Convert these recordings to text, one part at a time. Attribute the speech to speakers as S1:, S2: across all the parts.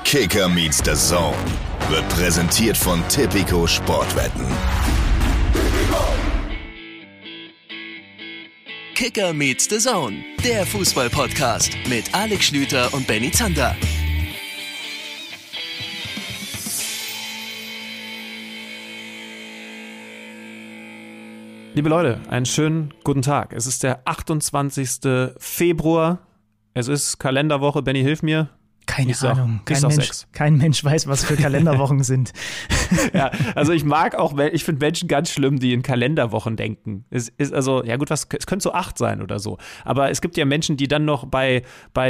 S1: Kicker meets the Zone wird präsentiert von Tipico Sportwetten.
S2: Kicker meets the Zone, der Fußball-Podcast mit Alex Schlüter und Benny Zander.
S3: Liebe Leute, einen schönen guten Tag. Es ist der 28. Februar. Es ist Kalenderwoche. Benny, hilf mir.
S4: Keine Ahnung. Kein Mensch weiß, was für Kalenderwochen sind.
S3: Ja, also ich finde Menschen ganz schlimm, die in Kalenderwochen denken. Es ist also, ja gut, es könnte so 8 sein oder so. Aber es gibt ja Menschen, die dann noch bei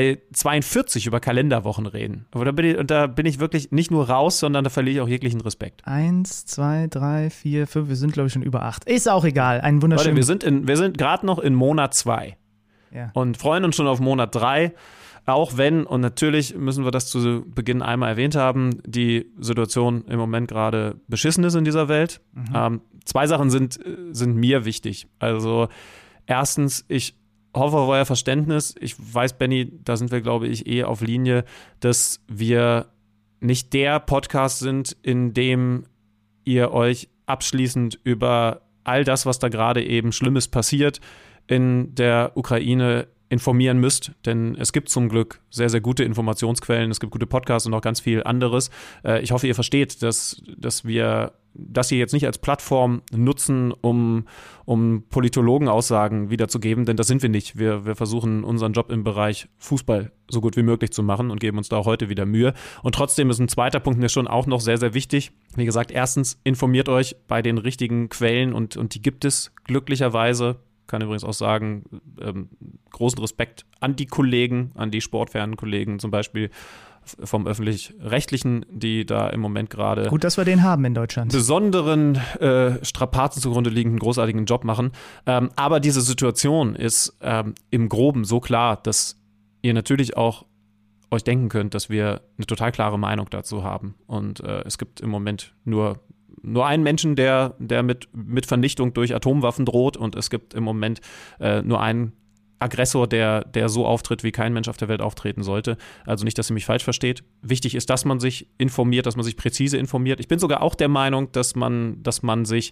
S3: 42 über Kalenderwochen reden. Aber da bin ich wirklich nicht nur raus, sondern da verliere ich auch jeglichen Respekt.
S4: 1, 2, 3, 4, 5, wir sind glaube ich schon über 8. Ist auch egal, ein wunderschönen...
S3: Leute, wir sind gerade noch in Monat 2 und freuen uns schon auf Monat 3. Auch wenn, und natürlich müssen wir das zu Beginn einmal erwähnt haben, die Situation im Moment gerade beschissen ist in dieser Welt. 2 Sachen sind mir wichtig. Also erstens, ich hoffe auf euer Verständnis. Ich weiß, Benny, da sind wir, glaube ich, auf Linie, dass wir nicht der Podcast sind, in dem ihr euch abschließend über all das, was da gerade eben Schlimmes passiert, in der Ukraine informieren müsst, denn es gibt zum Glück sehr, sehr gute Informationsquellen, es gibt gute Podcasts und auch ganz viel anderes. Ich hoffe, ihr versteht, dass wir das hier jetzt nicht als Plattform nutzen, um Politologenaussagen wiederzugeben, denn das sind wir nicht. Wir versuchen, unseren Job im Bereich Fußball so gut wie möglich zu machen und geben uns da auch heute wieder Mühe. Und trotzdem ist ein zweiter Punkt mir schon auch noch sehr, sehr wichtig. Wie gesagt, erstens, informiert euch bei den richtigen Quellen und die gibt es glücklicherweise. Kann übrigens auch sagen, großen Respekt an die Kollegen, an die sportfernen Kollegen, zum Beispiel vom Öffentlich-Rechtlichen, die da im Moment gerade
S4: gut, dass wir den haben in Deutschland,
S3: besonderen Strapazen zugrunde liegenden großartigen Job machen. Aber diese Situation ist im Groben so klar, dass ihr natürlich auch euch denken könnt, dass wir eine total klare Meinung dazu haben. Und es gibt im Moment nur einen Menschen, der mit Vernichtung durch Atomwaffen droht, und es gibt im Moment nur einen Aggressor, der so auftritt, wie kein Mensch auf der Welt auftreten sollte. Also nicht, dass ihr mich falsch versteht. Wichtig ist, dass man sich informiert, dass man sich präzise informiert. Ich bin sogar auch der Meinung, dass man sich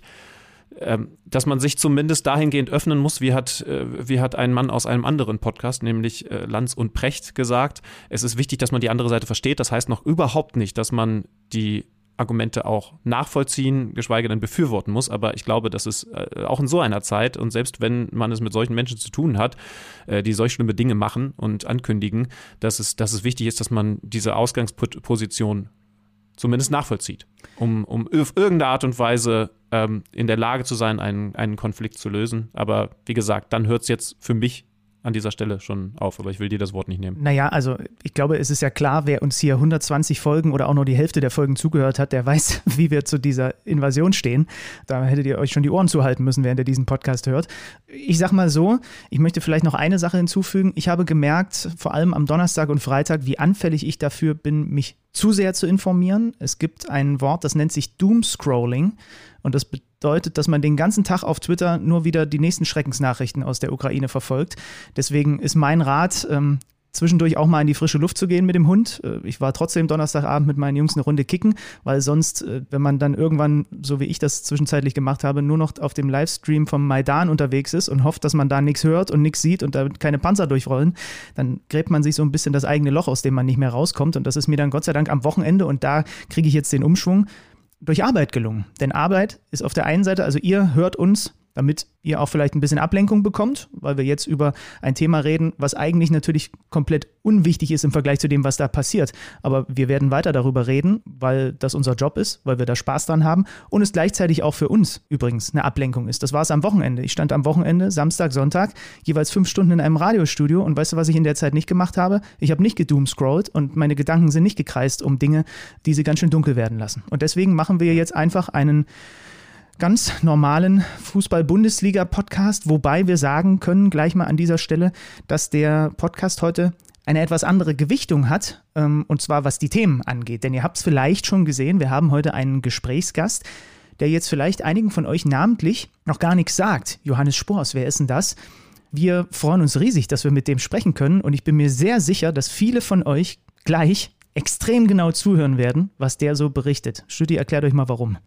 S3: zumindest dahingehend öffnen muss, wie hat ein Mann aus einem anderen Podcast, nämlich Lanz und Precht, gesagt. Es ist wichtig, dass man die andere Seite versteht. Das heißt noch überhaupt nicht, dass man die Argumente auch nachvollziehen, geschweige denn befürworten muss. Aber ich glaube, dass es auch in so einer Zeit, und selbst wenn man es mit solchen Menschen zu tun hat, die solch schlimme Dinge machen und ankündigen, dass es wichtig ist, dass man diese Ausgangsposition zumindest nachvollzieht, um auf irgendeine Art und Weise in der Lage zu sein, einen Konflikt zu lösen. Aber wie gesagt, dann hört es jetzt für mich an dieser Stelle schon auf, aber ich will dir das Wort nicht nehmen.
S4: Naja, also ich glaube, es ist ja klar, wer uns hier 120 Folgen oder auch nur die Hälfte der Folgen zugehört hat, der weiß, wie wir zu dieser Invasion stehen. Da hättet ihr euch schon die Ohren zuhalten müssen, während ihr diesen Podcast hört. Ich sag mal so, ich möchte vielleicht noch eine Sache hinzufügen. Ich habe gemerkt, vor allem am Donnerstag und Freitag, wie anfällig ich dafür bin, mich zu sehr zu informieren. Es gibt ein Wort, das nennt sich Doomscrolling, und das bedeutet, dass man den ganzen Tag auf Twitter nur wieder die nächsten Schreckensnachrichten aus der Ukraine verfolgt. Deswegen ist mein Rat, zwischendurch auch mal in die frische Luft zu gehen mit dem Hund. Ich war trotzdem Donnerstagabend mit meinen Jungs eine Runde kicken, weil sonst, wenn man dann irgendwann, so wie ich das zwischenzeitlich gemacht habe, nur noch auf dem Livestream vom Maidan unterwegs ist und hofft, dass man da nichts hört und nichts sieht und da keine Panzer durchrollen, dann gräbt man sich so ein bisschen das eigene Loch, aus dem man nicht mehr rauskommt. Und das ist mir dann Gott sei Dank am Wochenende, und da kriege ich jetzt den Umschwung, durch Arbeit gelungen. Denn Arbeit ist auf der einen Seite, also ihr hört uns, damit ihr auch vielleicht ein bisschen Ablenkung bekommt, weil wir jetzt über ein Thema reden, was eigentlich natürlich komplett unwichtig ist im Vergleich zu dem, was da passiert. Aber wir werden weiter darüber reden, weil das unser Job ist, weil wir da Spaß dran haben und es gleichzeitig auch für uns übrigens eine Ablenkung ist. Das war es am Wochenende. Ich stand am Wochenende, Samstag, Sonntag, jeweils 5 Stunden in einem Radiostudio, und weißt du, was ich in der Zeit nicht gemacht habe? Ich habe nicht gedoomscrollt und meine Gedanken sind nicht gekreist um Dinge, die sie ganz schön dunkel werden lassen. Und deswegen machen wir jetzt einfach einen ganz normalen Fußball-Bundesliga-Podcast, wobei wir sagen können, gleich mal an dieser Stelle, dass der Podcast heute eine etwas andere Gewichtung hat, und zwar was die Themen angeht. Denn ihr habt es vielleicht schon gesehen, wir haben heute einen Gesprächsgast, der jetzt vielleicht einigen von euch namentlich noch gar nichts sagt. Johannes Spors, wer ist denn das? Wir freuen uns riesig, dass wir mit dem sprechen können, und ich bin mir sehr sicher, dass viele von euch gleich extrem genau zuhören werden, was der so berichtet. Stütti, erklärt euch mal, warum.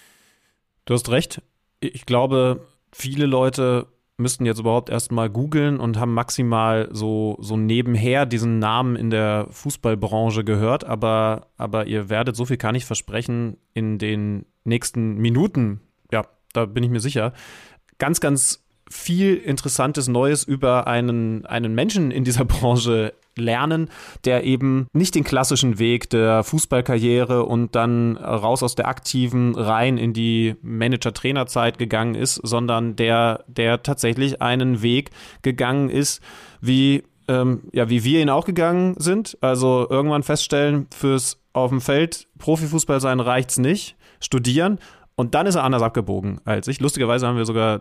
S3: Du hast recht. Ich glaube, viele Leute müssten jetzt überhaupt erstmal googeln und haben maximal so nebenher diesen Namen in der Fußballbranche gehört, aber ihr werdet, so viel kann ich versprechen, in den nächsten Minuten, ja, da bin ich mir sicher, ganz, ganz viel Interessantes Neues über einen Menschen in dieser Branche lernen, der eben nicht den klassischen Weg der Fußballkarriere und dann raus aus der aktiven rein in die Manager-Trainer-Zeit gegangen ist, sondern der tatsächlich einen Weg gegangen ist, wie wir ihn auch gegangen sind. Also irgendwann feststellen, fürs auf dem Feld Profifußball sein reicht's nicht, studieren. Und dann ist er anders abgebogen als ich. Lustigerweise haben wir sogar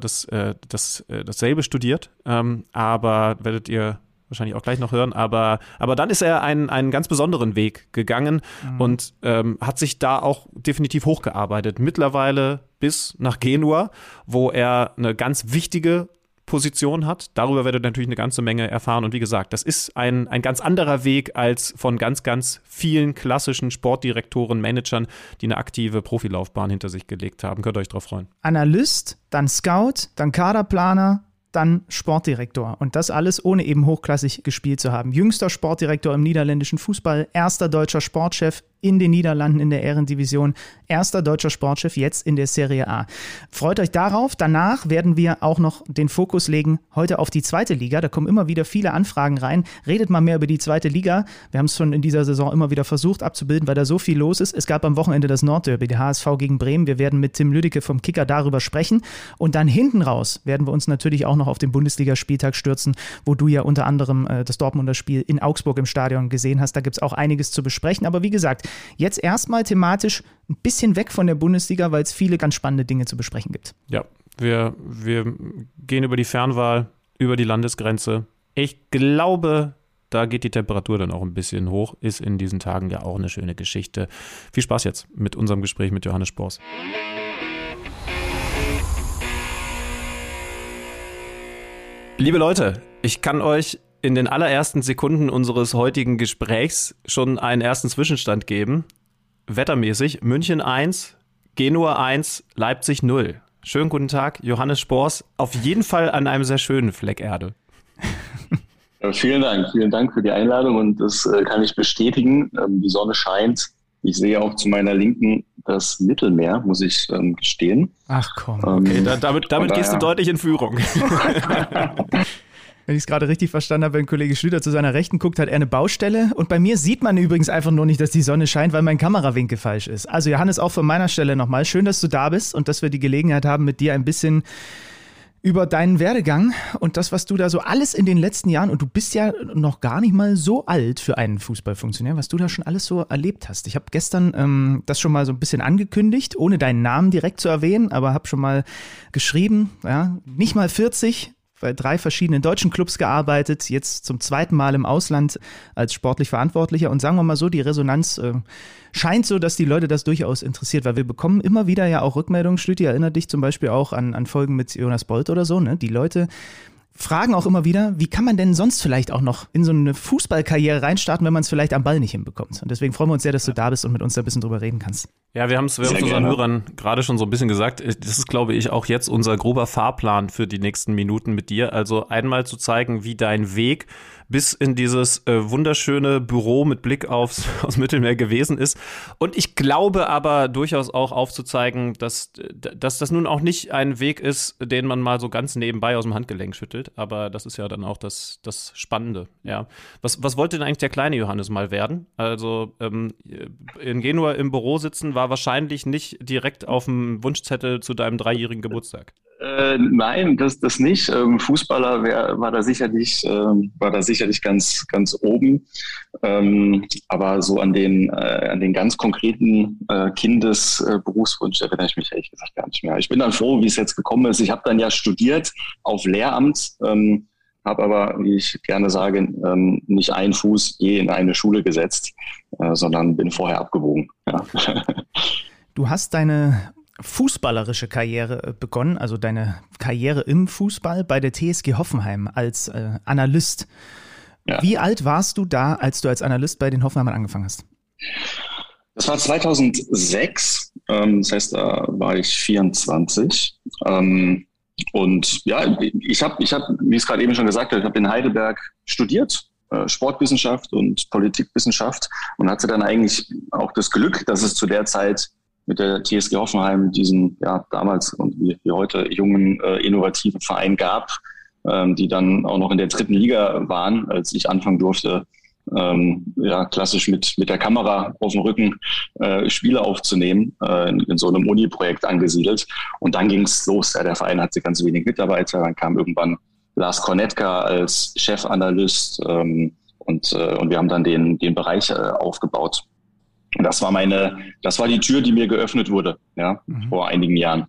S3: dasselbe studiert, aber werdet ihr wahrscheinlich auch gleich noch hören. Aber dann ist er einen ganz besonderen Weg gegangen und hat sich da auch definitiv hochgearbeitet. Mittlerweile bis nach Genua, wo er eine ganz wichtige Position hat. Darüber werdet ihr natürlich eine ganze Menge erfahren. Und wie gesagt, das ist ein ganz anderer Weg als von ganz, ganz vielen klassischen Sportdirektoren, Managern, die eine aktive Profilaufbahn hinter sich gelegt haben. Könnt ihr euch drauf freuen.
S4: Analyst, dann Scout, dann Kaderplaner, dann Sportdirektor. Und das alles ohne eben hochklassig gespielt zu haben. Jüngster Sportdirektor im niederländischen Fußball, erster deutscher Sportchef in den Niederlanden in der Ehrendivision, erster deutscher Sportchef jetzt in der Serie A. Freut euch darauf. Danach werden wir auch noch den Fokus legen heute auf die zweite Liga. Da kommen immer wieder viele Anfragen rein. Redet mal mehr über die zweite Liga. Wir haben es schon in dieser Saison immer wieder versucht abzubilden, weil da so viel los ist. Es gab am Wochenende das Nordderby, der HSV gegen Bremen. Wir werden mit Tim Lüdecke vom Kicker darüber sprechen. Und dann hinten raus werden wir uns natürlich auch noch auf den Bundesligaspieltag stürzen, wo du ja unter anderem das Dortmunder Spiel in Augsburg im Stadion gesehen hast. Da gibt es auch einiges zu besprechen. Aber wie gesagt, jetzt erstmal thematisch ein bisschen weg von der Bundesliga, weil es viele ganz spannende Dinge zu besprechen gibt.
S3: Ja, wir gehen über die Fernwahl, über die Landesgrenze. Ich glaube, da geht die Temperatur dann auch ein bisschen hoch. Ist in diesen Tagen ja auch eine schöne Geschichte. Viel Spaß jetzt mit unserem Gespräch mit Johannes Spors. Liebe Leute, ich kann euch in den allerersten Sekunden unseres heutigen Gesprächs schon einen ersten Zwischenstand geben. Wettermäßig München 1, Genua 1, Leipzig 0. Schönen guten Tag, Johannes Spors. Auf jeden Fall an einem sehr schönen Fleck Erde.
S5: Ja, vielen Dank für die Einladung und das kann ich bestätigen. Die Sonne scheint. Ich sehe auch zu meiner Linken das Mittelmeer, muss ich gestehen.
S4: Ach komm.
S3: Okay, damit gehst du deutlich in Führung.
S4: Wenn ich es gerade richtig verstanden habe, wenn Kollege Schlüter zu seiner Rechten guckt, hat er eine Baustelle. Und bei mir sieht man übrigens einfach nur nicht, dass die Sonne scheint, weil mein Kamerawinkel falsch ist. Also Johannes, auch von meiner Stelle nochmal. Schön, dass du da bist und dass wir die Gelegenheit haben, mit dir ein bisschen über deinen Werdegang und das, was du da so alles in den letzten Jahren, und du bist ja noch gar nicht mal so alt für einen Fußballfunktionär, was du da schon alles so erlebt hast. Ich habe gestern das schon mal so ein bisschen angekündigt, ohne deinen Namen direkt zu erwähnen, aber habe schon mal geschrieben, ja, nicht mal 40, bei 3 verschiedenen deutschen Clubs gearbeitet, jetzt zum 2. Mal im Ausland als sportlich Verantwortlicher und sagen wir mal so, die Resonanz scheint so, dass die Leute das durchaus interessiert, weil wir bekommen immer wieder ja auch Rückmeldungen, Schlüti, erinnere dich zum Beispiel auch an Folgen mit Jonas Bolt oder so, ne? Die Leute fragen auch immer wieder, wie kann man denn sonst vielleicht auch noch in so eine Fußballkarriere reinstarten, wenn man es vielleicht am Ball nicht hinbekommt. Und deswegen freuen wir uns sehr, dass du da bist und mit uns da ein bisschen drüber reden kannst.
S3: Ja, wir haben es unseren Hörern gerade schon so ein bisschen gesagt. Das ist, glaube ich, auch jetzt unser grober Fahrplan für die nächsten Minuten mit dir. Also einmal zu zeigen, wie dein Weg bis in dieses wunderschöne Büro mit Blick aufs Mittelmeer gewesen ist. Und ich glaube aber durchaus auch aufzuzeigen, dass das nun auch nicht ein Weg ist, den man mal so ganz nebenbei aus dem Handgelenk schüttelt. Aber das ist ja dann auch das Spannende. Ja. Was wollte denn eigentlich der kleine Johannes mal werden? Also in Genua im Büro sitzen war wahrscheinlich nicht direkt auf dem Wunschzettel zu deinem 3-jährigen Geburtstag.
S5: Nein, das nicht. Fußballer war da sicherlich ganz, ganz oben. Aber so an den ganz konkreten Kindesberufswunsch erinnere ich mich ehrlich gesagt gar nicht mehr. Ich bin dann froh, wie es jetzt gekommen ist. Ich habe dann ja studiert auf Lehramt, habe aber, wie ich gerne sage, nicht einen Fuß je in eine Schule gesetzt, sondern bin vorher abgebogen. Ja.
S4: Du hast deine fußballerische Karriere begonnen, also deine Karriere im Fußball bei der TSG Hoffenheim als Analyst. Ja. Wie alt warst du da, als du als Analyst bei den Hoffenheimern angefangen hast?
S5: Das war 2006, das heißt, da war ich 24. Und ja, ich hab, wie ich es gerade eben schon gesagt habe, ich habe in Heidelberg studiert, Sportwissenschaft und Politikwissenschaft, und hatte dann eigentlich auch das Glück, dass es zu der Zeit mit der TSG Hoffenheim diesen, ja, damals und wie heute jungen, innovativen Verein gab, die dann auch noch in der 3. Liga waren, als ich anfangen durfte, ja, klassisch mit der Kamera auf dem Rücken Spiele aufzunehmen, in so einem Uni-Projekt angesiedelt. Und dann ging es los. Ja, der Verein hatte ganz wenig Mitarbeiter. Dann kam irgendwann Lars Kornetka als Chefanalyst und wir haben dann den Bereich aufgebaut. Und das war die Tür, die mir geöffnet wurde, ja, vor einigen Jahren.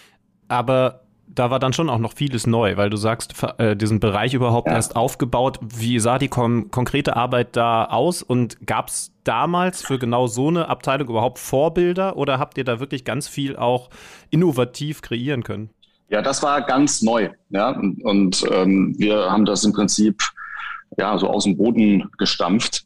S3: Aber da war dann schon auch noch vieles neu, weil du sagst, diesen Bereich überhaupt erst aufgebaut. Wie sah die konkrete Arbeit da aus und gab es damals für genau so eine Abteilung überhaupt Vorbilder oder habt ihr da wirklich ganz viel auch innovativ kreieren können?
S5: Ja, das war ganz neu, ja, und wir haben das im Prinzip so aus dem Boden gestampft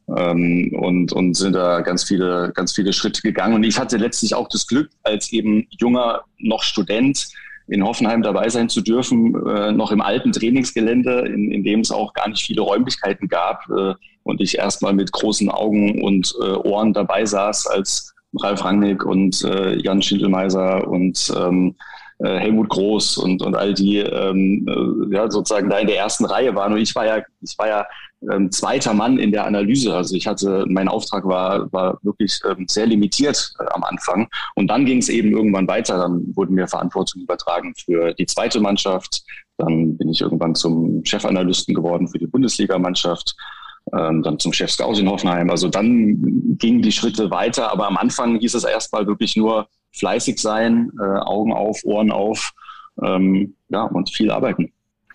S5: und sind da ganz viele Schritte gegangen. Und ich hatte letztlich auch das Glück, als eben junger noch Student in Hoffenheim dabei sein zu dürfen, noch im alten Trainingsgelände, in dem es auch gar nicht viele Räumlichkeiten gab und ich erstmal mit großen Augen und Ohren dabei saß, als Ralf Rangnick und Jan Schindelmeiser und Helmut Groß und all die sozusagen da in der ersten Reihe waren. Und ich war ja zweiter Mann in der Analyse. Also mein Auftrag war wirklich sehr limitiert am Anfang. Und dann ging es eben irgendwann weiter. Dann wurden mir Verantwortung übertragen für die zweite Mannschaft. Dann bin ich irgendwann zum Chefanalysten geworden für die Bundesligamannschaft. Dann zum Chef-Scout in Hoffenheim. Also dann gingen die Schritte weiter. Aber am Anfang hieß es erstmal wirklich nur fleißig sein, Augen auf, Ohren auf, und viel arbeiten.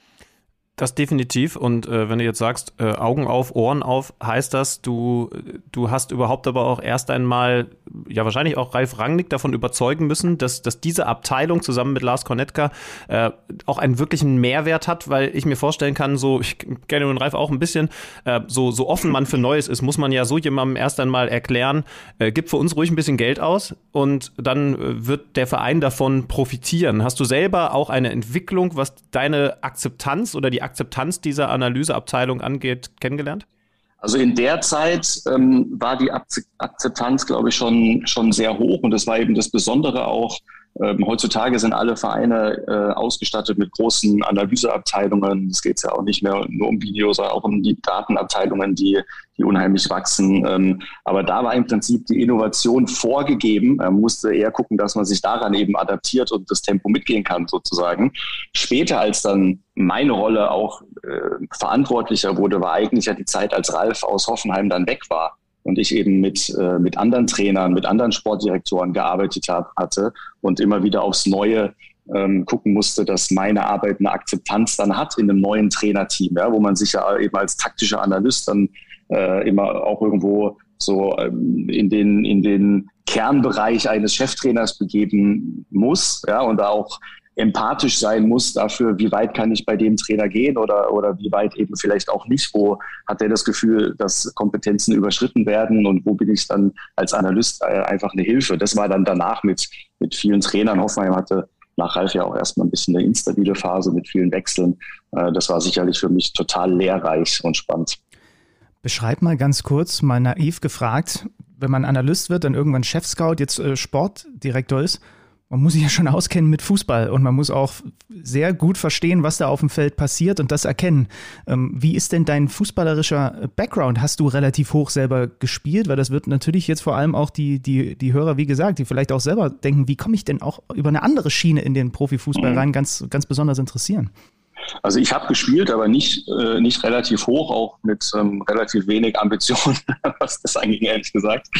S3: Das definitiv. Und wenn du jetzt sagst, Augen auf, Ohren auf, heißt das, du hast überhaupt aber auch erst einmal, ja wahrscheinlich auch Ralf Rangnick davon überzeugen müssen, dass diese Abteilung zusammen mit Lars Kornetka auch einen wirklichen Mehrwert hat, weil ich mir vorstellen kann, so, ich kenne den Ralf auch ein bisschen, so offen man für Neues ist, muss man ja so jemandem erst einmal erklären, gib für uns ruhig ein bisschen Geld aus und dann wird der Verein davon profitieren. Hast du selber auch eine Entwicklung, was deine Akzeptanz oder die Akzeptanz dieser Analyseabteilung angeht, kennengelernt?
S5: Also in der Zeit war die Akzeptanz, glaube ich, schon sehr hoch. Und das war eben das Besondere auch. Heutzutage sind alle Vereine ausgestattet mit großen Analyseabteilungen. Es geht ja auch nicht mehr nur um Videos, sondern auch um die Datenabteilungen, die unheimlich wachsen. Aber da war im Prinzip die Innovation vorgegeben. Man musste eher gucken, dass man sich daran eben adaptiert und das Tempo mitgehen kann sozusagen. Später, als dann meine Rolle auch verantwortlicher wurde, war eigentlich ja die Zeit, als Ralf aus Hoffenheim dann weg war. Und ich eben mit anderen Trainern, mit anderen Sportdirektoren gearbeitet hatte und immer wieder aufs Neue gucken musste, dass meine Arbeit eine Akzeptanz dann hat in einem neuen Trainerteam, ja, wo man sich ja eben als taktischer Analyst dann immer auch irgendwo so in den Kernbereich eines Cheftrainers begeben muss, ja, und da auch empathisch sein muss dafür, wie weit kann ich bei dem Trainer gehen oder wie weit eben vielleicht auch nicht, wo hat er das Gefühl, dass Kompetenzen überschritten werden und wo bin ich dann als Analyst einfach eine Hilfe. Das war dann danach mit vielen Trainern. Hoffenheim hatte nach Ralf ja auch erstmal ein bisschen eine instabile Phase mit vielen Wechseln. Das war sicherlich für mich total lehrreich und spannend.
S4: Beschreib mal ganz kurz, mal naiv gefragt, wenn man Analyst wird, dann irgendwann Chef-Scout, jetzt Sportdirektor ist, man muss sich ja schon auskennen mit Fußball und man muss auch sehr gut verstehen, was da auf dem Feld passiert und das erkennen. Wie ist denn dein fußballerischer Background? Hast du relativ hoch selber gespielt? Weil das wird natürlich jetzt vor allem auch die Hörer, wie gesagt, die vielleicht auch selber denken, wie komme ich denn auch über eine andere Schiene in den Profifußball rein, ganz besonders interessieren.
S5: Also ich habe gespielt, aber nicht relativ hoch, auch mit relativ wenig Ambitionen, was das angeht, ehrlich gesagt.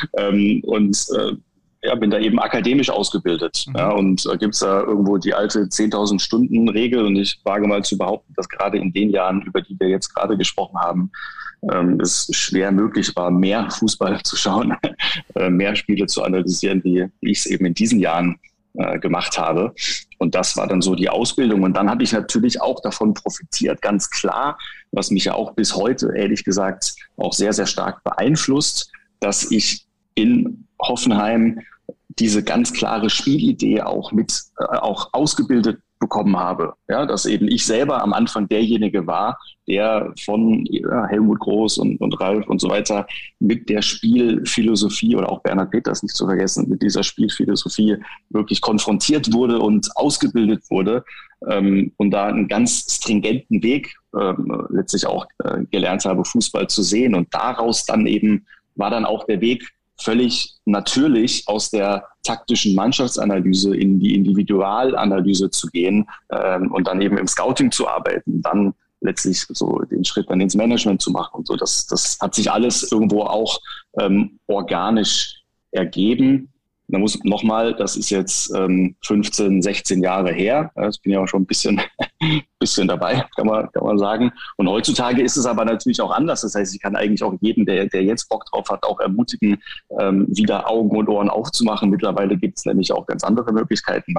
S5: Bin da eben akademisch ausgebildet. Ja, und gibt es da irgendwo die alte 10.000 Stunden Regel und ich wage mal zu behaupten, dass gerade in den Jahren, über die wir jetzt gerade gesprochen haben, es schwer möglich war, mehr Fußball zu schauen, mehr Spiele zu analysieren, wie ich es eben in diesen Jahren gemacht habe. Und das war dann so die Ausbildung. Und dann habe ich natürlich auch davon profitiert, ganz klar, was mich ja auch bis heute, ehrlich gesagt, auch sehr, sehr stark beeinflusst, dass ich in Hoffenheim diese ganz klare Spielidee auch ausgebildet bekommen habe. Ja, dass eben ich selber am Anfang derjenige war, der von Helmut Groß und Ralf und so weiter mit der Spielphilosophie oder auch Bernhard Peters nicht zu vergessen, mit dieser Spielphilosophie wirklich konfrontiert wurde und ausgebildet wurde und da einen ganz stringenten Weg letztlich auch gelernt habe, Fußball zu sehen. Und daraus dann eben war dann auch der Weg völlig natürlich aus der taktischen Mannschaftsanalyse in die Individualanalyse zu gehen und dann eben im Scouting zu arbeiten, dann letztlich so den Schritt dann ins Management zu machen und so. Das hat sich alles irgendwo auch organisch ergeben. Da muss nochmal, das ist jetzt 15, 16 Jahre her. Ich bin ja auch schon ein bisschen dabei, kann man sagen. Und heutzutage ist es aber natürlich auch anders. Das heißt, ich kann eigentlich auch jeden, der jetzt Bock drauf hat, auch ermutigen, wieder Augen und Ohren aufzumachen. Mittlerweile gibt es nämlich auch ganz andere Möglichkeiten.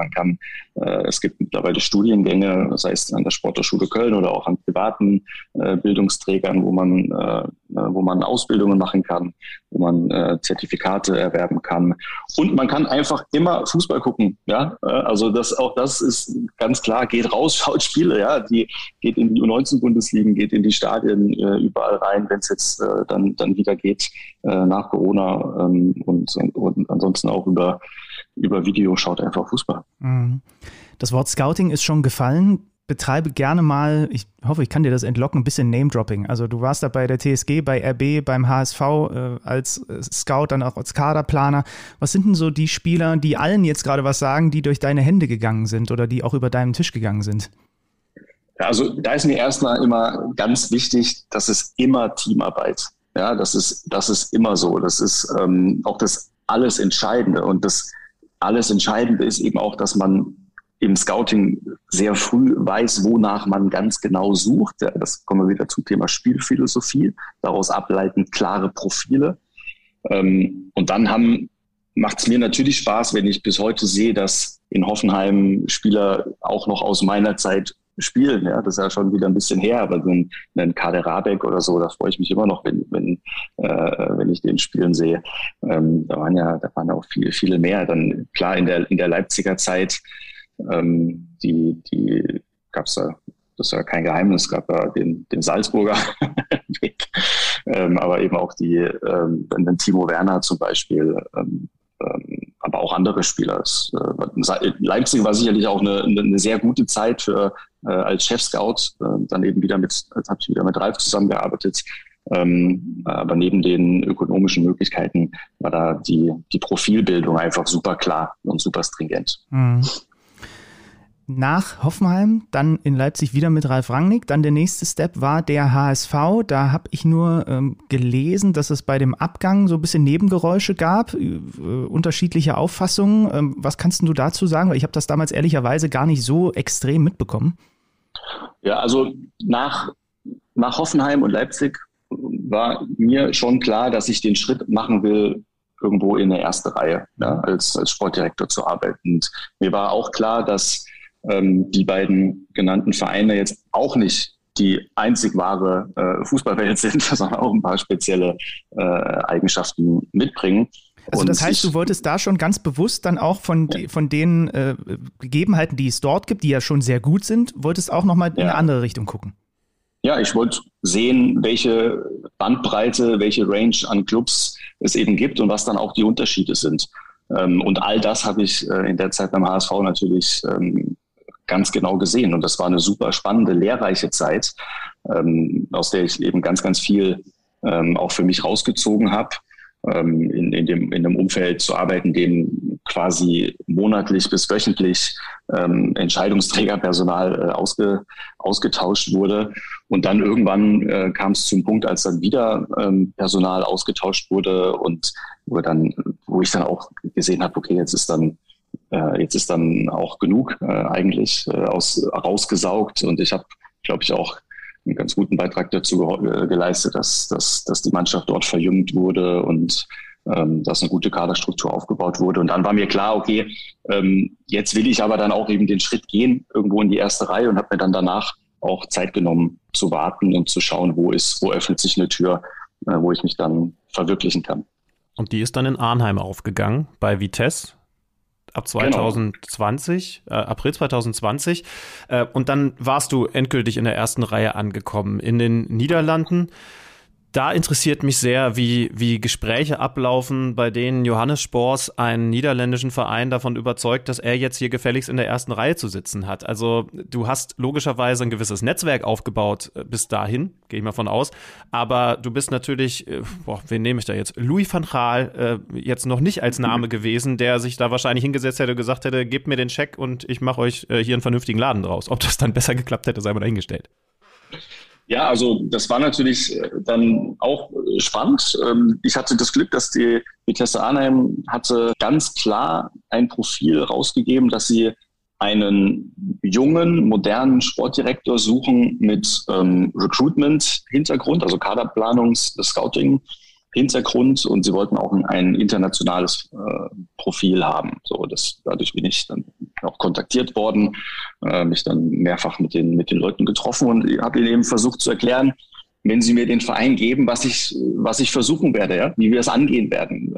S5: Es gibt mittlerweile Studiengänge, das heißt an der Sporthochschule Köln oder auch an privaten Bildungsträgern, wo man Ausbildungen machen kann, wo man Zertifikate erwerben kann. Und man kann einfach immer Fußball gucken. Ja? Also das ist ganz klar, geht raus, schaut Spiele, ja, die geht in die U19-Bundesligen, geht in die Stadien überall rein, wenn es jetzt dann wieder geht nach Corona und ansonsten auch über Video, schaut einfach Fußball.
S4: Das Wort Scouting ist schon gefallen. Betreibe gerne mal, ich hoffe, ich kann dir das entlocken, ein bisschen Name-Dropping. Also du warst da bei der TSG, bei RB, beim HSV als Scout, dann auch als Kaderplaner. Was sind denn so die Spieler, die allen jetzt gerade was sagen, die durch deine Hände gegangen sind oder die auch über deinen Tisch gegangen sind?
S5: Also da ist mir erstmal immer ganz wichtig, dass es immer Teamarbeit. Ja, das ist immer so. Das ist auch das alles Entscheidende. Und das alles Entscheidende ist eben auch, dass man im Scouting sehr früh weiß, wonach man ganz genau sucht. Ja, das kommen wir wieder zum Thema Spielphilosophie. Daraus ableitend klare Profile. Und dann macht es mir natürlich Spaß, wenn ich bis heute sehe, dass in Hoffenheim Spieler auch noch aus meiner Zeit spielen. Ja, das ist ja schon wieder ein bisschen her, aber so ein Kader Rabeck oder so, da freue ich mich immer noch, wenn ich den spielen sehe. Da waren ja auch viele mehr. Dann klar in der Leipziger Zeit, die gab's da, das ist ja kein Geheimnis, gab ja den Salzburger Weg, aber eben auch den Timo Werner zum Beispiel, aber auch andere Spieler. Leipzig war sicherlich auch eine sehr gute Zeit als Chef-Scout, dann eben habe ich wieder mit Ralf zusammengearbeitet. Aber neben den ökonomischen Möglichkeiten war da die Profilbildung einfach super klar und super stringent.
S4: Mhm. Nach Hoffenheim, dann in Leipzig wieder mit Ralf Rangnick. Dann der nächste Step war der HSV. Da habe ich nur gelesen, dass es bei dem Abgang so ein bisschen Nebengeräusche gab, unterschiedliche Auffassungen. Was kannst du dazu sagen? Weil ich habe das damals ehrlicherweise gar nicht so extrem mitbekommen.
S5: Ja, also nach Hoffenheim und Leipzig war mir schon klar, dass ich den Schritt machen will, irgendwo in der ersten Reihe, ja, als Sportdirektor zu arbeiten. Und mir war auch klar, dass die beiden genannten Vereine jetzt auch nicht die einzig wahre Fußballwelt sind, sondern auch ein paar spezielle Eigenschaften mitbringen.
S4: Also das heißt, du wolltest da schon ganz bewusst dann auch von den Gegebenheiten, die es dort gibt, die ja schon sehr gut sind, wolltest auch nochmal in eine andere Richtung gucken.
S5: Ja, ich wollte sehen, welche Bandbreite, welche Range an Clubs es eben gibt und was dann auch die Unterschiede sind. Und all das habe ich in der Zeit beim HSV natürlich ganz genau gesehen. Und das war eine super spannende, lehrreiche Zeit, aus der ich eben ganz, ganz viel auch für mich rausgezogen habe. In dem Umfeld zu arbeiten, in dem quasi monatlich bis wöchentlich Entscheidungsträgerpersonal ausgetauscht wurde. Und dann irgendwann kam es zum Punkt, als dann wieder Personal ausgetauscht wurde und wo ich dann auch gesehen habe, okay, jetzt ist dann auch genug eigentlich rausgesaugt. Und ich habe, glaube ich, auch einen ganz guten Beitrag dazu geleistet, dass die Mannschaft dort verjüngt wurde und dass eine gute Kaderstruktur aufgebaut wurde. Und dann war mir klar, okay, jetzt will ich aber dann auch eben den Schritt gehen, irgendwo in die erste Reihe, und habe mir dann danach auch Zeit genommen zu warten und zu schauen, wo öffnet sich eine Tür, wo ich mich dann verwirklichen kann.
S3: Und die ist dann in Arnheim aufgegangen bei Vitesse ab 2020, April 2020. Und dann warst du endgültig in der ersten Reihe angekommen in den Niederlanden. Da interessiert mich sehr, wie Gespräche ablaufen, bei denen Johannes Spoors einen niederländischen Verein davon überzeugt, dass er jetzt hier gefälligst in der ersten Reihe zu sitzen hat. Also du hast logischerweise ein gewisses Netzwerk aufgebaut bis dahin, gehe ich mal von aus. Aber du bist natürlich, wen nehme ich da jetzt? Louis van Gaal jetzt noch nicht als Name gewesen, der sich da wahrscheinlich hingesetzt hätte und gesagt hätte, gebt mir den Scheck und ich mache euch hier einen vernünftigen Laden draus. Ob das dann besser geklappt hätte, sei mal dahingestellt.
S5: Ja, also das war natürlich dann auch spannend. Ich hatte das Glück, dass die Vitesse Arnhem hatte ganz klar ein Profil rausgegeben, dass sie einen jungen, modernen Sportdirektor suchen mit Recruitment-Hintergrund, also Kaderplanungs-Scouting-Hintergrund, und sie wollten auch ein internationales Profil haben. So, dadurch bin ich dann auch kontaktiert worden, mich dann mehrfach mit den Leuten getroffen und habe ihnen eben versucht zu erklären, wenn sie mir den Verein geben, was ich versuchen werde, ja, wie wir es angehen werden.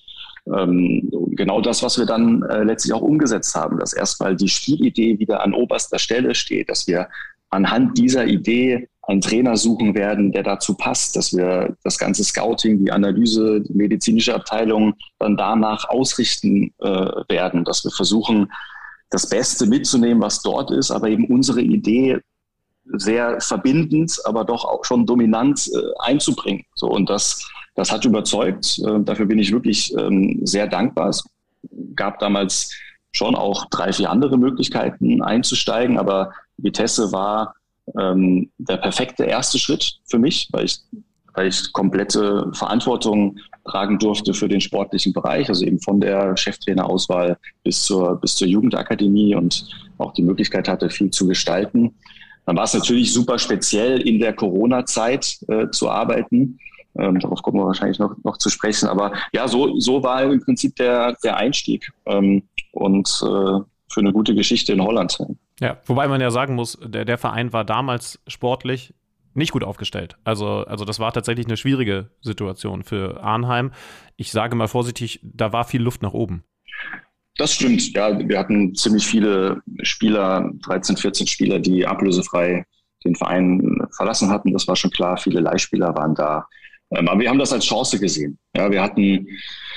S5: Genau das, was wir dann letztlich auch umgesetzt haben, dass erstmal die Spielidee wieder an oberster Stelle steht, dass wir anhand dieser Idee einen Trainer suchen werden, der dazu passt, dass wir das ganze Scouting, die Analyse, die medizinische Abteilung dann danach ausrichten werden, dass wir versuchen, das Beste mitzunehmen, was dort ist, aber eben unsere Idee sehr verbindend, aber doch auch schon dominant einzubringen. So, und das hat überzeugt. Dafür bin ich wirklich sehr dankbar. Es gab damals schon auch 3-4 andere Möglichkeiten einzusteigen, aber Vitesse war der perfekte erste Schritt für mich, weil ich komplette Verantwortung tragen durfte für den sportlichen Bereich, also eben von der Cheftrainerauswahl bis zur Jugendakademie und auch die Möglichkeit hatte, viel zu gestalten. Dann war es natürlich super speziell, in der Corona-Zeit zu arbeiten. Darauf kommen wir wahrscheinlich noch zu sprechen. Aber ja, so war im Prinzip der Einstieg und für eine gute Geschichte in Holland.
S3: Ja, wobei man ja sagen muss, der Verein war damals sportlich nicht gut aufgestellt. Also das war tatsächlich eine schwierige Situation für Arnheim. Ich sage mal vorsichtig, da war viel Luft nach oben.
S5: Das stimmt, ja. Wir hatten ziemlich viele Spieler, 13, 14 Spieler, die ablösefrei den Verein verlassen hatten. Das war schon klar, viele Leihspieler waren da. Aber wir haben das als Chance gesehen. Ja, wir hatten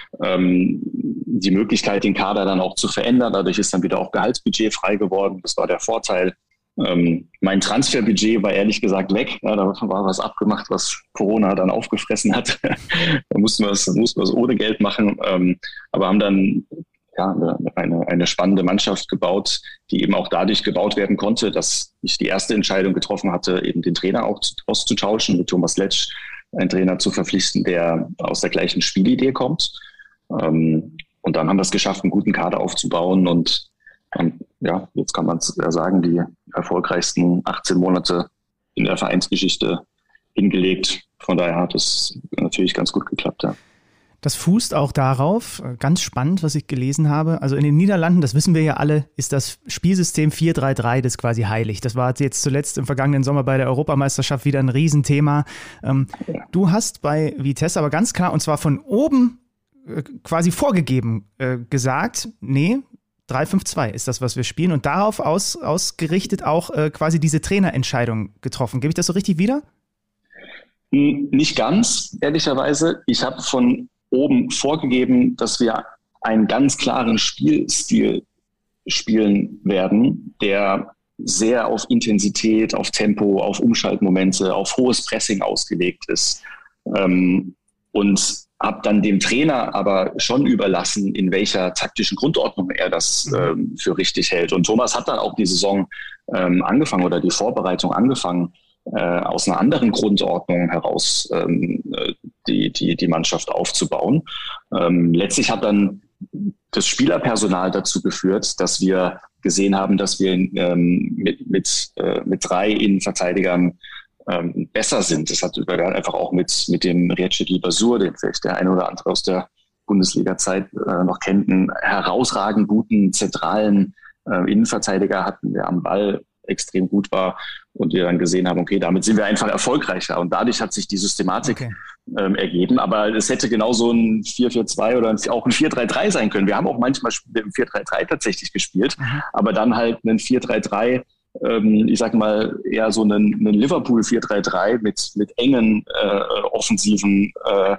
S5: die Möglichkeit, den Kader dann auch zu verändern. Dadurch ist dann wieder auch Gehaltsbudget frei geworden. Das war der Vorteil. Mein Transferbudget war ehrlich gesagt weg. Ja, da war was abgemacht, was Corona dann aufgefressen hat. Da mussten wir es ohne Geld machen. Aber haben dann eine spannende Mannschaft gebaut, die eben auch dadurch gebaut werden konnte, dass ich die erste Entscheidung getroffen hatte, eben den Trainer auch auszutauschen, mit Thomas Letsch einen Trainer zu verpflichten, der aus der gleichen Spielidee kommt. Und dann haben wir es geschafft, einen guten Kader aufzubauen und jetzt kann man ja sagen, die erfolgreichsten 18 Monate in der Vereinsgeschichte hingelegt. Von daher hat es natürlich ganz gut geklappt, ja.
S4: Das fußt auch darauf, ganz spannend, was ich gelesen habe. Also in den Niederlanden, das wissen wir ja alle, ist das Spielsystem 4-3-3, das quasi heilig. Das war jetzt zuletzt im vergangenen Sommer bei der Europameisterschaft wieder ein Riesenthema. Du hast bei Vitesse aber ganz klar, und zwar von oben quasi vorgegeben, gesagt, nee, 3-5-2 ist das, was wir spielen, und darauf ausgerichtet auch quasi diese Trainerentscheidung getroffen. Gebe ich das so richtig wieder?
S5: Nicht ganz, ehrlicherweise. Ich habe von oben vorgegeben, dass wir einen ganz klaren Spielstil spielen werden, der sehr auf Intensität, auf Tempo, auf Umschaltmomente, auf hohes Pressing ausgelegt ist. Und habe dann dem Trainer aber schon überlassen, in welcher taktischen Grundordnung er das für richtig hält. Und Thomas hat dann auch die Saison angefangen oder die Vorbereitung angefangen, aus einer anderen Grundordnung heraus die Mannschaft aufzubauen. Letztlich hat dann das Spielerpersonal dazu geführt, dass wir gesehen haben, dass wir mit 3 Innenverteidigern besser sind. Das hat einfach auch mit dem Rietschedi Basur, den vielleicht der eine oder andere aus der Bundesliga-Zeit noch kennt, einen herausragend guten zentralen Innenverteidiger hatten, der am Ball extrem gut war. Und wir dann gesehen haben, okay, damit sind wir einfach erfolgreicher. Und dadurch hat sich die Systematik ergeben. Aber es hätte genauso ein 4-4-2 oder auch ein 4-3-3 sein können. Wir haben auch manchmal im 4-3-3 tatsächlich gespielt, aber dann halt einen 4-3-3, ich sag mal eher so einen Liverpool 4-3-3 mit engen offensiven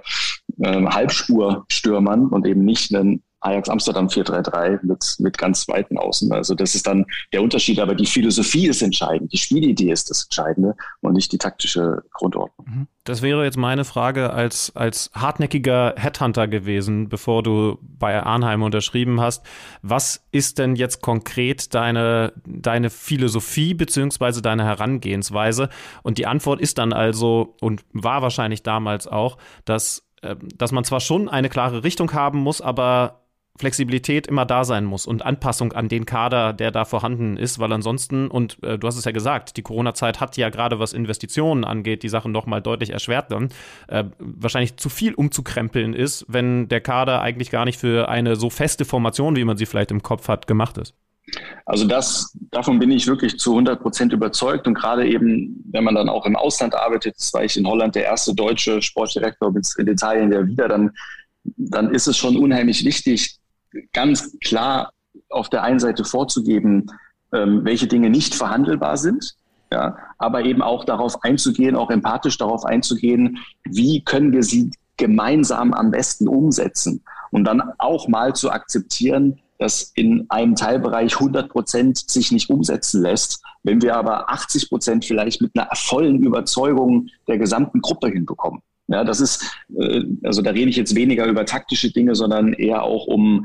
S5: Halbspurstürmern und eben nicht einen Ajax Amsterdam 4-3-3 mit ganz weiten Außen. Also das ist dann der Unterschied, aber die Philosophie ist entscheidend, die Spielidee ist das Entscheidende und nicht die taktische Grundordnung.
S3: Das wäre jetzt meine Frage als hartnäckiger Headhunter gewesen, bevor du bei Arnheim unterschrieben hast. Was ist denn jetzt konkret deine Philosophie bzw. deine Herangehensweise? Und die Antwort ist dann also und war wahrscheinlich damals auch, dass man zwar schon eine klare Richtung haben muss, aber Flexibilität immer da sein muss und Anpassung an den Kader, der da vorhanden ist, weil ansonsten, und du hast es ja gesagt, die Corona-Zeit hat ja gerade, was Investitionen angeht, die Sachen nochmal deutlich erschwert dann, wahrscheinlich zu viel umzukrempeln ist, wenn der Kader eigentlich gar nicht für eine so feste Formation, wie man sie vielleicht im Kopf hat, gemacht ist.
S5: Also davon bin ich wirklich zu 100% überzeugt und gerade eben, wenn man dann auch im Ausland arbeitet, das war ich in Holland der erste deutsche Sportdirektor, in Italien ja wieder, dann ist es schon unheimlich wichtig, ganz klar auf der einen Seite vorzugeben, welche Dinge nicht verhandelbar sind, ja, aber eben auch darauf einzugehen, auch empathisch darauf einzugehen, wie können wir sie gemeinsam am besten umsetzen und dann auch mal zu akzeptieren, dass in einem Teilbereich 100% sich nicht umsetzen lässt, wenn wir aber 80% vielleicht mit einer vollen Überzeugung der gesamten Gruppe hinbekommen. Ja, das ist, also da rede ich jetzt weniger über taktische Dinge, sondern eher auch um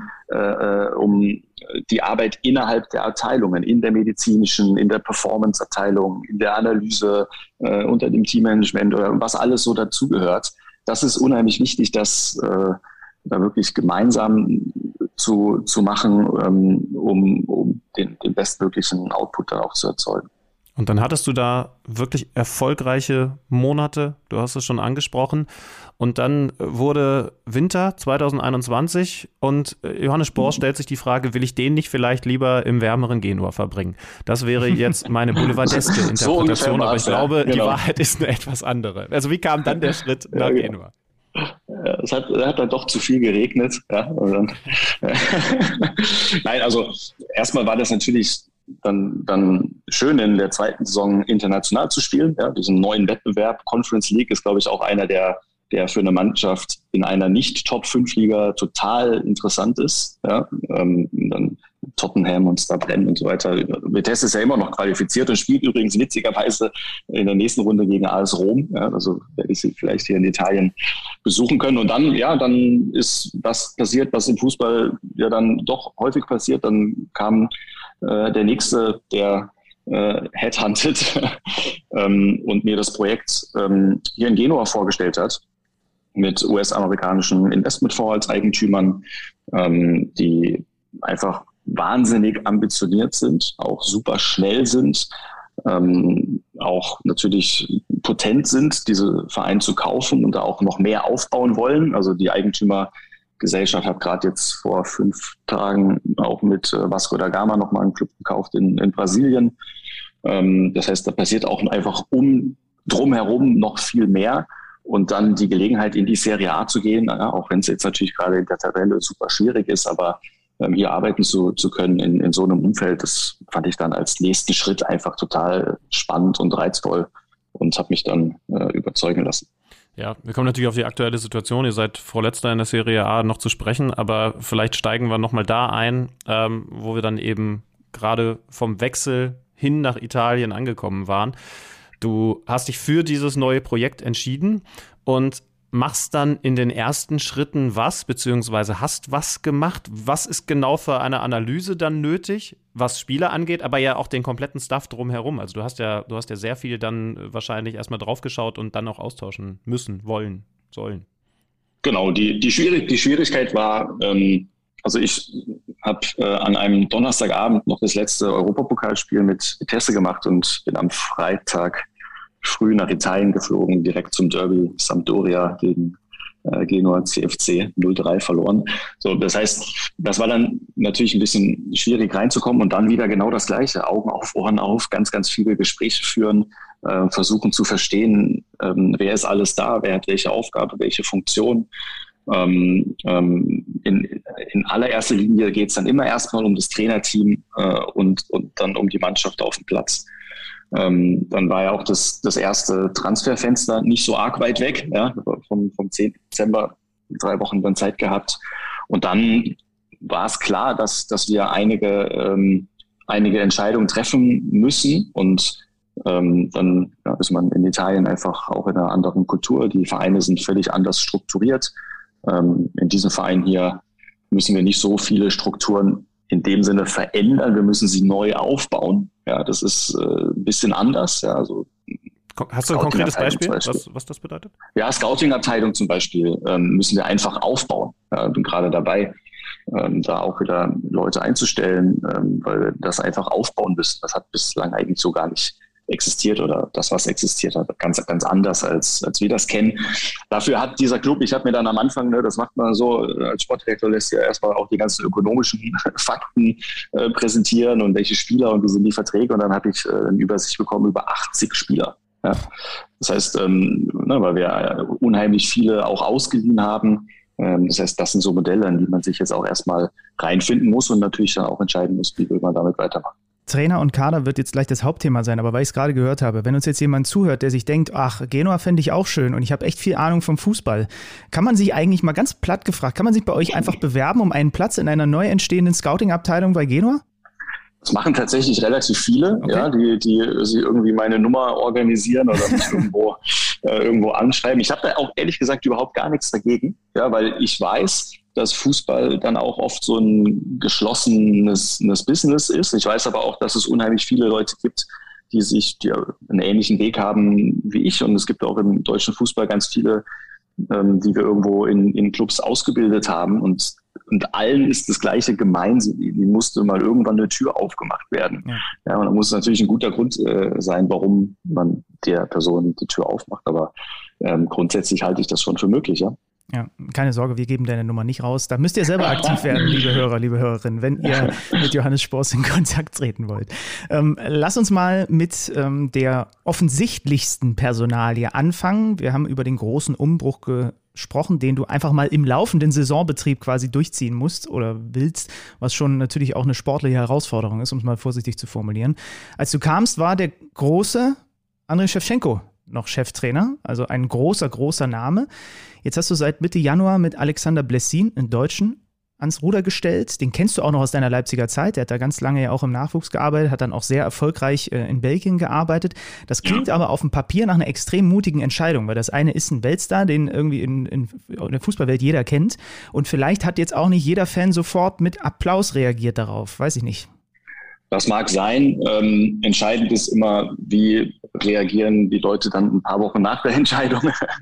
S5: die Arbeit innerhalb der Abteilungen, in der medizinischen, in der Performance-Abteilung, in der Analyse, unter dem Teammanagement oder was alles so dazugehört. Das ist unheimlich wichtig, dass da wirklich gemeinsam zu machen, um den bestmöglichen Output dann auch zu erzeugen.
S3: Und dann hattest du da wirklich erfolgreiche Monate, du hast es schon angesprochen. Und dann wurde Winter 2021 und Johannes Sporsch stellt sich die Frage, will ich den nicht vielleicht lieber im wärmeren Genua verbringen? Das wäre jetzt meine boulevardeske Interpretation, aber ich glaube, die Wahrheit ist eine etwas andere. Also wie kam dann der Schritt nach Genua?
S5: Es hat dann doch zu viel geregnet. Ja, Nein, also erstmal war das natürlich dann schön, in der zweiten Saison international zu spielen. Ja, diesen neuen Wettbewerb, Conference League, ist, glaube ich, auch einer, der für eine Mannschaft in einer Nicht-Top-5-Liga total interessant ist. Ja, dann Tottenham und Starbrenn und so weiter. Vitesse ist ja immer noch qualifiziert und spielt übrigens witzigerweise in der nächsten Runde gegen AS Rom. Ja, also werde ich sie vielleicht hier in Italien besuchen können. Und dann ist das passiert, was im Fußball ja dann doch häufig passiert. Dann kam der Nächste, der headhuntet und mir das Projekt hier in Genua vorgestellt hat, mit US-amerikanischen Investmentfonds als Eigentümern, die einfach wahnsinnig ambitioniert sind, auch super schnell sind, auch natürlich potent sind, diese Vereine zu kaufen und da auch noch mehr aufbauen wollen. Also die Eigentümergesellschaft hat gerade jetzt vor 5 Tagen auch mit Vasco da Gama nochmal einen Club gekauft in Brasilien. Das heißt, da passiert auch einfach drumherum noch viel mehr. Und dann die Gelegenheit, in die Serie A zu gehen, auch wenn es jetzt natürlich gerade in der Tabelle super schwierig ist, aber hier arbeiten zu können in so einem Umfeld, das fand ich dann als nächsten Schritt einfach total spannend und reizvoll und habe mich dann überzeugen lassen.
S3: Ja, wir kommen natürlich auf die aktuelle Situation. Ihr seid Vorletzter in der Serie A noch zu sprechen, aber vielleicht steigen wir nochmal da ein, wo wir dann eben gerade vom Wechsel hin nach Italien angekommen waren. Du hast dich für dieses neue Projekt entschieden und machst dann in den ersten Schritten beziehungsweise hast was gemacht. Was ist genau für eine Analyse dann nötig, was Spieler angeht, aber ja auch den kompletten Stuff drumherum? Also du hast ja sehr viel dann wahrscheinlich erstmal draufgeschaut und dann auch austauschen müssen, wollen, sollen.
S5: Genau, die Schwierigkeit war, also ich habe an einem Donnerstagabend noch das letzte Europapokalspiel mit Vitesse gemacht und bin am Freitag früh nach Italien geflogen, direkt zum Derby Sampdoria gegen Genua CFC 0-3 verloren. So, das heißt, das war dann natürlich ein bisschen schwierig reinzukommen und dann wieder genau das Gleiche. Augen auf, Ohren auf, ganz, ganz viele Gespräche führen, versuchen zu verstehen, wer ist alles da, wer hat welche Aufgabe, welche Funktion. In allererster Linie geht es dann immer erstmal um das Trainerteam und dann um die Mannschaft auf dem Platz. Dann war ja auch das erste Transferfenster nicht so arg weit weg, ja, vom 10. Dezember, 3 Wochen dann Zeit gehabt. Und dann war es klar, dass wir einige Entscheidungen treffen müssen. Und dann ist man in Italien einfach auch in einer anderen Kultur. Die Vereine sind völlig anders strukturiert. In diesem Verein hier müssen wir nicht so viele Strukturen in dem Sinne verändern. Wir müssen sie neu aufbauen. Ja, das ist ein bisschen anders. Ja, also
S3: hast du ein konkretes Beispiel, was das bedeutet?
S5: Ja, Scouting-Abteilung zum Beispiel müssen wir einfach aufbauen. Ja, bin gerade dabei, da auch wieder Leute einzustellen, weil wir das einfach aufbauen müssen. Das hat bislang eigentlich so gar nicht existiert oder das, was existiert hat, ganz, ganz anders, als wir das kennen. Dafür hat dieser Club, ich habe mir dann am Anfang, das macht man so, als Sportdirektor lässt ja erstmal auch die ganzen ökonomischen Fakten präsentieren und welche Spieler und wie sind die Verträge und dann habe ich eine Übersicht bekommen über 80 Spieler. Ja. Das heißt, weil wir unheimlich viele auch ausgeliehen haben, das heißt, das sind so Modelle, in die man sich jetzt auch erstmal reinfinden muss und natürlich dann auch entscheiden muss, wie will man damit weitermachen.
S4: Trainer und Kader wird jetzt gleich das Hauptthema sein, aber weil ich es gerade gehört habe, wenn uns jetzt jemand zuhört, der sich denkt, ach, Genua fände ich auch schön und ich habe echt viel Ahnung vom Fußball, kann man sich eigentlich mal ganz platt gefragt, kann man sich bei euch einfach bewerben um einen Platz in einer neu entstehenden Scouting-Abteilung bei Genua?
S5: Das machen tatsächlich relativ viele, okay. Ja, die sie irgendwie meine Nummer organisieren oder mich irgendwo anschreiben. Ich habe da auch ehrlich gesagt überhaupt gar nichts dagegen, ja, weil ich weiß, dass Fußball dann auch oft so ein geschlossenes Business ist. Ich weiß aber auch, dass es unheimlich viele Leute gibt, die einen ähnlichen Weg haben wie ich. Und es gibt auch im deutschen Fußball ganz viele, die wir irgendwo in Clubs ausgebildet haben. Und allen ist das Gleiche gemein. Die musste mal irgendwann eine Tür aufgemacht werden. Ja, und da muss es natürlich ein guter Grund sein, warum man der Person die Tür aufmacht. Aber grundsätzlich halte ich das schon für möglich, ja.
S4: Ja, keine Sorge, wir geben deine Nummer nicht raus. Da müsst ihr selber aktiv werden, liebe Hörer, liebe Hörerinnen, wenn ihr mit Johannes Spross in Kontakt treten wollt. Lass uns mal mit der offensichtlichsten Personalie anfangen. Wir haben über den großen Umbruch gesprochen, den du einfach mal im laufenden Saisonbetrieb quasi durchziehen musst oder willst, was schon natürlich auch eine sportliche Herausforderung ist, um es mal vorsichtig zu formulieren. Als du kamst, war der große Andrei Shevchenko noch Cheftrainer, also ein großer, großer Name. Jetzt hast du seit Mitte Januar mit Alexander Blessin, einen Deutschen, ans Ruder gestellt. Den kennst du auch noch aus deiner Leipziger Zeit. Der hat da ganz lange ja auch im Nachwuchs gearbeitet, hat dann auch sehr erfolgreich in Belgien gearbeitet. Das klingt aber auf dem Papier nach einer extrem mutigen Entscheidung, weil das eine ist ein Weltstar, den irgendwie in der Fußballwelt jeder kennt. Und vielleicht hat jetzt auch nicht jeder Fan sofort mit Applaus reagiert darauf. Weiß ich nicht.
S5: Das mag sein. Entscheidend ist immer, wie reagieren die Leute dann ein paar Wochen nach der Entscheidung.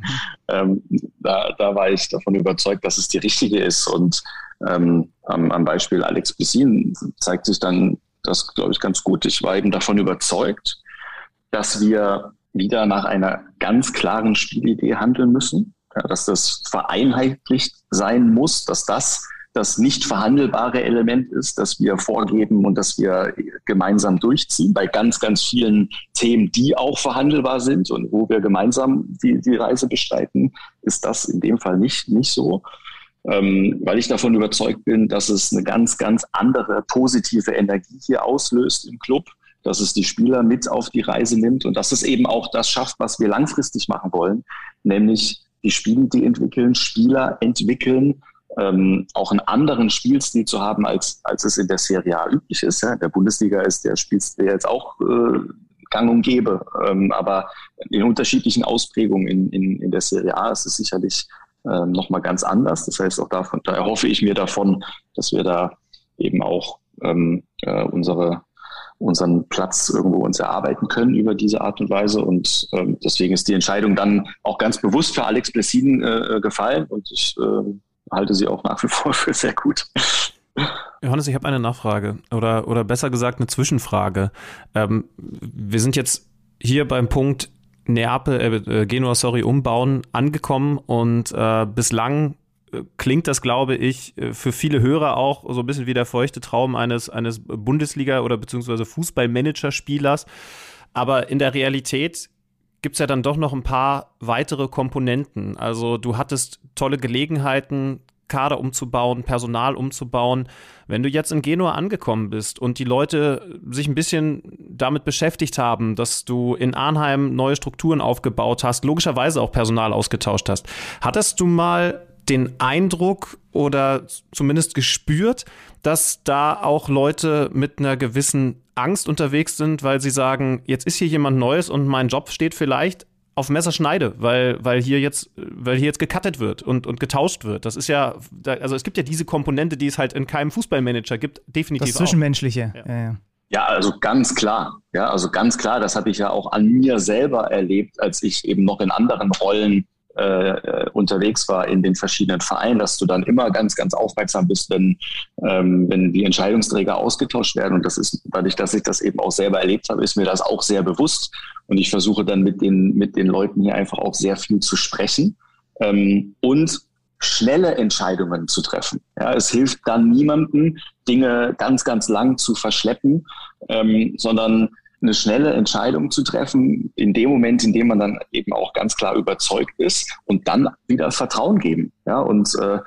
S5: Da war ich davon überzeugt, dass es die richtige ist. Und am Beispiel Alex Blessin zeigt sich dann das, glaube ich, ganz gut. Ich war eben davon überzeugt, dass wir wieder nach einer ganz klaren Spielidee handeln müssen. Ja, dass das vereinheitlicht sein muss, dass das nicht verhandelbare Element ist, das wir vorgeben und das wir gemeinsam durchziehen bei ganz, ganz vielen Themen, die auch verhandelbar sind und wo wir gemeinsam die Reise bestreiten, ist das in dem Fall nicht so. Weil ich davon überzeugt bin, dass es eine ganz, ganz andere positive Energie hier auslöst im Club, dass es die Spieler mit auf die Reise nimmt und dass es eben auch das schafft, was wir langfristig machen wollen, nämlich die Spielidee entwickeln, Spieler entwickeln, auch einen anderen Spielstil zu haben, als es in der Serie A üblich ist. Ja. In der Bundesliga ist der Spielstil jetzt auch gang und gäbe, aber in unterschiedlichen Ausprägungen in der Serie A ist es sicherlich nochmal ganz anders. Das heißt, auch da erhoffe ich mir davon, dass wir da eben auch unseren Platz irgendwo uns erarbeiten können über diese Art und Weise. Und deswegen ist die Entscheidung dann auch ganz bewusst für Alex Blessin gefallen und ich halte sie auch nach wie vor für sehr gut.
S3: Johannes, ich habe eine Nachfrage oder besser gesagt eine Zwischenfrage. Wir sind jetzt hier beim Punkt, Genua, angekommen und bislang klingt das, glaube ich, für viele Hörer auch so ein bisschen wie der feuchte Traum eines Bundesliga- oder beziehungsweise Fußballmanager-Spielers. Aber in der Realität gibt es ja dann doch noch ein paar weitere Komponenten. Also du hattest tolle Gelegenheiten, Kader umzubauen, Personal umzubauen. Wenn du jetzt in Genua angekommen bist und die Leute sich ein bisschen damit beschäftigt haben, dass du in Arnheim neue Strukturen aufgebaut hast, logischerweise auch Personal ausgetauscht hast, hattest du mal den Eindruck oder zumindest gespürt, dass da auch Leute mit einer gewissen Angst unterwegs sind, weil sie sagen, jetzt ist hier jemand Neues und mein Job steht vielleicht auf Messerschneide, weil hier jetzt gecuttet wird und getauscht wird. Das ist ja, also es gibt ja diese Komponente, die es halt in keinem Fußballmanager gibt, definitiv
S4: das Zwischenmenschliche.
S3: Ja.
S5: Ja, also ganz klar. Ja, also ganz klar, das habe ich ja auch an mir selber erlebt, als ich eben noch in anderen Rollen unterwegs war in den verschiedenen Vereinen, dass du dann immer ganz, ganz aufmerksam bist, wenn die Entscheidungsträger ausgetauscht werden. Und das ist, dadurch, dass ich das eben auch selber erlebt habe, ist mir das auch sehr bewusst. Und ich versuche dann mit den Leuten hier einfach auch sehr viel zu sprechen und schnelle Entscheidungen zu treffen. Ja, es hilft dann niemandem, Dinge ganz, ganz lang zu verschleppen, sondern eine schnelle Entscheidung zu treffen, in dem Moment, in dem man dann eben auch ganz klar überzeugt ist und dann wieder Vertrauen geben. Ja, und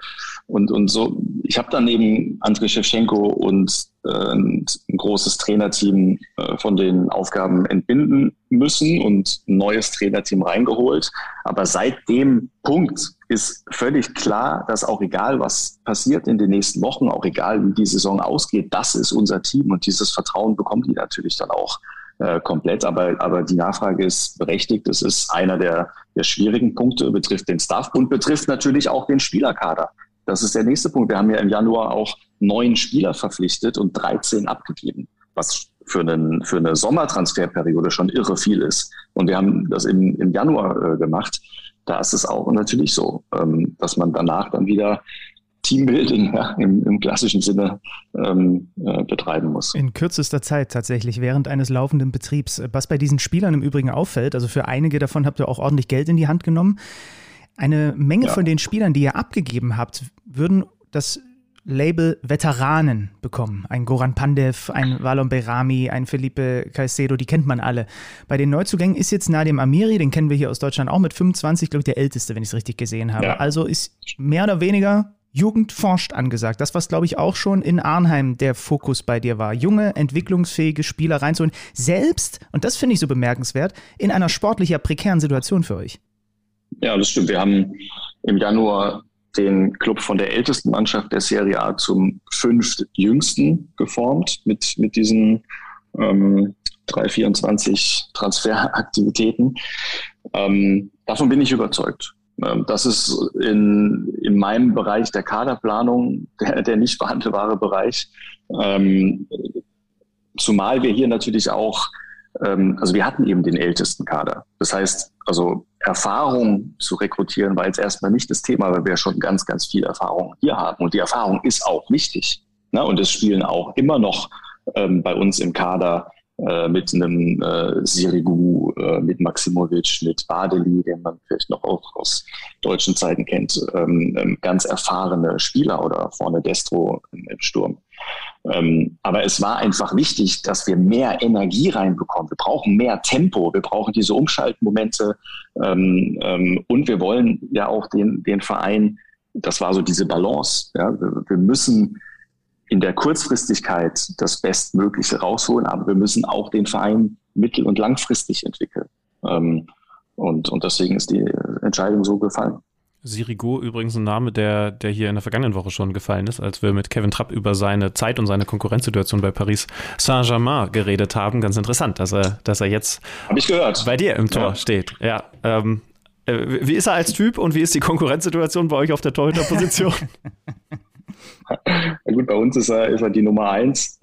S5: so, ich habe dann eben Andrei Shevchenko und ein großes Trainerteam von den Aufgaben entbinden müssen und ein neues Trainerteam reingeholt. Aber seit dem Punkt ist völlig klar, dass auch egal, was passiert in den nächsten Wochen, auch egal, wie die Saison ausgeht, das ist unser Team und dieses Vertrauen bekommen die natürlich dann auch komplett, aber die Nachfrage ist berechtigt. Es ist einer der schwierigen Punkte, betrifft den Staff und betrifft natürlich auch den Spielerkader. Das ist der nächste Punkt. Wir haben ja im Januar auch 9 Spieler verpflichtet und 13 abgegeben, was für eine Sommertransferperiode schon irre viel ist. Und wir haben das im Januar gemacht. Da ist es auch natürlich so, dass man danach dann wieder Teambuilding im klassischen Sinne betreiben muss.
S4: In kürzester Zeit tatsächlich, während eines laufenden Betriebs. Was bei diesen Spielern im Übrigen auffällt, also für einige davon habt ihr auch ordentlich Geld in die Hand genommen. Eine Menge von den Spielern, die ihr abgegeben habt, würden das Label Veteranen bekommen. Ein Goran Pandev, ein Valon Behrami, ein Felipe Caicedo, die kennt man alle. Bei den Neuzugängen ist jetzt Nadim Amiri, den kennen wir hier aus Deutschland auch mit 25, glaube ich, der Älteste, wenn ich es richtig gesehen habe. Ja. Also ist mehr oder weniger Jugend forscht angesagt. Das, was, glaube ich, auch schon in Arnheim der Fokus bei dir war. Junge, entwicklungsfähige Spieler reinzuholen. Selbst, und das finde ich so bemerkenswert, in einer sportlich ja prekären Situation für euch.
S5: Ja, das stimmt. Wir haben im Januar den Club von der ältesten Mannschaft der Serie A zum 5. jüngsten geformt mit diesen 324 Transferaktivitäten. Davon bin ich überzeugt. Das ist in meinem Bereich der Kaderplanung der nicht behandelbare Bereich. Zumal wir hier natürlich auch, also wir hatten eben den ältesten Kader. Das heißt, also Erfahrung zu rekrutieren war jetzt erstmal nicht das Thema, weil wir schon ganz, ganz viel Erfahrung hier haben. Und die Erfahrung ist auch wichtig. Ne? Und es spielen auch immer noch bei uns im Kader mit einem Sirigu, mit Maximovic, mit Badeli, den man vielleicht noch auch aus deutschen Zeiten kennt, ganz erfahrene Spieler oder vorne Destro im Sturm. Aber es war einfach wichtig, dass wir mehr Energie reinbekommen. Wir brauchen mehr Tempo, wir brauchen diese Umschaltmomente und wir wollen ja auch den Verein, das war so diese Balance. Ja? Wir müssen in der Kurzfristigkeit das Bestmögliche rausholen, aber wir müssen auch den Verein mittel- und langfristig entwickeln. Und deswegen ist die Entscheidung so gefallen.
S3: Sirigu übrigens ein Name, der hier in der vergangenen Woche schon gefallen ist, als wir mit Kevin Trapp über seine Zeit und seine Konkurrenzsituation bei Paris Saint-Germain geredet haben. Ganz interessant, dass er jetzt
S5: Hab ich gehört.
S3: Bei dir im Tor steht. Ja, wie ist er als Typ und wie ist die Konkurrenzsituation bei euch auf der Torhüterposition?
S5: Ja gut, bei uns ist er die Nummer 1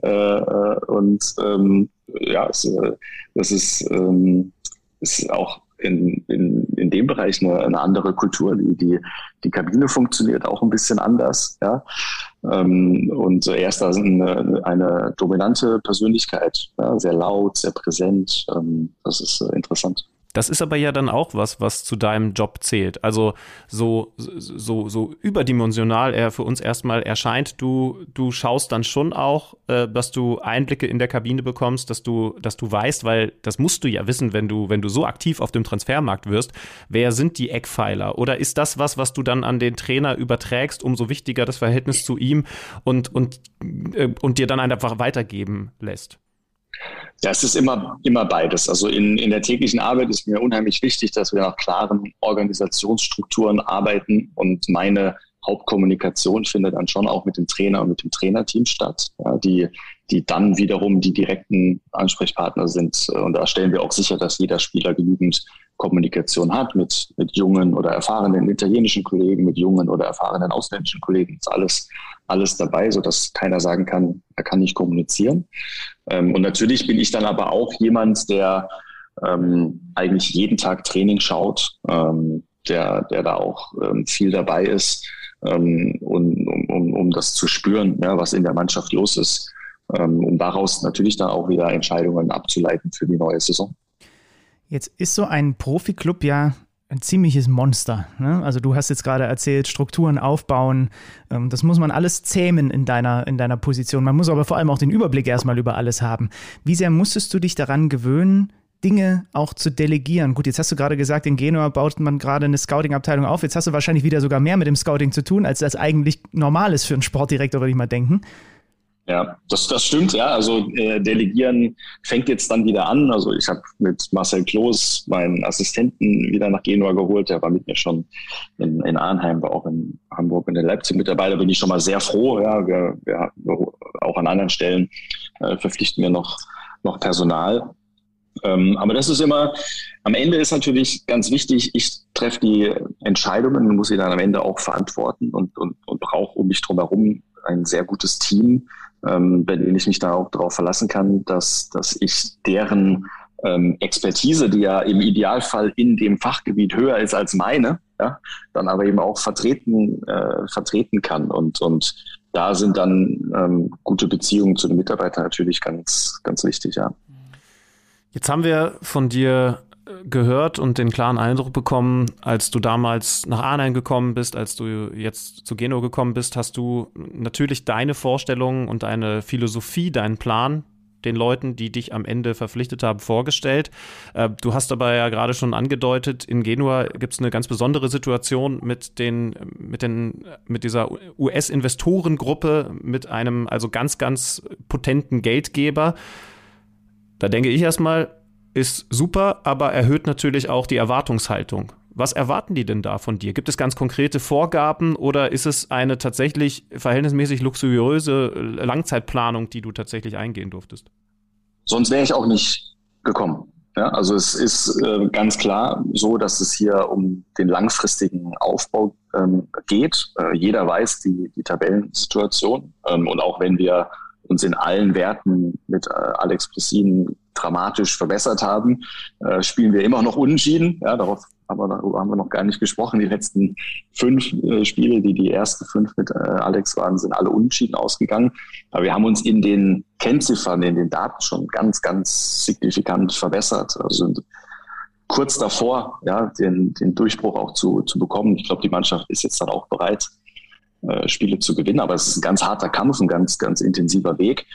S5: das ist auch in dem Bereich eine andere Kultur. Die Kabine funktioniert auch ein bisschen anders. Ja? Und er ist da eine dominante Persönlichkeit, ja? Sehr laut, sehr präsent. Das ist interessant.
S3: Das ist aber ja dann auch was zu deinem Job zählt. Also so überdimensional er für uns erstmal erscheint. Du schaust dann schon auch, dass du Einblicke in der Kabine bekommst, dass du weißt, weil das musst du ja wissen, wenn du so aktiv auf dem Transfermarkt wirst, wer sind die Eckpfeiler? Oder ist das was du dann an den Trainer überträgst, umso wichtiger das Verhältnis zu ihm und dir dann einfach weitergeben lässt?
S5: Ja, es ist immer beides. Also in der täglichen Arbeit ist mir unheimlich wichtig, dass wir nach klaren Organisationsstrukturen arbeiten, und meine Hauptkommunikation findet dann schon auch mit dem Trainer und mit dem Trainerteam statt, ja, die dann wiederum die direkten Ansprechpartner sind. Und da stellen wir auch sicher, dass jeder Spieler genügend Kommunikation hat mit jungen oder erfahrenen italienischen Kollegen, mit jungen oder erfahrenen ausländischen Kollegen. Ist alles dabei, sodass keiner sagen kann, er kann nicht kommunizieren. Und natürlich bin ich dann aber auch jemand, der eigentlich jeden Tag Training schaut, der da auch viel dabei ist, um das zu spüren, ja, was in der Mannschaft los ist, um daraus natürlich dann auch wieder Entscheidungen abzuleiten für die neue Saison.
S4: Jetzt ist so ein Profiklub ja ein ziemliches Monster, ne? Also du hast jetzt gerade erzählt, Strukturen aufbauen, das muss man alles zähmen in deiner Position. Man muss aber vor allem auch den Überblick erstmal über alles haben. Wie sehr musstest du dich daran gewöhnen, Dinge auch zu delegieren? Gut, jetzt hast du gerade gesagt, in Genua baut man gerade eine Scouting-Abteilung auf. Jetzt hast du wahrscheinlich wieder sogar mehr mit dem Scouting zu tun, als das eigentlich normal ist für einen Sportdirektor, würde ich mal denken.
S5: Ja, das stimmt, ja. Also Delegieren fängt jetzt dann wieder an. Also ich habe mit Marcel Kloß meinen Assistenten wieder nach Genua geholt. Der war mit mir schon in Arnheim, war auch in Hamburg und in Leipzig mit dabei. Da bin ich schon mal sehr froh. Ja, wir auch an anderen Stellen verpflichten wir noch Personal. Aber das ist immer, am Ende ist natürlich ganz wichtig, ich treffe die Entscheidungen und muss sie dann am Ende auch verantworten und brauche um mich drum herum ein sehr gutes Team, bei dem ich mich da auch darauf verlassen kann, dass ich deren Expertise, die ja im Idealfall in dem Fachgebiet höher ist als meine, ja, dann aber eben auch vertreten kann. Und da sind dann gute Beziehungen zu den Mitarbeitern natürlich ganz, ganz wichtig, ja.
S3: Jetzt haben wir von dir gehört und den klaren Eindruck bekommen, als du damals nach Arnheim gekommen bist, als du jetzt zu Genua gekommen bist, hast du natürlich deine Vorstellungen und deine Philosophie, deinen Plan den Leuten, die dich am Ende verpflichtet haben, vorgestellt. Du hast aber ja gerade schon angedeutet, in Genua gibt es eine ganz besondere Situation mit dieser US-Investorengruppe, mit einem also ganz, ganz potenten Geldgeber. Da denke ich erstmal, ist super, aber erhöht natürlich auch die Erwartungshaltung. Was erwarten die denn da von dir? Gibt es ganz konkrete Vorgaben oder ist es eine tatsächlich verhältnismäßig luxuriöse Langzeitplanung, die du tatsächlich eingehen durftest?
S5: Sonst wäre ich auch nicht gekommen. Ja, also es ist ganz klar so, dass es hier um den langfristigen Aufbau geht. Jeder weiß die Tabellensituation. Und auch wenn wir uns in allen Werten mit Alex Pressin dramatisch verbessert haben, spielen wir immer noch unentschieden. Ja, darüber haben wir noch gar nicht gesprochen. Die letzten 5 Spiele, die ersten 5 mit Alex waren, sind alle unentschieden ausgegangen. Aber wir haben uns in den Kennziffern, in den Daten schon ganz, ganz signifikant verbessert. Also sind kurz davor, ja, den Durchbruch auch zu bekommen. Ich glaube, die Mannschaft ist jetzt dann auch bereit, Spiele zu gewinnen, aber es ist ein ganz harter Kampf, ein ganz, ganz intensiver Weg.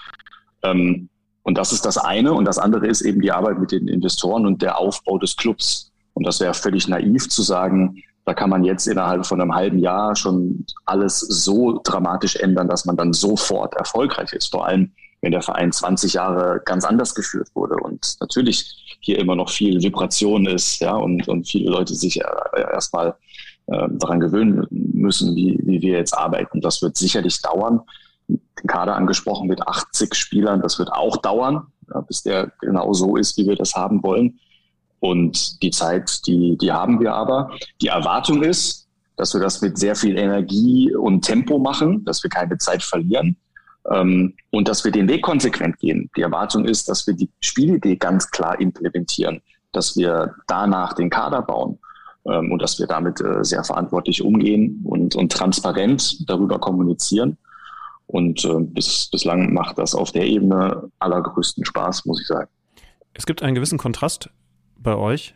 S5: Und das ist das eine. Und das andere ist eben die Arbeit mit den Investoren und der Aufbau des Clubs. Und das wäre völlig naiv zu sagen, da kann man jetzt innerhalb von einem halben Jahr schon alles so dramatisch ändern, dass man dann sofort erfolgreich ist. Vor allem, wenn der Verein 20 Jahre ganz anders geführt wurde und natürlich hier immer noch viel Vibration ist, ja, und viele Leute sich erstmal daran gewöhnen müssen, wie wir jetzt arbeiten. Das wird sicherlich dauern. Den Kader angesprochen mit 80 Spielern, das wird auch dauern, ja, bis der genau so ist, wie wir das haben wollen. Und die Zeit, die haben wir aber. Die Erwartung ist, dass wir das mit sehr viel Energie und Tempo machen, dass wir keine Zeit verlieren und dass wir den Weg konsequent gehen. Die Erwartung ist, dass wir die Spielidee ganz klar implementieren, dass wir danach den Kader bauen. Und dass wir damit sehr verantwortlich umgehen und transparent darüber kommunizieren. Und bislang macht das auf der Ebene allergrößten Spaß, muss ich sagen.
S3: Es gibt einen gewissen Kontrast bei euch.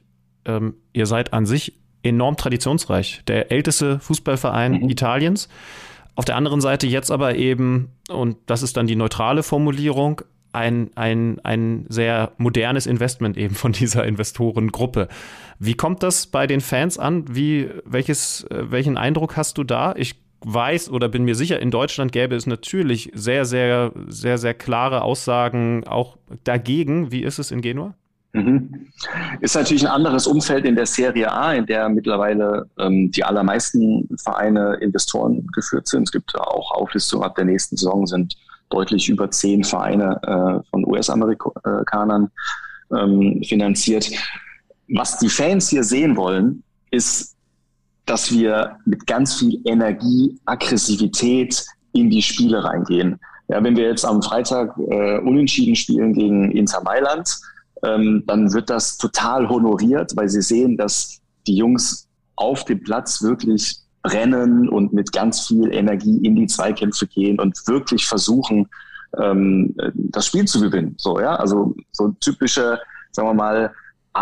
S3: ihr seid an sich enorm traditionsreich. Der älteste Fußballverein Italiens. Auf der anderen Seite jetzt aber eben, und das ist dann die neutrale Formulierung, ein sehr modernes Investment eben von dieser Investorengruppe. Wie kommt das bei den Fans an? Welchen Eindruck hast du da? Ich weiß oder bin mir sicher, in Deutschland gäbe es natürlich sehr, sehr, sehr, sehr klare Aussagen auch dagegen. Wie ist es in Genua?
S5: Ist natürlich ein anderes Umfeld in der Serie A, in der mittlerweile die allermeisten Vereine Investoren geführt sind. Es gibt auch Auflistungen ab der nächsten Saison, sind deutlich über 10 Vereine von US-Amerikanern finanziert. Was die Fans hier sehen wollen, ist, dass wir mit ganz viel Energie, Aggressivität in die Spiele reingehen. Ja, wenn wir jetzt am Freitag unentschieden spielen gegen Inter Mailand, dann wird das total honoriert, weil sie sehen, dass die Jungs auf dem Platz wirklich brennen und mit ganz viel Energie in die Zweikämpfe gehen und wirklich versuchen, das Spiel zu gewinnen. So, ja, also so typische, sagen wir mal,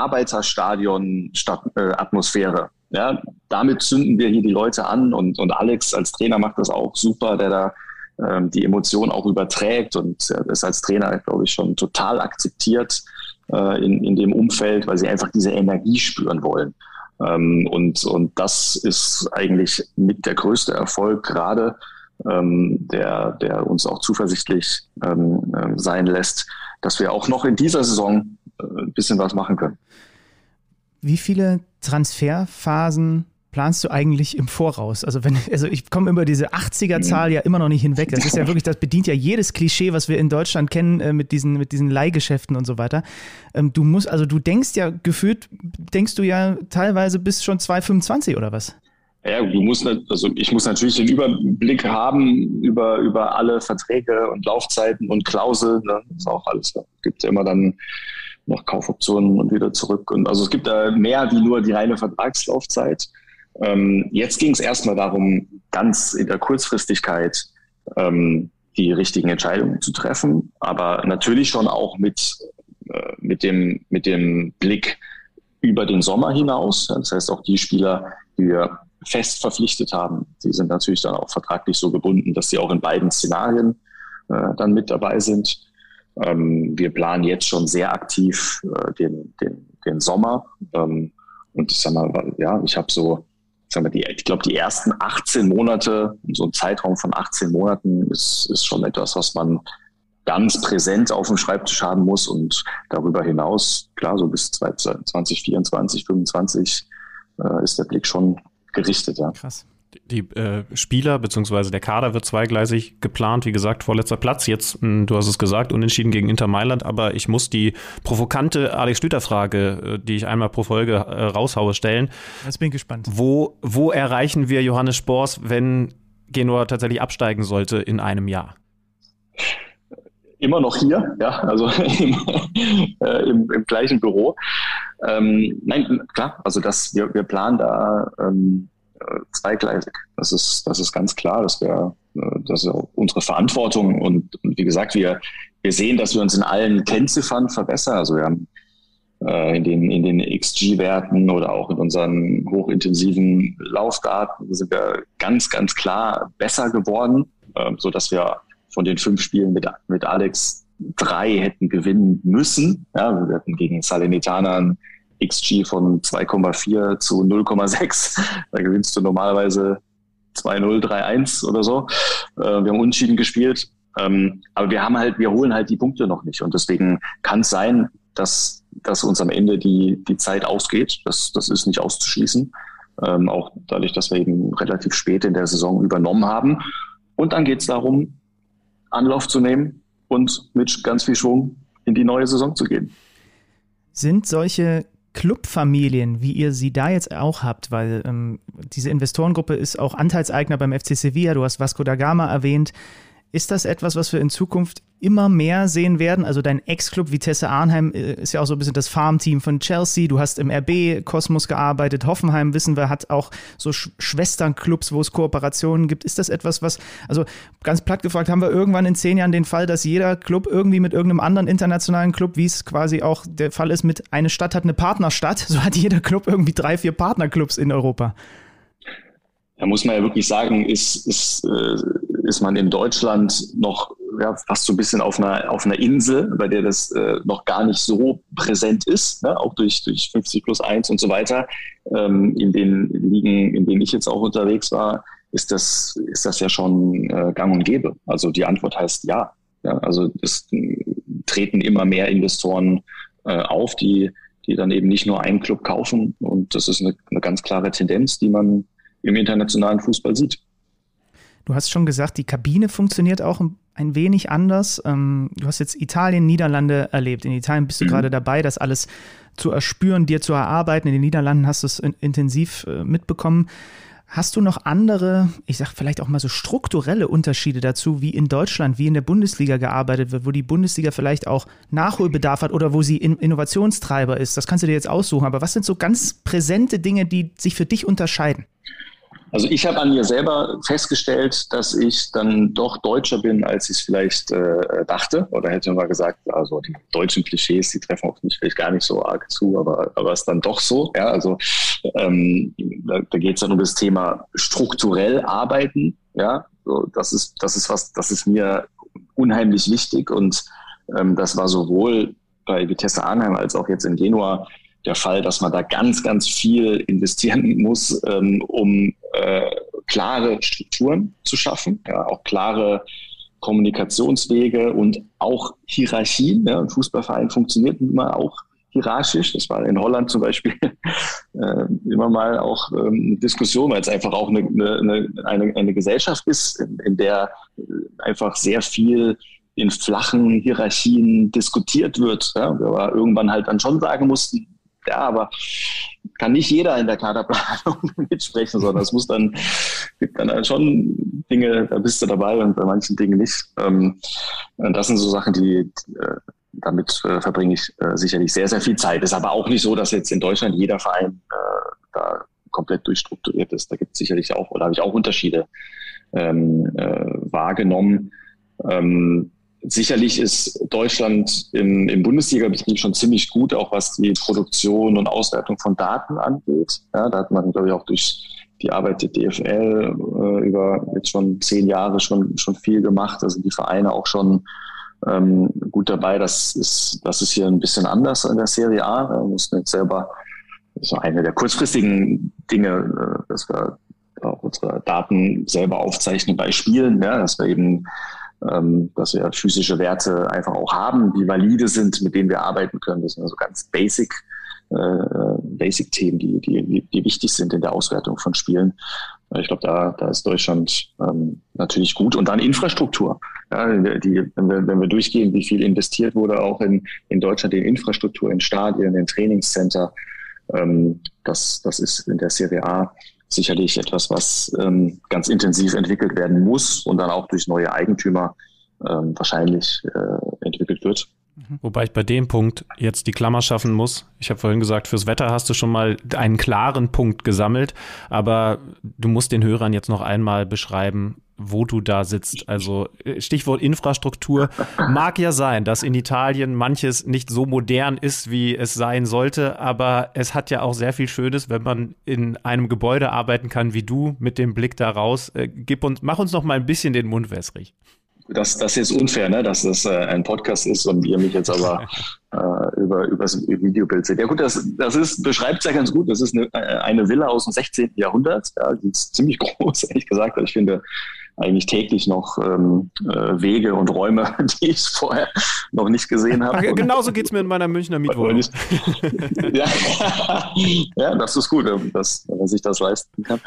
S5: Arbeiterstadion-Atmosphäre. Ja, damit zünden wir hier die Leute an und Alex als Trainer macht das auch super, der da die Emotionen auch überträgt und ist als Trainer, glaube ich, schon total akzeptiert in dem Umfeld, weil sie einfach diese Energie spüren wollen. Und das ist eigentlich mit der größte Erfolg gerade, der uns auch zuversichtlich sein lässt, dass wir auch noch in dieser Saison ein bisschen was machen können.
S4: Wie viele Transferphasen planst du eigentlich im Voraus? Also ich komme über diese 80er-Zahl ja immer noch nicht hinweg. Das ist ja wirklich, das bedient ja jedes Klischee, was wir in Deutschland kennen mit diesen Leihgeschäften und so weiter. Du denkst ja teilweise bis schon 2025 oder was?
S5: Ja, ich muss natürlich den Überblick haben über alle Verträge und Laufzeiten und Klauseln. Das ist auch alles. Es gibt ja immer dann noch Kaufoptionen und wieder zurück. Und also es gibt da mehr wie nur die reine Vertragslaufzeit. Jetzt ging es erstmal darum, ganz in der Kurzfristigkeit die richtigen Entscheidungen zu treffen, aber natürlich schon auch mit dem Blick über den Sommer hinaus. Das heißt, auch die Spieler, die wir fest verpflichtet haben, die sind natürlich dann auch vertraglich so gebunden, dass sie auch in beiden Szenarien dann mit dabei sind. Wir planen jetzt schon sehr aktiv den Sommer. Und ich sag mal, ja, ich glaube, die ersten 18 Monate, so ein Zeitraum von 18 Monaten ist schon etwas, was man ganz präsent auf dem Schreibtisch haben muss. Und darüber hinaus, klar, so bis 2024, 2025 ist der Blick schon gerichtet. Ja.
S4: Krass.
S3: Die Spieler bzw. der Kader wird zweigleisig geplant. Wie gesagt, vorletzter Platz. Jetzt, du hast es gesagt, unentschieden gegen Inter Mailand. Aber ich muss die provokante Alex-Schlüter-Frage, die ich einmal pro Folge raushaue, stellen.
S4: Jetzt bin ich gespannt.
S3: Wo erreichen wir Johannes Spors, wenn Genua tatsächlich absteigen sollte in einem Jahr?
S5: Immer noch hier, ja, also im gleichen Büro. Nein, klar, also wir planen da zweigleisig. Das ist ganz klar, das ist auch unsere Verantwortung und wie gesagt, wir sehen, dass wir uns in allen Kennziffern verbessern. Also wir haben in den XG-Werten oder auch in unseren hochintensiven Laufdaten sind wir ganz, ganz klar besser geworden, so dass wir von den 5 Spielen mit Alex 3 hätten gewinnen müssen. Ja, wir hatten gegen Salernitana ein XG von 2,4 zu 0,6. Da gewinnst du normalerweise 2-0, 3-1 oder so. Wir haben unentschieden gespielt. Aber wir holen halt die Punkte noch nicht. Und deswegen kann es sein, dass uns am Ende die Zeit ausgeht. Das ist nicht auszuschließen. Auch dadurch, dass wir eben relativ spät in der Saison übernommen haben. Und dann geht es darum, Anlauf zu nehmen und mit ganz viel Schwung in die neue Saison zu gehen.
S4: Sind solche Clubfamilien, wie ihr sie da jetzt auch habt, weil diese Investorengruppe ist auch Anteilseigner beim FC Sevilla, du hast Vasco da Gama erwähnt, Ist das etwas, was wir in Zukunft immer mehr sehen werden? Also dein Ex-Club Vitesse Arnheim ist ja auch so ein bisschen das Farmteam von Chelsea. Du hast im RB-Kosmos gearbeitet. Hoffenheim, wissen wir, hat auch so Schwesternclubs, wo es Kooperationen gibt. Ist das etwas, was, also ganz platt gefragt, haben wir irgendwann in 10 Jahren den Fall, dass jeder Club irgendwie mit irgendeinem anderen internationalen Club, wie es quasi auch der Fall ist, mit eine Stadt hat eine Partnerstadt, so hat jeder Club irgendwie 3-4 Partnerclubs in Europa?
S5: Da muss man ja wirklich sagen, ist man in Deutschland noch fast so ein bisschen auf einer Insel, bei der das noch gar nicht so präsent ist, ne? Auch durch 50+1 und so weiter. In den Ligen, in denen ich jetzt auch unterwegs war, ist das ja schon gang und gäbe. Also die Antwort heißt ja. Also es treten immer mehr Investoren auf, die dann eben nicht nur einen Club kaufen. Und das ist eine ganz klare Tendenz, die man im internationalen Fußball sieht.
S4: Du hast schon gesagt, die Kabine funktioniert auch ein wenig anders. Du hast jetzt Italien, Niederlande erlebt. In Italien bist du gerade dabei, das alles zu erspüren, dir zu erarbeiten. In den Niederlanden hast du es intensiv mitbekommen. Hast du noch andere, ich sag vielleicht auch mal so strukturelle Unterschiede dazu, wie in Deutschland, wie in der Bundesliga gearbeitet wird, wo die Bundesliga vielleicht auch Nachholbedarf hat oder wo sie Innovationstreiber ist? Das kannst du dir jetzt aussuchen. Aber was sind so ganz präsente Dinge, die sich für dich unterscheiden?
S5: Also ich habe an mir selber festgestellt, dass ich dann doch deutscher bin, als ich es vielleicht dachte. Oder hätte man gesagt, also die deutschen Klischees, die treffen auf mich vielleicht gar nicht so arg zu, aber es ist dann doch so. Ja, also da geht es dann um das Thema strukturell arbeiten. Ja, so, das ist mir unheimlich wichtig und das war sowohl bei Vitesse Arnheim als auch jetzt in Genua der Fall, dass man da ganz, ganz viel investieren muss, um klare Strukturen zu schaffen, ja, auch klare Kommunikationswege und auch Hierarchien. Ja. Ein Fußballverein funktioniert immer auch hierarchisch. Das war in Holland zum Beispiel immer mal auch eine Diskussion, weil es einfach auch eine Gesellschaft ist, in der einfach sehr viel in flachen Hierarchien diskutiert wird. Ja. Aber irgendwann halt dann schon sagen mussten, ja, aber kann nicht jeder in der Kaderplanung mitsprechen, sondern es gibt dann schon Dinge, da bist du dabei und bei manchen Dingen nicht. Und das sind so Sachen, damit verbringe ich sicherlich sehr, sehr viel Zeit. Ist aber auch nicht so, dass jetzt in Deutschland jeder Verein da komplett durchstrukturiert ist. Da gibt es sicherlich auch, oder habe ich auch Unterschiede wahrgenommen. Sicherlich ist Deutschland im Bundesliga-Betrieb schon ziemlich gut, auch was die Produktion und Auswertung von Daten angeht. Ja, da hat man, glaube ich, auch durch die Arbeit der DFL über jetzt schon 10 Jahre schon viel gemacht. Also die Vereine auch schon gut dabei. Das ist hier ein bisschen anders in der Serie A. Wir mussten jetzt selber, das war eine der kurzfristigen Dinge, dass wir auch unsere Daten selber aufzeichnen bei Spielen, ja, dass wir physische Werte einfach auch haben, die valide sind, mit denen wir arbeiten können. Das sind also ganz Basic-Themen, die wichtig sind in der Auswertung von Spielen. Ich glaube, da ist Deutschland natürlich gut. Und dann Infrastruktur. Ja, wenn wir durchgehen, wie viel investiert wurde auch in Deutschland in Infrastruktur, in Stadien, in Trainingscenter. Das ist in der Serie A sicherlich etwas, was ganz intensiv entwickelt werden muss und dann auch durch neue Eigentümer wahrscheinlich entwickelt wird.
S3: Wobei ich bei dem Punkt jetzt die Klammer schaffen muss. Ich habe vorhin gesagt, fürs Wetter hast du schon mal einen klaren Punkt gesammelt, aber du musst den Hörern jetzt noch einmal beschreiben, wo du da sitzt. Also Stichwort Infrastruktur. Mag ja sein, dass in Italien manches nicht so modern ist, wie es sein sollte, aber es hat ja auch sehr viel Schönes, wenn man in einem Gebäude arbeiten kann wie du, mit dem Blick da raus. Mach uns noch mal ein bisschen den Mund wässrig.
S5: Das ist jetzt unfair, ne? Dass das ein Podcast ist und ihr mich jetzt aber über das Videobild seht. Ja gut, das beschreibt es ja ganz gut. Das ist eine Villa aus dem 16. Jahrhundert. Ja, die ist ziemlich groß, ehrlich gesagt. Ich finde eigentlich täglich noch Wege und Räume, die ich vorher noch nicht gesehen habe.
S3: Genauso geht es mir in meiner Münchner Mietwohnung.
S5: Ja, das ist gut, wenn man sich das leisten kann.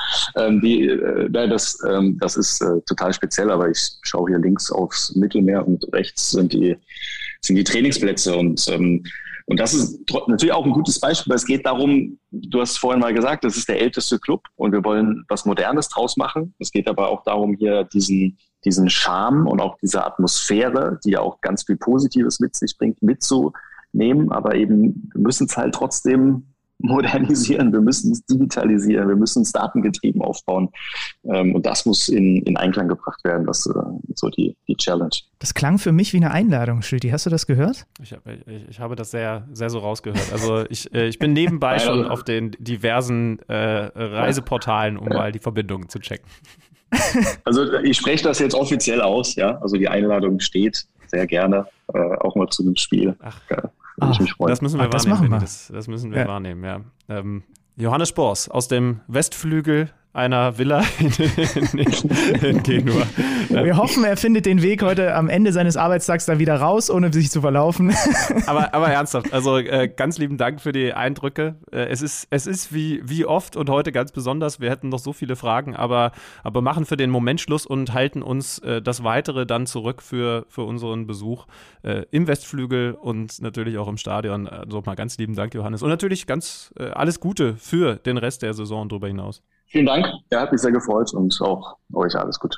S5: Das ist total speziell, aber ich schaue hier links aufs Mittelmeer und rechts sind die Trainingsplätze und das ist natürlich auch ein gutes Beispiel, weil es geht darum, du hast vorhin mal gesagt, das ist der älteste Club und wir wollen was Modernes draus machen. Es geht aber auch darum, hier diesen diesen Charme und auch diese Atmosphäre, die ja auch ganz viel Positives mit sich bringt, mitzunehmen. Aber eben, wir müssen es halt trotzdem modernisieren, wir müssen es digitalisieren, wir müssen es datengetrieben aufbauen. Und das muss in Einklang gebracht werden. Das ist so die Challenge.
S4: Das klang für mich wie eine Einladung, Schlüti. Hast du das gehört?
S3: Ich habe das sehr, sehr so rausgehört. Also ich bin nebenbei schon auf den diversen Reiseportalen, um mal die Verbindungen zu checken.
S5: Also ich spreche das jetzt offiziell aus, ja. Also die Einladung steht sehr gerne, auch mal zu einem Spiel. Würde ich mich freuen.
S3: Das müssen wir wahrnehmen. Das müssen wir wahrnehmen, ja. Johannes Spors aus dem Westflügel einer Villa in Genua.
S4: Wir hoffen, er findet den Weg heute am Ende seines Arbeitstags da wieder raus, ohne sich zu verlaufen.
S3: Aber ernsthaft, also ganz lieben Dank für die Eindrücke. Es ist wie oft und heute ganz besonders, wir hätten noch so viele Fragen, aber machen für den Moment Schluss und halten uns das Weitere dann zurück für unseren Besuch im Westflügel und natürlich auch im Stadion. Also mal ganz lieben Dank, Johannes. Und natürlich ganz alles Gute für den Rest der Saison und darüber hinaus.
S5: Vielen Dank, hat mich sehr gefreut und auch euch alles gut.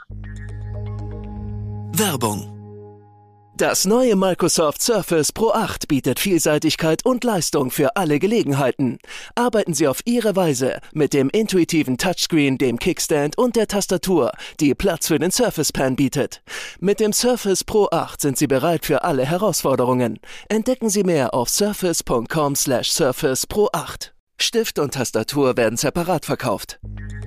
S2: Werbung. Das neue Microsoft Surface Pro 8 bietet Vielseitigkeit und Leistung für alle Gelegenheiten. Arbeiten Sie auf Ihre Weise mit dem intuitiven Touchscreen, dem Kickstand und der Tastatur, die Platz für den Surface Pen bietet. Mit dem Surface Pro 8 sind Sie bereit für alle Herausforderungen. Entdecken Sie mehr auf surface.com/Surface Pro 8. Stift und Tastatur werden separat verkauft.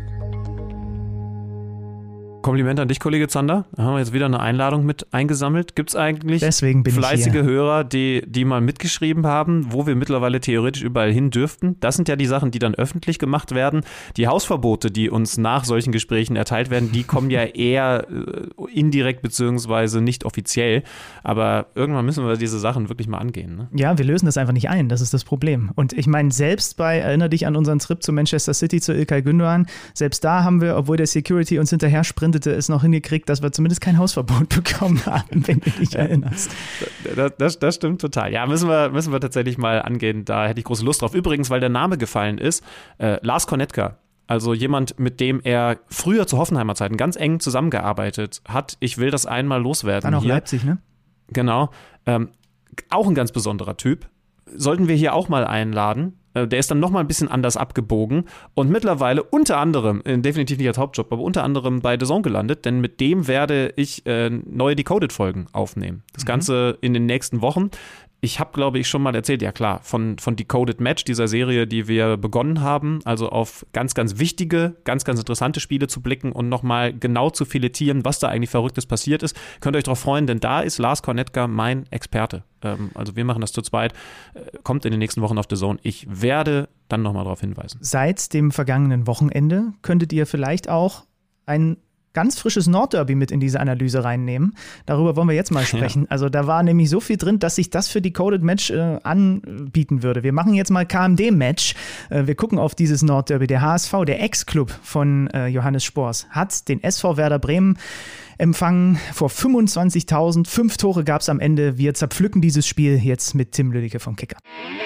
S3: Kompliment an dich, Kollege Zander. Da haben wir jetzt wieder eine Einladung mit eingesammelt. Gibt es eigentlich
S4: fleißige
S3: Hörer, die mal mitgeschrieben haben, wo wir mittlerweile theoretisch überall hin dürften? Das sind ja die Sachen, die dann öffentlich gemacht werden. Die Hausverbote, die uns nach solchen Gesprächen erteilt werden, die kommen ja eher indirekt beziehungsweise nicht offiziell. Aber irgendwann müssen wir diese Sachen wirklich mal angehen. Ne?
S4: Ja, wir lösen das einfach nicht ein. Das ist das Problem. Und ich meine, selbst erinnere dich an unseren Trip zu Manchester City, zu İlkay Gündoğan, selbst da haben wir, obwohl der Security uns hinterher sprintet, es noch hingekriegt, dass wir zumindest kein Hausverbot bekommen haben, wenn du dich erinnerst.
S3: Das stimmt total. Ja, müssen wir tatsächlich mal angehen. Da hätte ich große Lust drauf. Übrigens, weil der Name gefallen ist, Lars Konetka, also jemand, mit dem er früher zu Hoffenheimer Zeiten ganz eng zusammengearbeitet hat. Ich will das einmal loswerden.
S4: Dann auch
S3: hier.
S4: Leipzig, ne?
S3: Genau. Auch ein ganz besonderer Typ. Sollten wir hier auch mal einladen. Der ist dann nochmal ein bisschen anders abgebogen und mittlerweile unter anderem, definitiv nicht als Hauptjob, aber unter anderem bei DAZN gelandet, denn mit dem werde ich neue Decoded-Folgen aufnehmen. Das Ganze in den nächsten Wochen. Ich habe, glaube ich, schon mal erzählt, ja klar, von Decoded Match, dieser Serie, die wir begonnen haben, also auf ganz, ganz wichtige, ganz, ganz interessante Spiele zu blicken und nochmal genau zu filetieren, was da eigentlich Verrücktes passiert ist. Könnt ihr euch darauf freuen, denn da ist Lars Konetka mein Experte. Also wir machen das zu zweit, kommt in den nächsten Wochen auf DAZN. Ich werde dann nochmal darauf hinweisen.
S4: Seit dem vergangenen Wochenende könntet ihr vielleicht auch ein ganz frisches Nordderby mit in diese Analyse reinnehmen. Darüber wollen wir jetzt mal sprechen. Ja. Also da war nämlich so viel drin, dass sich das für Decoded Match anbieten würde. Wir machen jetzt mal KMD-Match. Wir gucken auf dieses Nordderby. Der HSV, der Ex-Club von Johannes Spors, hat den SV Werder Bremen empfangen vor 25.000. 5 Tore gab es am Ende. Wir zerpflücken dieses Spiel jetzt mit Tim Lüdecke vom Kicker.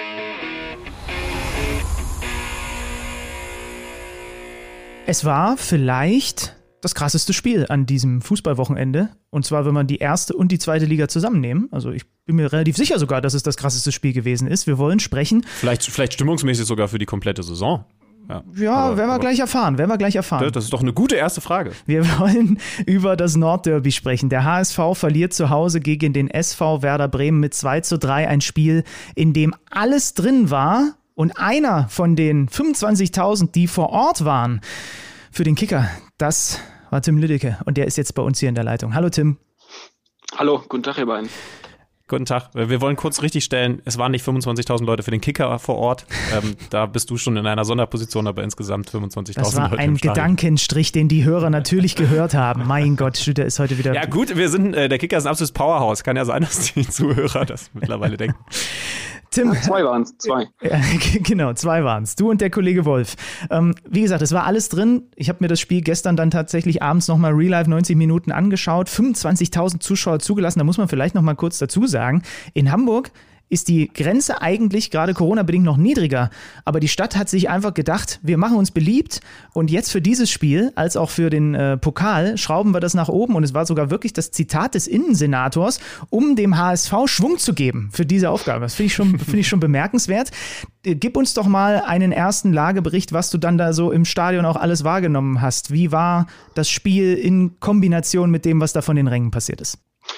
S4: Es war vielleicht das krasseste Spiel an diesem Fußballwochenende. Und zwar, wenn man die erste und die zweite Liga zusammennehmen. Also ich bin mir relativ sicher sogar, dass es das krasseste Spiel gewesen ist. Wir wollen sprechen.
S3: Vielleicht stimmungsmäßig sogar für die komplette Saison.
S4: Ja, werden wir gleich erfahren.
S3: Das ist doch eine gute erste Frage.
S4: Wir wollen über das Nordderby sprechen. Der HSV verliert zu Hause gegen den SV Werder Bremen mit 2:3. Ein Spiel, in dem alles drin war. Und einer von den 25.000, die vor Ort waren, für den Kicker, das war Tim Lüdecke und der ist jetzt bei uns hier in der Leitung. Hallo Tim.
S6: Hallo, guten Tag ihr beiden.
S3: Guten Tag. Wir wollen kurz richtigstellen, es waren nicht 25.000 Leute für den Kicker vor Ort. Da bist du schon in einer Sonderposition, aber insgesamt 25.000 Leute.
S4: Das war ein Gedankenstrich, den die Hörer natürlich gehört haben. Mein Gott, Schlüter ist heute wieder...
S3: Ja gut, der Kicker ist ein absolutes Powerhouse. Kann ja sein, dass die Zuhörer das mittlerweile denken.
S4: Tim,
S6: ja, 2 waren es, 2.
S4: Ja, genau, 2 waren es. Du und der Kollege Wolf. Wie gesagt, es war alles drin. Ich habe mir das Spiel gestern dann tatsächlich abends nochmal Real Life 90 Minuten angeschaut. 25.000 Zuschauer zugelassen. Da muss man vielleicht nochmal kurz dazu sagen. In Hamburg ist die Grenze eigentlich gerade Corona-bedingt noch niedriger. Aber die Stadt hat sich einfach gedacht, wir machen uns beliebt und jetzt für dieses Spiel, als auch für den Pokal, schrauben wir das nach oben. Und es war sogar wirklich das Zitat des Innensenators, um dem HSV Schwung zu geben für diese Aufgabe. Das finde ich schon bemerkenswert. Gib uns doch mal einen ersten Lagebericht, was du dann da so im Stadion auch alles wahrgenommen hast. Wie war das Spiel in Kombination mit dem, was da von den Rängen passiert ist?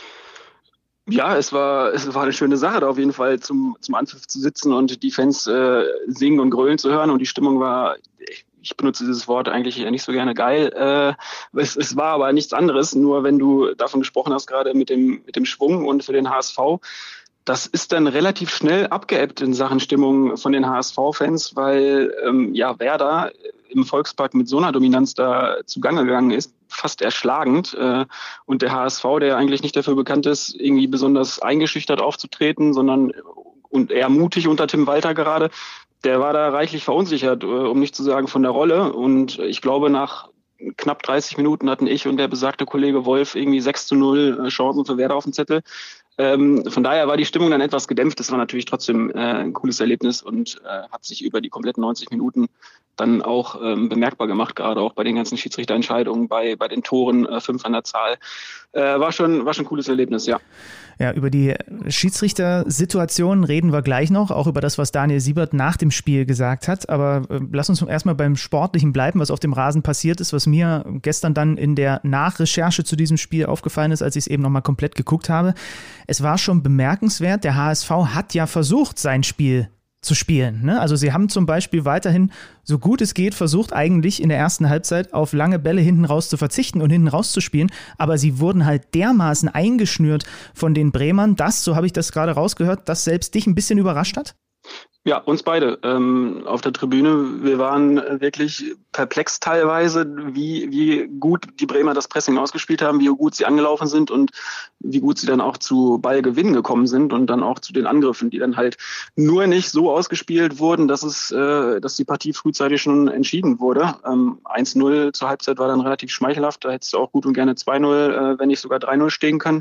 S6: Ja, es war eine schöne Sache, da auf jeden Fall zum Anpfiff zu sitzen und die Fans singen und grölen zu hören. Und die Stimmung war, ich benutze dieses Wort eigentlich nicht so gerne, geil. Es war aber nichts anderes, nur wenn du davon gesprochen hast, gerade mit dem Schwung und für den HSV. Das ist dann relativ schnell abgeebbt in Sachen Stimmung von den HSV-Fans, weil Werder im Volkspark mit so einer Dominanz da zugange gegangen ist, fast erschlagend. Und der HSV, der eigentlich nicht dafür bekannt ist, irgendwie besonders eingeschüchtert aufzutreten, sondern und eher mutig unter Tim Walter gerade, der war da reichlich verunsichert, um nicht zu sagen von der Rolle. Und ich glaube, nach knapp 30 Minuten hatten ich und der besagte Kollege Wolf irgendwie 6:0 Chancen für Werder auf dem Zettel. Von daher war die Stimmung dann etwas gedämpft. Das war natürlich trotzdem ein cooles Erlebnis und hat sich über die kompletten 90 Minuten dann auch bemerkbar gemacht, gerade auch bei den ganzen Schiedsrichterentscheidungen, bei den Toren, 5 an der Zahl. War schon ein cooles Erlebnis, ja.
S4: Ja, über die Schiedsrichtersituation reden wir gleich noch, auch über das, was Daniel Siebert nach dem Spiel gesagt hat. Aber lass uns erstmal beim Sportlichen bleiben, was auf dem Rasen passiert ist, was mir gestern dann in der Nachrecherche zu diesem Spiel aufgefallen ist, als ich es eben nochmal komplett geguckt habe. Es war schon bemerkenswert, der HSV hat ja versucht, sein Spiel zu spielen. Ne? Also sie haben zum Beispiel weiterhin, so gut es geht, versucht eigentlich in der ersten Halbzeit auf lange Bälle hinten raus zu verzichten und hinten raus zu spielen, aber sie wurden halt dermaßen eingeschnürt von den Bremern, dass, so habe ich das gerade rausgehört, das selbst dich ein bisschen überrascht hat?
S6: Ja, uns beide auf der Tribüne. Wir waren wirklich perplex teilweise, wie gut die Bremer das Pressing ausgespielt haben, wie gut sie angelaufen sind und wie gut sie dann auch zu Ballgewinnen gekommen sind und dann auch zu den Angriffen, die dann halt nur nicht so ausgespielt wurden, dass die Partie frühzeitig schon entschieden wurde. 1:0 zur Halbzeit war dann relativ schmeichelhaft. Da hättest du auch gut und gerne 2:0, wenn nicht sogar 3:0 stehen können.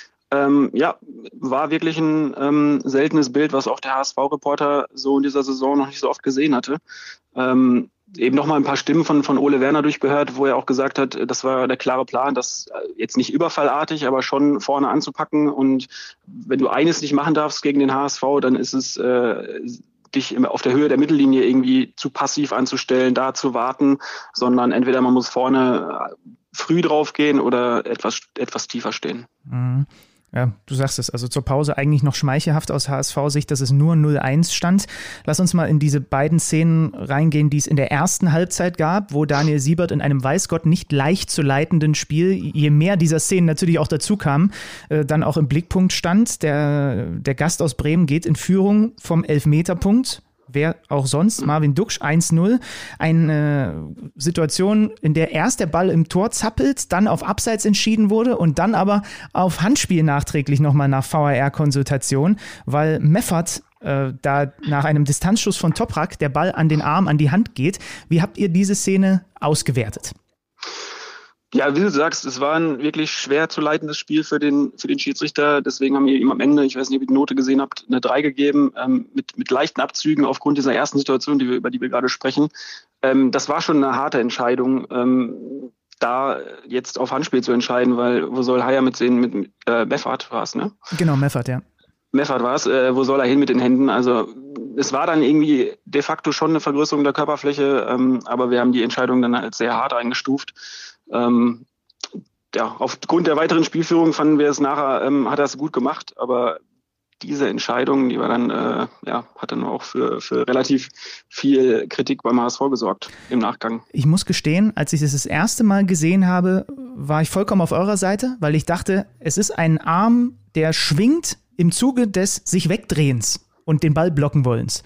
S6: War wirklich ein seltenes Bild, was auch der HSV-Reporter so in dieser Saison noch nicht so oft gesehen hatte. Eben nochmal ein paar Stimmen von Ole Werner durchgehört, wo er auch gesagt hat, das war der klare Plan, das jetzt nicht überfallartig, aber schon vorne anzupacken. Und wenn du eines nicht machen darfst gegen den HSV, dann ist es dich auf der Höhe der Mittellinie irgendwie zu passiv anzustellen, da zu warten, sondern entweder man muss vorne früh drauf gehen oder etwas tiefer stehen.
S4: Mhm. Ja, du sagst es, also zur Pause eigentlich noch schmeichelhaft aus HSV-Sicht, dass es nur 0:1 stand. Lass uns mal in diese beiden Szenen reingehen, die es in der ersten Halbzeit gab, wo Daniel Siebert in einem weiß Gott nicht leicht zu leitenden Spiel, je mehr dieser Szenen natürlich auch dazu kamen, dann auch im Blickpunkt stand. Der Gast aus Bremen geht in Führung vom Elfmeterpunkt. Wer auch sonst, Marvin Duksch, 1:0. Eine Situation, in der erst der Ball im Tor zappelt, dann auf Abseits entschieden wurde und dann aber auf Handspiel nachträglich nochmal nach VAR-Konsultation, weil Meffert da nach einem Distanzschuss von Toprak der Ball an den Arm, an die Hand geht. Wie habt ihr diese Szene ausgewertet?
S6: Ja, wie du sagst, es war ein wirklich schwer zu leitendes Spiel für den Schiedsrichter. Deswegen haben wir ihm am Ende, ich weiß nicht, ob ihr die Note gesehen habt, eine 3 gegeben, mit leichten Abzügen aufgrund dieser ersten Situation, über die wir gerade sprechen. Das war schon eine harte Entscheidung, da jetzt auf Handspiel zu entscheiden, weil wo soll Haier mit Meffert war es, ne?
S4: Genau, Meffert, ja.
S6: Meffert war es, wo soll er hin mit den Händen? Also es war dann irgendwie de facto schon eine Vergrößerung der Körperfläche, aber wir haben die Entscheidung dann als sehr hart eingestuft. Aufgrund der weiteren Spielführung fanden wir es nachher, hat er es gut gemacht, aber diese Entscheidung, die war dann, hat dann auch für relativ viel Kritik beim HSV gesorgt im Nachgang. Ich
S4: muss gestehen, als ich das erste Mal gesehen habe, war ich vollkommen auf eurer Seite, weil ich dachte, es ist ein Arm, der schwingt im Zuge des sich Wegdrehens und den Ball blocken wollens.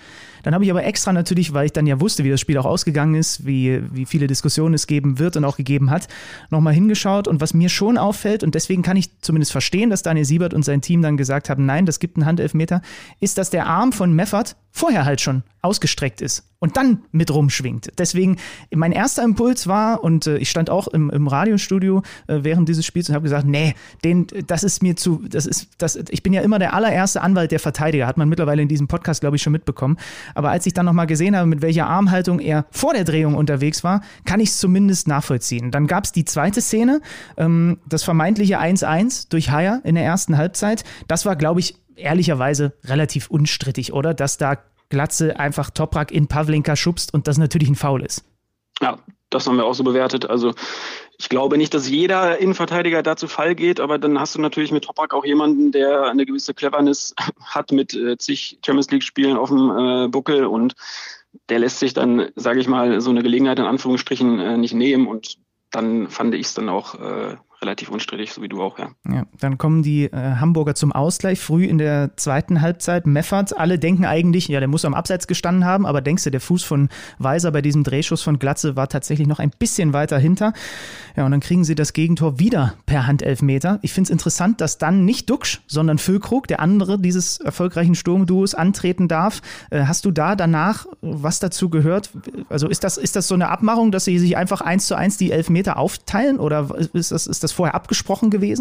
S4: Dann habe ich aber extra natürlich, weil ich dann ja wusste, wie das Spiel auch ausgegangen ist, wie viele Diskussionen es geben wird und auch gegeben hat, nochmal hingeschaut. Und was mir schon auffällt, und deswegen kann ich zumindest verstehen, dass Daniel Siebert und sein Team dann gesagt haben, nein, das gibt einen Handelfmeter, ist, dass der Arm von Meffert vorher halt schon ausgestreckt ist und dann mit rumschwingt. Deswegen, mein erster Impuls war, und ich stand auch im Radiostudio während dieses Spiels und habe gesagt, nee, das ist mir zu, ich bin ja immer der allererste Anwalt der Verteidiger, hat man mittlerweile in diesem Podcast, glaube ich, schon mitbekommen. Aber als ich dann nochmal gesehen habe, mit welcher Armhaltung er vor der Drehung unterwegs war, kann ich es zumindest nachvollziehen. Dann gab es die zweite Szene, das vermeintliche 1-1 durch Haier in der ersten Halbzeit. Das war, glaube ich, ehrlicherweise relativ unstrittig, oder? Dass da Glatze einfach Toprak in Pavlenka schubst und das natürlich ein Foul ist.
S6: Ja, das haben wir auch so bewertet. Also ich glaube nicht, dass jeder Innenverteidiger da zu Fall geht, aber dann hast du natürlich mit Toprak auch jemanden, der eine gewisse Cleverness hat mit zig Champions-League-Spielen auf dem Buckel und der lässt sich dann, sage ich mal, so eine Gelegenheit in Anführungsstrichen nicht nehmen und dann fand ich es dann auch relativ unstrittig, so wie du auch, ja.
S4: Ja, dann kommen die Hamburger zum Ausgleich früh in der zweiten Halbzeit. Meffert, alle denken eigentlich, ja, der muss am Abseits gestanden haben, aber denkst du, der Fuß von Weiser bei diesem Drehschuss von Glatze war tatsächlich noch ein bisschen weiter hinter. Ja, und dann kriegen sie das Gegentor wieder per Handelfmeter. Ich finde es interessant, dass dann nicht Duksch, sondern Füllkrug, der andere dieses erfolgreichen Sturmduos, antreten darf. Hast du da danach was dazu gehört? Also ist das so eine Abmachung, dass sie sich einfach 1:1 die Elfmeter aufteilen oder ist das vorher abgesprochen gewesen?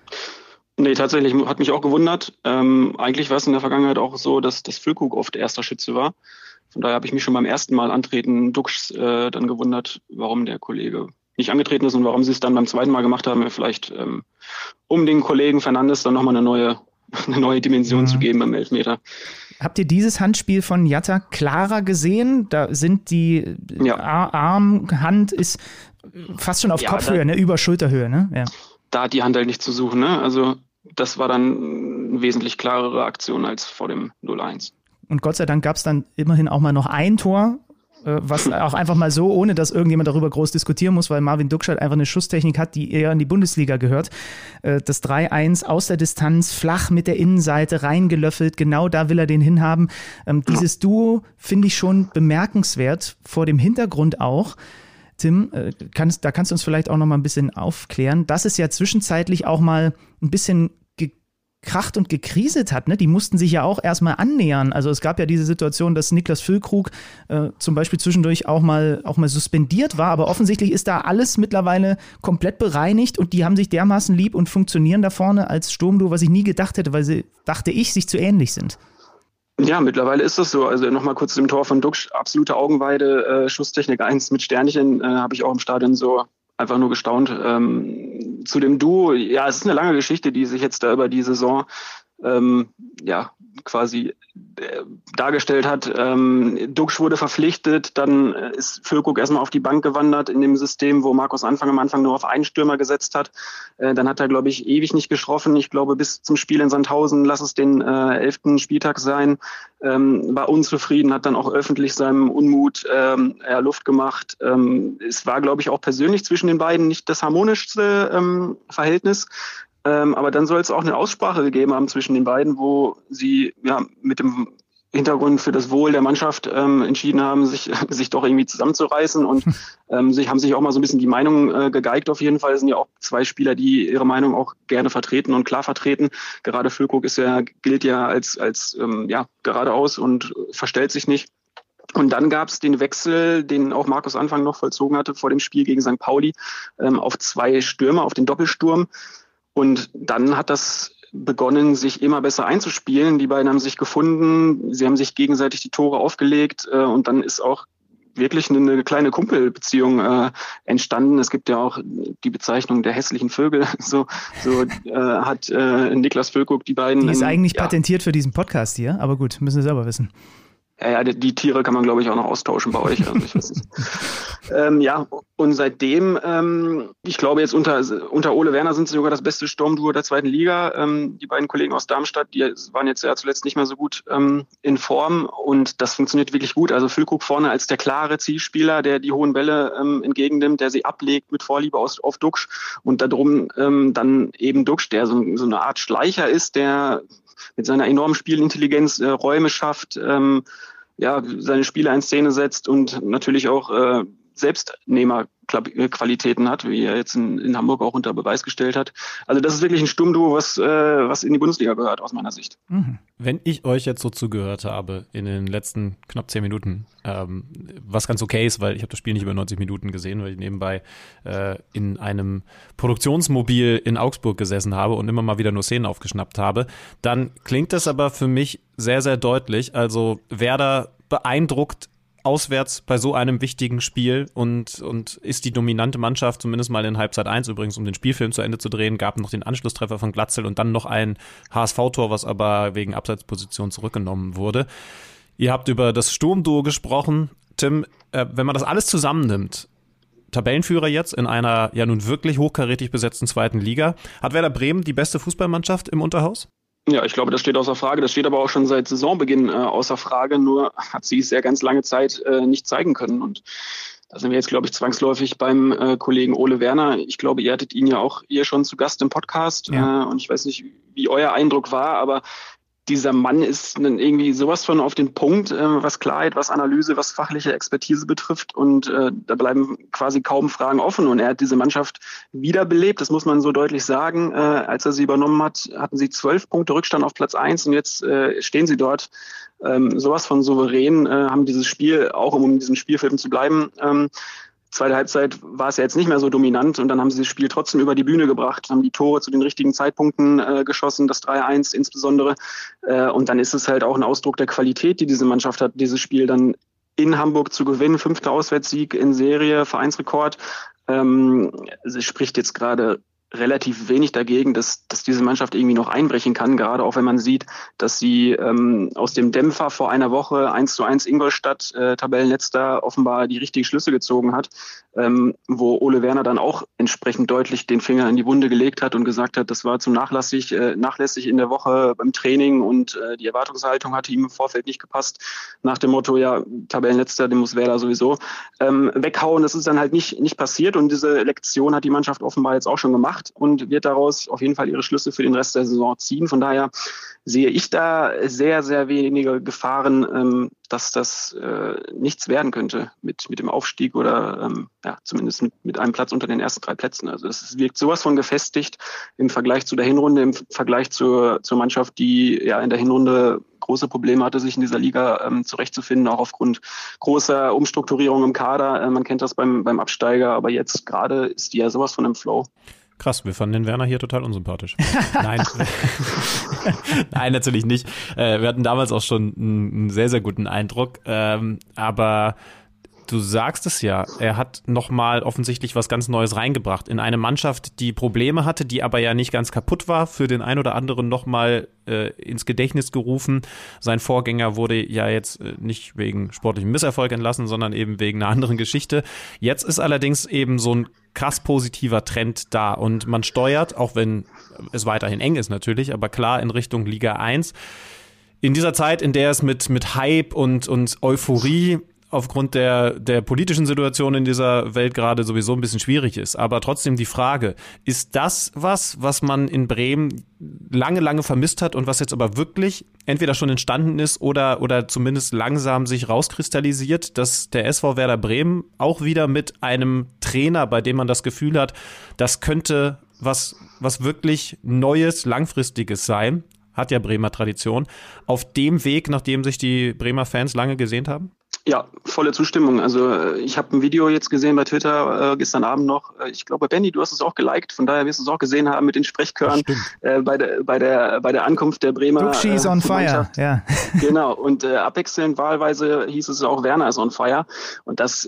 S6: Nee, tatsächlich hat mich auch gewundert. Eigentlich war es in der Vergangenheit auch so, dass das Füllkrug oft erster Schütze war. Von daher habe ich mich schon beim ersten Mal antreten Duksch dann gewundert, warum der Kollege nicht angetreten ist und warum sie es dann beim zweiten Mal gemacht haben. Vielleicht um den Kollegen Fernandes dann nochmal eine neue Dimension zu geben beim Elfmeter.
S4: Habt ihr dieses Handspiel von Jatta klarer gesehen? Da sind die Armhand ist fast schon auf Kopfhöhe, ne? Über Schulterhöhe, ne? Ja.
S6: Da hat die Hand halt nicht zu suchen, ne? Also das war dann eine wesentlich klarere Aktion als vor dem 0-1.
S4: Und Gott sei Dank gab es dann immerhin auch mal noch ein Tor, was auch einfach mal so, ohne dass irgendjemand darüber groß diskutieren muss, weil Marvin Duksch halt einfach eine Schusstechnik hat, die eher in die Bundesliga gehört. Das 3-1 aus der Distanz, flach mit der Innenseite reingelöffelt, genau da will er den hinhaben. Dieses Duo finde ich schon bemerkenswert, vor dem Hintergrund auch. Tim, da kannst du uns vielleicht auch noch mal ein bisschen aufklären, dass es ja zwischenzeitlich auch mal ein bisschen gekracht und gekriselt hat, ne? Die mussten sich ja auch erstmal annähern. Also es gab ja diese Situation, dass Niklas Füllkrug zum Beispiel zwischendurch auch mal suspendiert war, aber offensichtlich ist da alles mittlerweile komplett bereinigt und die haben sich dermaßen lieb und funktionieren da vorne als Sturmduo, was ich nie gedacht hätte, weil sie, dachte ich, sich zu ähnlich sind.
S6: Ja, mittlerweile ist das so. Also nochmal kurz zum Tor von Duksch, absolute Augenweide, Schusstechnik 1 mit Sternchen, habe ich auch im Stadion so einfach nur gestaunt. Zu dem Duo, ja, es ist eine lange Geschichte, die sich jetzt da über die Saison quasi dargestellt hat. Duksch wurde verpflichtet, dann ist Füllkrug erstmal auf die Bank gewandert in dem System, wo Markus Anfang am Anfang nur auf einen Stürmer gesetzt hat. Dann hat er, glaube ich, ewig nicht getroffen. Ich glaube, bis zum Spiel in Sandhausen, lass es den 11. Spieltag sein, war unzufrieden, hat dann auch öffentlich seinem Unmut Luft gemacht. Es war, glaube ich, auch persönlich zwischen den beiden nicht das harmonischste Verhältnis. Aber dann soll es auch eine Aussprache gegeben haben zwischen den beiden, wo sie mit dem Hintergrund für das Wohl der Mannschaft entschieden haben, sich doch irgendwie zusammenzureißen und haben sich auch mal so ein bisschen die Meinung gegeigt auf jeden Fall. Es sind ja auch zwei Spieler, die ihre Meinung auch gerne vertreten und klar vertreten. Gerade Füllkrug gilt ja als geradeaus und verstellt sich nicht. Und dann gab es den Wechsel, den auch Markus Anfang noch vollzogen hatte vor dem Spiel gegen St. Pauli, auf 2 Stürmer, auf den Doppelsturm. Und dann hat das begonnen, sich immer besser einzuspielen. Die beiden haben sich gefunden, sie haben sich gegenseitig die Tore aufgelegt und dann ist auch wirklich eine kleine Kumpelbeziehung entstanden. Es gibt ja auch die Bezeichnung der hässlichen Vögel. So hat Niklas Füllkrug die beiden.
S4: Die ist eigentlich patentiert für diesen Podcast hier, aber gut, müssen wir selber wissen.
S6: Ja, die Tiere kann man, glaube ich, auch noch austauschen bei euch. Also ich weiß nicht. Und seitdem, ich glaube jetzt unter Ole Werner sind sie sogar das beste Sturmduo der 2. Liga. Die beiden Kollegen aus Darmstadt, die waren jetzt ja zuletzt nicht mehr so gut in Form und das funktioniert wirklich gut. Also Füllkrug vorne als der klare Zielspieler, der die hohen Bälle entgegennimmt, der sie ablegt mit Vorliebe auf Duksch und darum dann eben Duksch, der so eine Art Schleicher ist, der mit seiner enormen Spielintelligenz Räume schafft, seine Spieler in Szene setzt und natürlich auch Selbstnehmerqualitäten hat, wie er jetzt in Hamburg auch unter Beweis gestellt hat. Also das ist wirklich ein Sturmduo, was in die Bundesliga gehört, aus meiner Sicht.
S3: Wenn ich euch jetzt so zugehört habe in den letzten knapp 10 Minuten, was ganz okay ist, weil ich habe das Spiel nicht über 90 Minuten gesehen, weil ich nebenbei in einem Produktionsmobil in Augsburg gesessen habe und immer mal wieder nur Szenen aufgeschnappt habe, dann klingt das aber für mich sehr, sehr deutlich. Also Werder beeindruckt auswärts bei so einem wichtigen Spiel und ist die dominante Mannschaft, zumindest mal in Halbzeit 1 übrigens, um den Spielfilm zu Ende zu drehen, gab noch den Anschlusstreffer von Glatzel und dann noch ein HSV-Tor, was aber wegen Abseitsposition zurückgenommen wurde. Ihr habt über das Sturmduo gesprochen. Tim, wenn man das alles zusammennimmt, Tabellenführer jetzt in einer ja nun wirklich hochkarätig besetzten 2. Liga, hat Werder Bremen die beste Fußballmannschaft im Unterhaus?
S6: Ja, ich glaube, das steht außer Frage. Das steht aber auch schon seit Saisonbeginn außer Frage. Nur hat sie es ja ganz lange Zeit nicht zeigen können. Und da sind wir jetzt, glaube ich, zwangsläufig beim Kollegen Ole Werner. Ich glaube, ihr hattet ihn ja auch hier schon zu Gast im Podcast. Ja. Und ich weiß nicht, wie euer Eindruck war, aber dieser Mann ist dann irgendwie sowas von auf den Punkt, was Klarheit, was Analyse, was fachliche Expertise betrifft. Und da bleiben quasi kaum Fragen offen. Und er hat diese Mannschaft wiederbelebt, das muss man so deutlich sagen. Als er sie übernommen hat, hatten sie 12 Punkte Rückstand auf Platz 1 und jetzt stehen sie dort. Sowas von souverän, haben dieses Spiel, auch um in diesen Spielfilmen zu bleiben, zweite Halbzeit war es ja jetzt nicht mehr so dominant und dann haben sie das Spiel trotzdem über die Bühne gebracht, haben die Tore zu den richtigen Zeitpunkten geschossen, das 3-1 insbesondere. Und dann ist es halt auch ein Ausdruck der Qualität, die diese Mannschaft hat, dieses Spiel dann in Hamburg zu gewinnen. 5. Auswärtssieg in Serie, Vereinsrekord. Es spricht jetzt gerade relativ wenig dagegen, dass diese Mannschaft irgendwie noch einbrechen kann, gerade auch wenn man sieht, dass sie aus dem Dämpfer vor einer Woche 1:1 Ingolstadt, Tabellenletzter, offenbar die richtigen Schlüsse gezogen hat, wo Ole Werner dann auch entsprechend deutlich den Finger in die Wunde gelegt hat und gesagt hat, das war zu nachlässig in der Woche beim Training und die Erwartungshaltung hatte ihm im Vorfeld nicht gepasst, nach dem Motto, ja, Tabellenletzter, den muss Werder sowieso weghauen. Das ist dann halt nicht passiert und diese Lektion hat die Mannschaft offenbar jetzt auch schon gemacht und wird daraus auf jeden Fall ihre Schlüsse für den Rest der Saison ziehen. Von daher sehe ich da sehr, sehr wenige Gefahren, dass das nichts werden könnte mit dem Aufstieg oder zumindest mit einem Platz unter den ersten 3 Plätzen. Also es wirkt sowas von gefestigt im Vergleich zu der Hinrunde, im Vergleich zur Mannschaft, die ja in der Hinrunde große Probleme hatte, sich in dieser Liga zurechtzufinden, auch aufgrund großer Umstrukturierung im Kader. Man kennt das beim Absteiger, aber jetzt gerade ist die ja sowas von im Flow.
S3: Krass, wir fanden den Werner hier total unsympathisch. Nein, nein, natürlich nicht. Wir hatten damals auch schon einen sehr, sehr guten Eindruck. Aber du sagst es ja, er hat nochmal offensichtlich was ganz Neues reingebracht in eine Mannschaft, die Probleme hatte, die aber ja nicht ganz kaputt war, für den einen oder anderen nochmal ins Gedächtnis gerufen. Sein Vorgänger wurde ja jetzt nicht wegen sportlichem Misserfolg entlassen, sondern eben wegen einer anderen Geschichte. Jetzt ist allerdings eben so ein krass positiver Trend da und man steuert, auch wenn es weiterhin eng ist natürlich, aber klar in Richtung Liga 1. In dieser Zeit, in der es mit Hype und Euphorie aufgrund der politischen Situation in dieser Welt gerade sowieso ein bisschen schwierig ist. Aber trotzdem die Frage, ist das was man in Bremen lange, lange vermisst hat und was jetzt aber wirklich entweder schon entstanden ist oder zumindest langsam sich rauskristallisiert, dass der SV Werder Bremen auch wieder mit einem Trainer, bei dem man das Gefühl hat, das könnte was wirklich Neues, Langfristiges sein, hat ja Bremer Tradition, auf dem Weg, nachdem sich die Bremer Fans lange gesehnt haben?
S6: Ja, volle Zustimmung. Also ich habe ein Video jetzt gesehen bei Twitter gestern Abend noch. Ich glaube, Benny, du hast es auch geliked. Von daher wirst du es auch gesehen haben mit den Sprechchören bei der Ankunft der Bremer.
S4: Duxi is on fire. Ja.
S6: Genau. Und abwechselnd wahlweise hieß es auch, Werner ist on fire. Und das,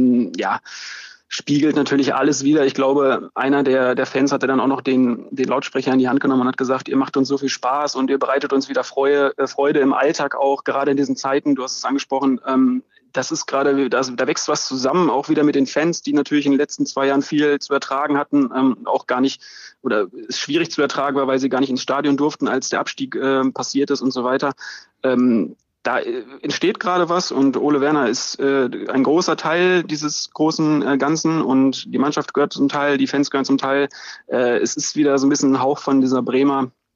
S6: spiegelt natürlich alles wider. Ich glaube, einer der Fans hatte dann auch noch den Lautsprecher in die Hand genommen und hat gesagt, ihr macht uns so viel Spaß und ihr bereitet uns wieder Freude im Alltag auch, gerade in diesen Zeiten, du hast es angesprochen, das ist gerade, da wächst was zusammen, auch wieder mit den Fans, die natürlich in den letzten 2 Jahren viel zu ertragen hatten, auch gar nicht, oder es schwierig zu ertragen war, weil sie gar nicht ins Stadion durften, als der Abstieg passiert ist und so weiter. Da entsteht gerade was und Ole Werner ist ein großer Teil dieses großen Ganzen und die Mannschaft gehört zum Teil, die Fans gehören zum Teil. Es ist wieder so ein bisschen ein Hauch von dieser Bremer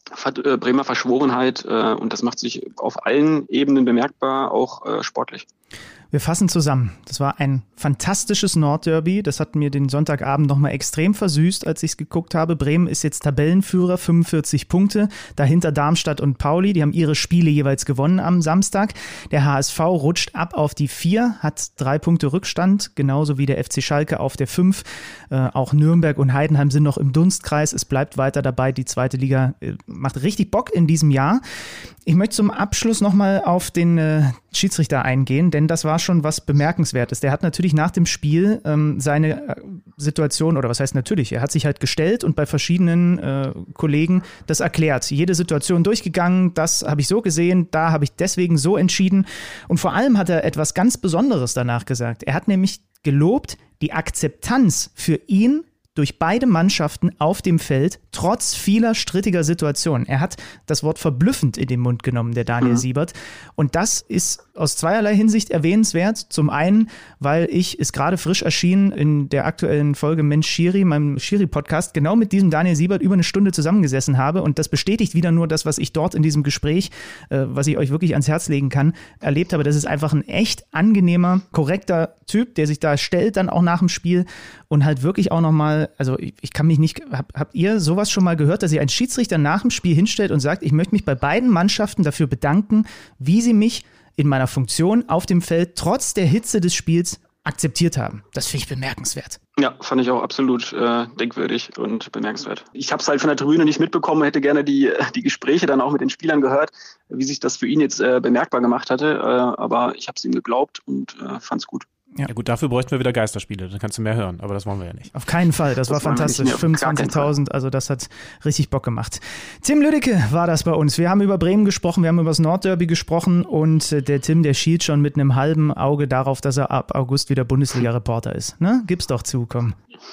S6: Bremer Verschworenheit und das macht sich auf allen Ebenen bemerkbar, auch sportlich.
S4: Wir fassen zusammen. Das war ein fantastisches Nordderby. Das hat mir den Sonntagabend nochmal extrem versüßt, als ich es geguckt habe. Bremen ist jetzt Tabellenführer, 45 Punkte. Dahinter Darmstadt und Pauli. Die haben ihre Spiele jeweils gewonnen am Samstag. Der HSV rutscht ab auf die 4, hat 3 Punkte Rückstand, genauso wie der FC Schalke auf der 5. Auch Nürnberg und Heidenheim sind noch im Dunstkreis. Es bleibt weiter dabei. Die zweite Liga macht richtig Bock in diesem Jahr. Ich möchte zum Abschluss nochmal auf den Schiedsrichter eingehen, denn das war schon was Bemerkenswertes. Der hat natürlich nach dem Spiel seine Situation, oder was heißt natürlich, er hat sich halt gestellt und bei verschiedenen Kollegen das erklärt. Jede Situation durchgegangen, das habe ich so gesehen, da habe ich deswegen so entschieden. Und vor allem hat er etwas ganz Besonderes danach gesagt. Er hat nämlich gelobt, die Akzeptanz für ihn durch beide Mannschaften auf dem Feld, trotz vieler strittiger Situationen. Er hat das Wort verblüffend in den Mund genommen, der Daniel Siebert. Und das ist aus zweierlei Hinsicht erwähnenswert. Zum einen, weil ich es gerade frisch erschienen in der aktuellen Folge Mensch Schiri, meinem Schiri-Podcast, genau mit diesem Daniel Siebert über eine Stunde zusammengesessen habe. Und das bestätigt wieder nur das, was ich dort in diesem Gespräch, was ich euch wirklich ans Herz legen kann, erlebt habe. Das ist einfach ein echt angenehmer, korrekter Typ, der sich da stellt dann auch nach dem Spiel und halt wirklich auch nochmal, also ich kann mich nicht, habt ihr sowas schon mal gehört, dass ihr ein Schiedsrichter nach dem Spiel hinstellt und sagt, ich möchte mich bei beiden Mannschaften dafür bedanken, wie sie mich in meiner Funktion auf dem Feld trotz der Hitze des Spiels akzeptiert haben. Das finde ich bemerkenswert.
S6: Ja, fand ich auch absolut denkwürdig und bemerkenswert. Ich habe es halt von der Tribüne nicht mitbekommen, hätte gerne die Gespräche dann auch mit den Spielern gehört, wie sich das für ihn jetzt bemerkbar gemacht hatte, aber ich habe es ihm geglaubt und fand es gut.
S3: Ja gut, dafür bräuchten wir wieder Geisterspiele, dann kannst du mehr hören, aber das wollen wir ja nicht.
S4: Auf keinen Fall, das war fantastisch, 25.000, also das hat richtig Bock gemacht. Tim Lüdecke war das bei uns, wir haben über Bremen gesprochen, wir haben über das Nordderby gesprochen und der Tim, der schielt schon mit einem halben Auge darauf, dass er ab August wieder Bundesliga-Reporter ist, ne? Gib's doch zu, komm.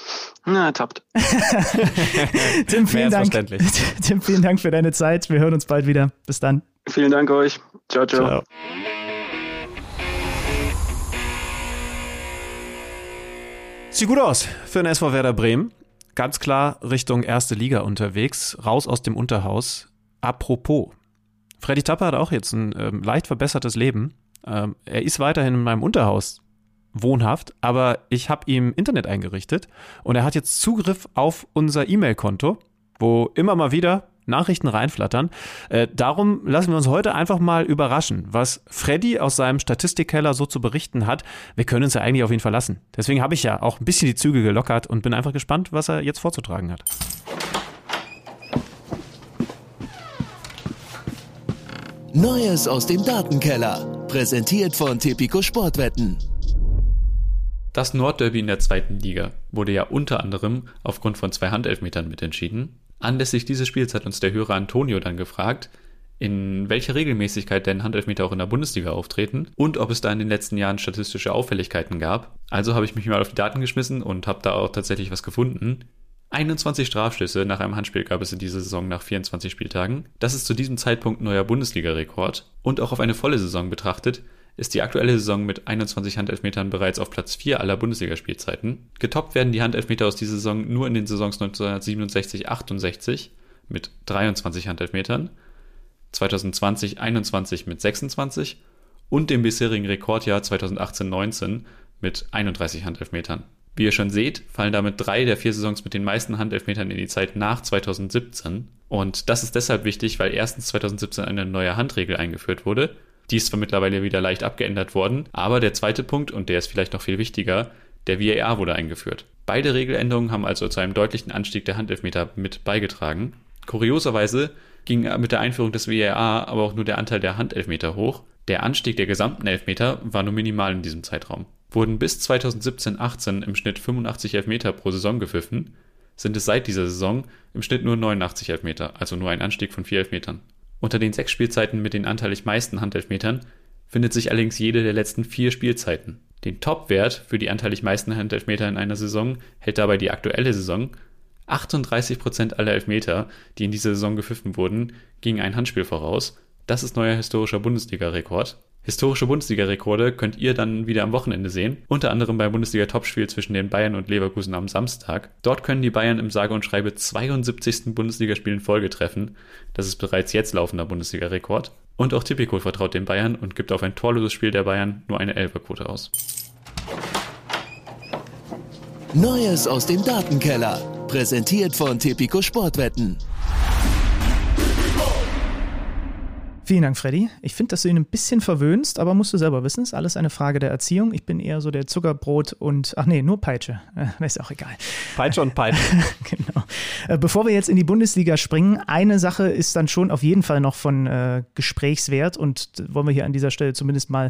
S6: Na, tappt.
S4: Tim, vielen Dank. Tim, vielen Dank für deine Zeit, wir hören uns bald wieder, bis dann.
S6: Vielen Dank euch, ciao, ciao. Ciao.
S3: Sieht gut aus für den SV Werder Bremen. Ganz klar Richtung erste Liga unterwegs, raus aus dem Unterhaus. Apropos, Freddy Tapper hat auch jetzt ein leicht verbessertes Leben. Er ist weiterhin in meinem Unterhaus wohnhaft, aber ich habe ihm Internet eingerichtet und er hat jetzt Zugriff auf unser E-Mail-Konto, wo immer mal wieder Nachrichten reinflattern. Darum lassen wir uns heute einfach mal überraschen, was Freddy aus seinem Statistikkeller so zu berichten hat. Wir können uns ja eigentlich auf ihn verlassen. Deswegen habe ich ja auch ein bisschen die Zügel gelockert und bin einfach gespannt, was er jetzt vorzutragen hat.
S2: Neues aus dem Datenkeller. Präsentiert von Tipico Sportwetten.
S7: Das Nordderby in der zweiten Liga wurde ja unter anderem aufgrund von 2 Handelfmetern mitentschieden. Anlässlich dieses Spiels hat uns der Hörer Antonio dann gefragt, in welcher Regelmäßigkeit denn Handelfmeter auch in der Bundesliga auftreten und ob es da in den letzten Jahren statistische Auffälligkeiten gab. Also habe ich mich mal auf die Daten geschmissen und habe da auch tatsächlich was gefunden. 21 Strafstöße nach einem Handspiel gab es in dieser Saison nach 24 Spieltagen. Das ist zu diesem Zeitpunkt neuer Bundesliga-Rekord. Und auch auf eine volle Saison betrachtet, ist die aktuelle Saison mit 21 Handelfmetern bereits auf Platz 4 aller Bundesligaspielzeiten. Getoppt werden die Handelfmeter aus dieser Saison nur in den Saisons 1967-68 mit 23 Handelfmetern, 2020-21 mit 26 und dem bisherigen Rekordjahr 2018-19 mit 31 Handelfmetern. Wie ihr schon seht, fallen damit 3 der 4 Saisons mit den meisten Handelfmetern in die Zeit nach 2017. Und das ist deshalb wichtig, weil erstens 2017 eine neue Handregel eingeführt wurde. Die ist zwar mittlerweile wieder leicht abgeändert worden, aber der zweite Punkt, und der ist vielleicht noch viel wichtiger, der VAR wurde eingeführt. Beide Regeländerungen haben also zu einem deutlichen Anstieg der Handelfmeter mit beigetragen. Kurioserweise ging mit der Einführung des VAR aber auch nur der Anteil der Handelfmeter hoch. Der Anstieg der gesamten Elfmeter war nur minimal in diesem Zeitraum. Wurden bis 2017-18 im Schnitt 85 Elfmeter pro Saison gepfiffen, sind es seit dieser Saison im Schnitt nur 89 Elfmeter, also nur ein Anstieg von 4 Elfmetern. Unter den 6 Spielzeiten mit den anteilig meisten Handelfmetern findet sich allerdings jede der letzten 4 Spielzeiten. Den Topwert für die anteilig meisten Handelfmeter in einer Saison hält dabei die aktuelle Saison. 38% aller Elfmeter, die in dieser Saison gepfiffen wurden, gingen ein Handspiel voraus. Das ist neuer historischer Bundesliga-Rekord. Historische Bundesliga-Rekorde könnt ihr dann wieder am Wochenende sehen, unter anderem beim Bundesliga-Topspiel zwischen den Bayern und Leverkusen am Samstag. Dort können die Bayern im sage und schreibe 72. Bundesligaspiel in Folge treffen. Das ist bereits jetzt laufender Bundesliga-Rekord. Und auch Tipico vertraut den Bayern und gibt auf ein torloses Spiel der Bayern nur eine 11er-Quote aus.
S2: Neues aus dem Datenkeller. Präsentiert von Tipico Sportwetten.
S4: Vielen Dank, Freddy. Ich finde, dass du ihn ein bisschen verwöhnst, aber musst du selber wissen, ist alles eine Frage der Erziehung. Ich bin eher so der Zuckerbrot und, nur Peitsche. Ist auch egal.
S3: Peitsche und Peitsche.
S4: Genau. Bevor wir jetzt in die Bundesliga springen, eine Sache ist dann schon auf jeden Fall noch von Gesprächswert und wollen wir hier an dieser Stelle zumindest mal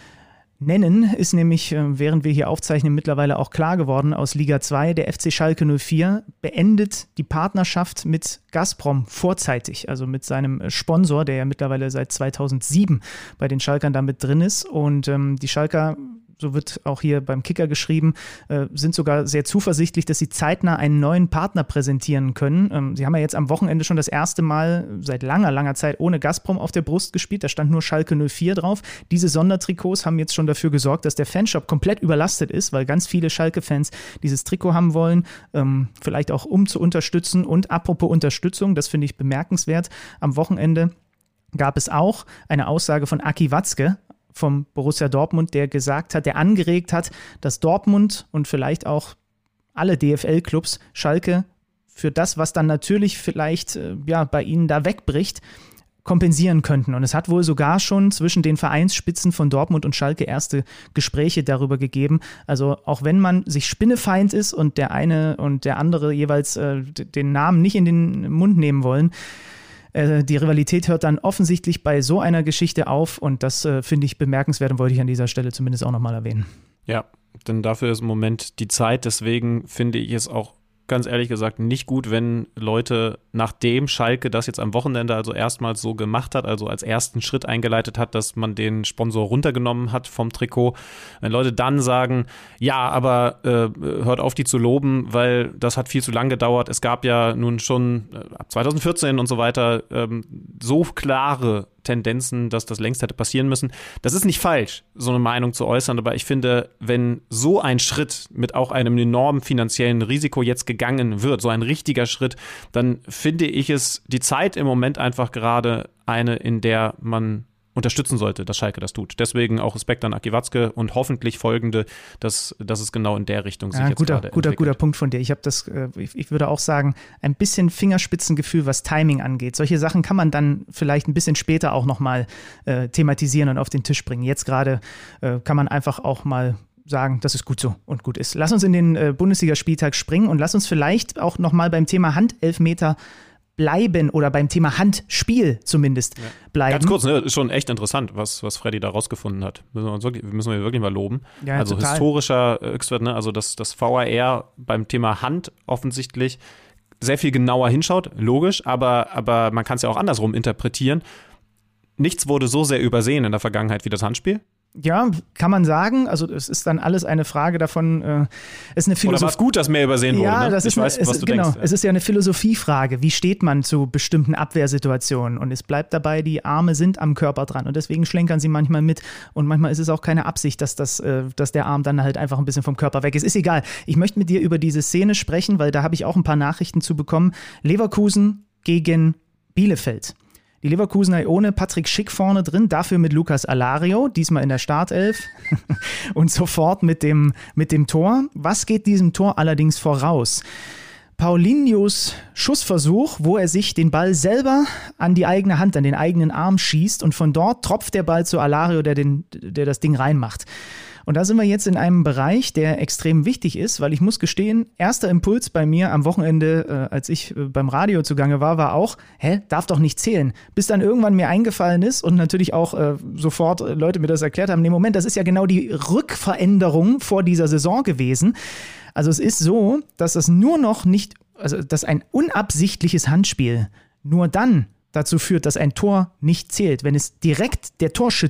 S4: nennen, ist nämlich, während wir hier aufzeichnen, mittlerweile auch klar geworden aus Liga 2, der FC Schalke 04 beendet die Partnerschaft mit Gazprom vorzeitig, also mit seinem Sponsor, der ja mittlerweile seit 2007 bei den Schalkern damit drin ist und die Schalker, so wird auch hier beim Kicker geschrieben, sind sogar sehr zuversichtlich, dass sie zeitnah einen neuen Partner präsentieren können. Sie haben ja jetzt am Wochenende schon das erste Mal seit langer, langer Zeit ohne Gazprom auf der Brust gespielt. Da stand nur Schalke 04 drauf. Diese Sondertrikots haben jetzt schon dafür gesorgt, dass der Fanshop komplett überlastet ist, weil ganz viele Schalke-Fans dieses Trikot haben wollen, vielleicht auch um zu unterstützen. Und apropos Unterstützung, das finde ich bemerkenswert, am Wochenende gab es auch eine Aussage von Aki Watzke vom Borussia Dortmund, der gesagt hat, der angeregt hat, dass Dortmund und vielleicht auch alle DFL-Clubs Schalke für das, was dann natürlich vielleicht bei ihnen da wegbricht, kompensieren könnten. Und es hat wohl sogar schon zwischen den Vereinsspitzen von Dortmund und Schalke erste Gespräche darüber gegeben. Also auch wenn man sich spinnefeind ist und der eine und der andere jeweils den Namen nicht in den Mund nehmen wollen, die Rivalität hört dann offensichtlich bei so einer Geschichte auf und das finde ich bemerkenswert und wollte ich an dieser Stelle zumindest auch nochmal erwähnen.
S3: Ja, denn dafür ist im Moment die Zeit, deswegen finde ich es auch ganz ehrlich gesagt nicht gut, wenn Leute, nachdem Schalke das jetzt am Wochenende also erstmals so gemacht hat, also als ersten Schritt eingeleitet hat, dass man den Sponsor runtergenommen hat vom Trikot, wenn Leute dann sagen, ja, aber hört auf, die zu loben, weil das hat viel zu lang gedauert. Es gab ja nun schon ab 2014 und so weiter so klare Tendenzen, dass das längst hätte passieren müssen. Das ist nicht falsch, so eine Meinung zu äußern, aber ich finde, wenn so ein Schritt mit auch einem enormen finanziellen Risiko jetzt gegangen wird, so ein richtiger Schritt, dann finde ich es die Zeit im Moment einfach gerade eine, in der man unterstützen sollte, dass Schalke das tut. Deswegen auch Respekt an Aki Watzke und hoffentlich folgende, dass es genau in der Richtung sich jetzt gerade entwickelt.
S4: Guter Punkt von dir. Ich habe das, ich würde auch sagen, ein bisschen Fingerspitzengefühl, was Timing angeht. Solche Sachen kann man dann vielleicht ein bisschen später auch nochmal thematisieren und auf den Tisch bringen. Jetzt gerade kann man einfach auch mal sagen, dass es gut so und gut ist. Lass uns in den Bundesligaspieltag springen und lass uns vielleicht auch nochmal beim Thema Handelfmeter bleiben oder beim Thema Handspiel zumindest bleiben.
S3: Ganz kurz, ist schon echt interessant, was Freddy da rausgefunden hat. Müssen wir wirklich mal loben. Ja, also total. Historischer Höchstwert, also dass das VAR beim Thema Hand offensichtlich sehr viel genauer hinschaut, logisch, aber man kann es ja auch andersrum interpretieren. Nichts wurde so sehr übersehen in der Vergangenheit wie das Handspiel.
S4: Ja, kann man sagen. Also es ist dann alles eine Frage davon, es ist eine Philosophie.
S3: Oder war es gut, dass mehr übersehen wurde?
S4: Ja,
S3: ne?
S4: das ist was du denkst. Es ist ja eine Philosophiefrage. Wie steht man zu bestimmten Abwehrsituationen? Und es bleibt dabei, die Arme sind am Körper dran und deswegen schlenkern sie manchmal mit. Und manchmal ist es auch keine Absicht, dass der Arm dann halt einfach ein bisschen vom Körper weg ist. Ist egal. Ich möchte mit dir über diese Szene sprechen, weil da habe ich auch ein paar Nachrichten zu bekommen. Leverkusen gegen Bielefeld. Die Leverkusener ohne Patrick Schick vorne drin, dafür mit Lucas Alario, diesmal in der Startelf und sofort mit dem Tor. Was geht diesem Tor allerdings voraus? Paulinhos Schussversuch, wo er sich den Ball selber an die eigene Hand, an den eigenen Arm schießt und von dort tropft der Ball zu Alario, der das Ding reinmacht. Und da sind wir jetzt in einem Bereich, der extrem wichtig ist, weil ich muss gestehen, erster Impuls bei mir am Wochenende, als ich beim Radio zugange war auch, darf doch nicht zählen. Bis dann irgendwann mir eingefallen ist und natürlich auch sofort Leute mir das erklärt haben, nee, Moment, das ist ja genau die Rückveränderung vor dieser Saison gewesen. Also es ist so, dass es nur noch nicht, also dass ein unabsichtliches Handspiel nur dann dazu führt, dass ein Tor nicht zählt, wenn es direkt der Torschütze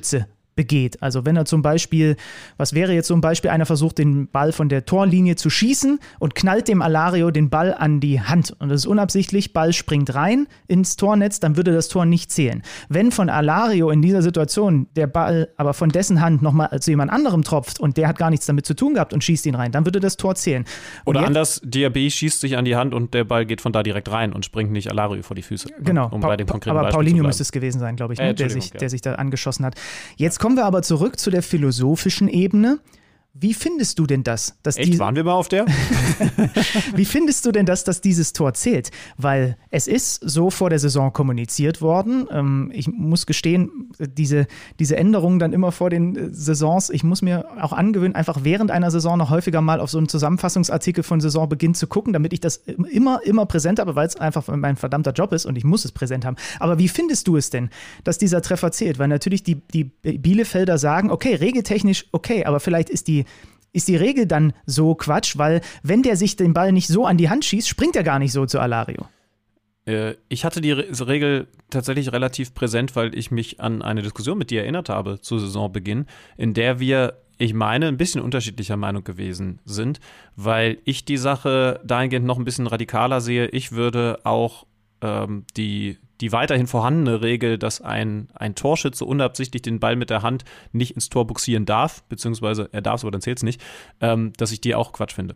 S4: begeht. Also wenn er zum Beispiel, was wäre jetzt so ein Beispiel, einer versucht den Ball von der Torlinie zu schießen und knallt dem Alario den Ball an die Hand und das ist unabsichtlich, Ball springt rein ins Tornetz, dann würde das Tor nicht zählen. Wenn von Alario in dieser Situation der Ball aber von dessen Hand nochmal zu jemand anderem tropft und der hat gar nichts damit zu tun gehabt und schießt ihn rein, dann würde das Tor zählen. Und
S3: oder anders, Diaby schießt sich an die Hand und der Ball geht von da direkt rein und springt nicht Alario vor die Füße.
S4: Genau,
S3: bei dem konkreten
S4: aber
S3: Beispiel
S4: Paulinho müsste es gewesen sein, glaube ich, ne? der sich da angeschossen hat. Jetzt kommen wir aber zurück zu der philosophischen Ebene. Wie findest du denn das?
S3: Waren wir mal auf der?
S4: Wie findest du denn dass dieses Tor zählt? Weil es ist so vor der Saison kommuniziert worden. Ich muss gestehen, diese Änderungen dann immer vor den Saisons, ich muss mir auch angewöhnen, einfach während einer Saison noch häufiger mal auf so einen Zusammenfassungsartikel von Saisonbeginn zu gucken, damit ich das immer präsent habe, weil es einfach mein verdammter Job ist und ich muss es präsent haben. Aber wie findest du es denn, dass dieser Treffer zählt? Weil natürlich die Bielefelder sagen, okay, regeltechnisch okay, aber vielleicht ist die Regel dann so Quatsch, weil wenn der sich den Ball nicht so an die Hand schießt, springt er gar nicht so zu Alario.
S3: Ich hatte die Regel tatsächlich relativ präsent, weil ich mich an eine Diskussion mit dir erinnert habe zu Saisonbeginn, in der wir, ich meine, ein bisschen unterschiedlicher Meinung gewesen sind, weil ich die Sache dahingehend noch ein bisschen radikaler sehe. Ich würde auch die weiterhin vorhandene Regel, dass ein Torschütze unabsichtlich den Ball mit der Hand nicht ins Tor buxieren darf, beziehungsweise er darf es, aber dann zählt es nicht, dass ich die auch Quatsch finde.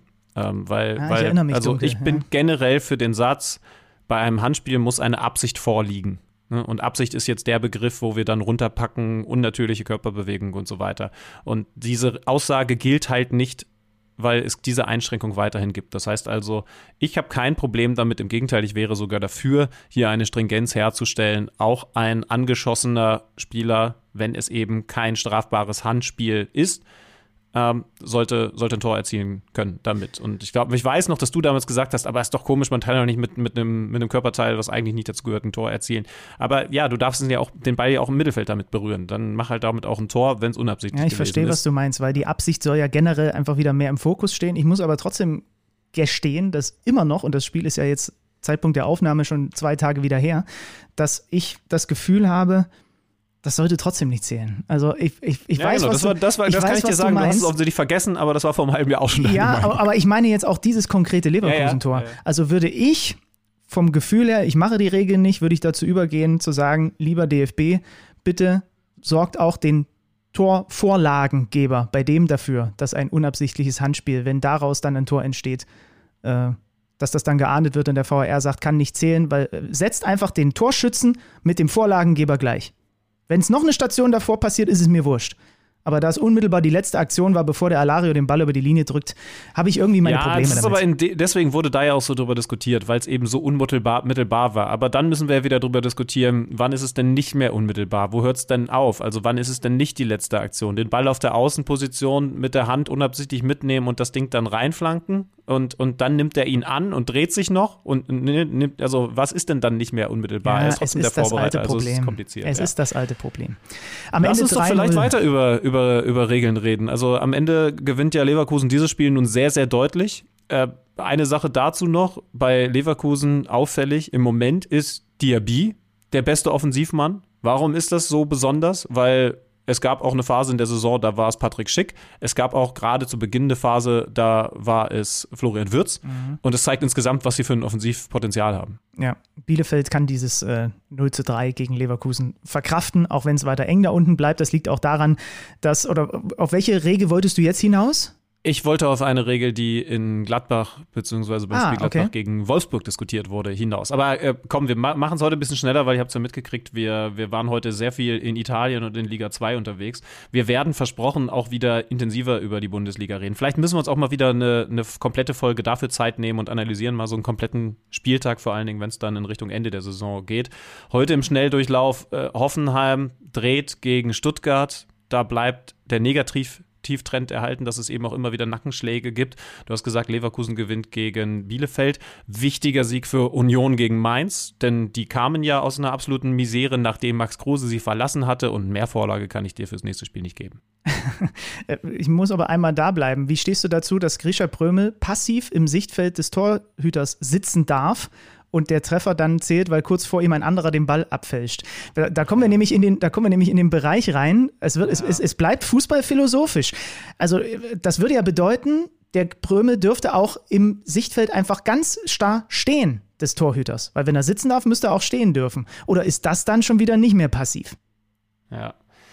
S3: Ich bin generell für den Satz, bei einem Handspiel muss eine Absicht vorliegen. Ne? Und Absicht ist jetzt der Begriff, wo wir dann runterpacken, unnatürliche Körperbewegung und so weiter. Und diese Aussage gilt halt nicht, weil es diese Einschränkung weiterhin gibt. Das heißt also, ich habe kein Problem damit, im Gegenteil, ich wäre sogar dafür, hier eine Stringenz herzustellen. Auch ein angeschossener Spieler, wenn es eben kein strafbares Handspiel ist, sollte ein Tor erzielen können damit. Und ich weiß noch, dass du damals gesagt hast, aber es ist doch komisch, man kann ja nicht mit einem Körperteil, was eigentlich nicht dazu gehört, ein Tor erzielen. Aber ja, du darfst den Ball ja auch im Mittelfeld damit berühren. Dann mach halt damit auch ein Tor, wenn es unabsichtlich ist.
S4: Ja, ich verstehe, was du meinst, weil die Absicht soll ja generell einfach wieder mehr im Fokus stehen. Ich muss aber trotzdem gestehen, dass immer noch, und das Spiel ist ja jetzt Zeitpunkt der Aufnahme schon 2 Tage wieder her, dass ich das Gefühl habe, das sollte trotzdem nicht zählen. Also ich weiß,
S3: genau, das kann ich dir sagen, du hast es offensichtlich vergessen, aber das war vor einem halben Jahr auch schon.
S4: Ja, aber ich meine jetzt auch dieses konkrete Leverkusen-Tor. Ja. Also würde ich vom Gefühl her, ich mache die Regeln nicht, würde ich dazu übergehen, zu sagen, lieber DFB, bitte sorgt auch den Torvorlagengeber bei dem dafür, dass ein unabsichtliches Handspiel, wenn daraus dann ein Tor entsteht, dass das dann geahndet wird und der VAR sagt, kann nicht zählen, weil setzt einfach den Torschützen mit dem Vorlagengeber gleich. Wenn es noch eine Station davor passiert, ist es mir wurscht. Aber da es unmittelbar die letzte Aktion war, bevor der Alario den Ball über die Linie drückt, habe ich irgendwie meine Probleme damit.
S3: Aber deswegen wurde da ja auch so drüber diskutiert, weil es eben so unmittelbar war. Aber dann müssen wir ja wieder drüber diskutieren, wann ist es denn nicht mehr unmittelbar? Wo hört es denn auf? Also wann ist es denn nicht die letzte Aktion? Den Ball auf der Außenposition mit der Hand unabsichtlich mitnehmen und das Ding dann reinflanken? Und dann nimmt er ihn an und dreht sich noch und nimmt, also was ist denn dann nicht mehr unmittelbar?
S4: Ja,
S3: er ist trotzdem der Vorbereiter, also es ist kompliziert.
S4: Es ist das alte Problem.
S3: Lass uns doch vielleicht weiter über Regeln reden. Also am Ende gewinnt ja Leverkusen dieses Spiel nun sehr, sehr deutlich. Eine Sache dazu noch, bei Leverkusen auffällig, im Moment ist Diaby der beste Offensivmann. Warum ist das so besonders? Weil es gab auch eine Phase in der Saison, da war es Patrick Schick. Es gab auch gerade zu Beginn eine Phase, da war es Florian Wirtz. Mhm. Und es zeigt insgesamt, was sie für ein Offensivpotenzial haben.
S4: Ja, Bielefeld kann dieses 0:3 gegen Leverkusen verkraften, auch wenn es weiter eng da unten bleibt. Das liegt auch daran, dass, oder auf welche Regel wolltest du jetzt hinaus?
S3: Ich wollte auf eine Regel, die in Gladbach beziehungsweise beim Spiel Gladbach gegen Wolfsburg diskutiert wurde, hinaus. Aber komm, wir machen es heute ein bisschen schneller, weil ich habe es ja mitgekriegt, wir waren heute sehr viel in Italien und in Liga 2 unterwegs. Wir werden versprochen auch wieder intensiver über die Bundesliga reden. Vielleicht müssen wir uns auch mal wieder eine komplette Folge dafür Zeit nehmen und analysieren mal so einen kompletten Spieltag, vor allen Dingen, wenn es dann in Richtung Ende der Saison geht. Heute im Schnelldurchlauf Hoffenheim dreht gegen Stuttgart. Da bleibt der Tieftrend erhalten, dass es eben auch immer wieder Nackenschläge gibt. Du hast gesagt, Leverkusen gewinnt gegen Bielefeld. Wichtiger Sieg für Union gegen Mainz, denn die kamen ja aus einer absoluten Misere, nachdem Max Kruse sie verlassen hatte, und mehr Vorlage kann ich dir fürs nächste Spiel nicht geben.
S4: Ich muss aber einmal da bleiben. Wie stehst du dazu, dass Grisha Prömel passiv im Sichtfeld des Torhüters sitzen darf und der Treffer dann zählt, weil kurz vor ihm ein anderer den Ball abfälscht. Da kommen wir nämlich in den Bereich rein. Es bleibt fußballphilosophisch. Also das würde ja bedeuten, der Prömel dürfte auch im Sichtfeld einfach ganz starr stehen, des Torhüters. Weil wenn er sitzen darf, müsste er auch stehen dürfen. Oder ist das dann schon wieder nicht mehr passiv?
S3: Ja.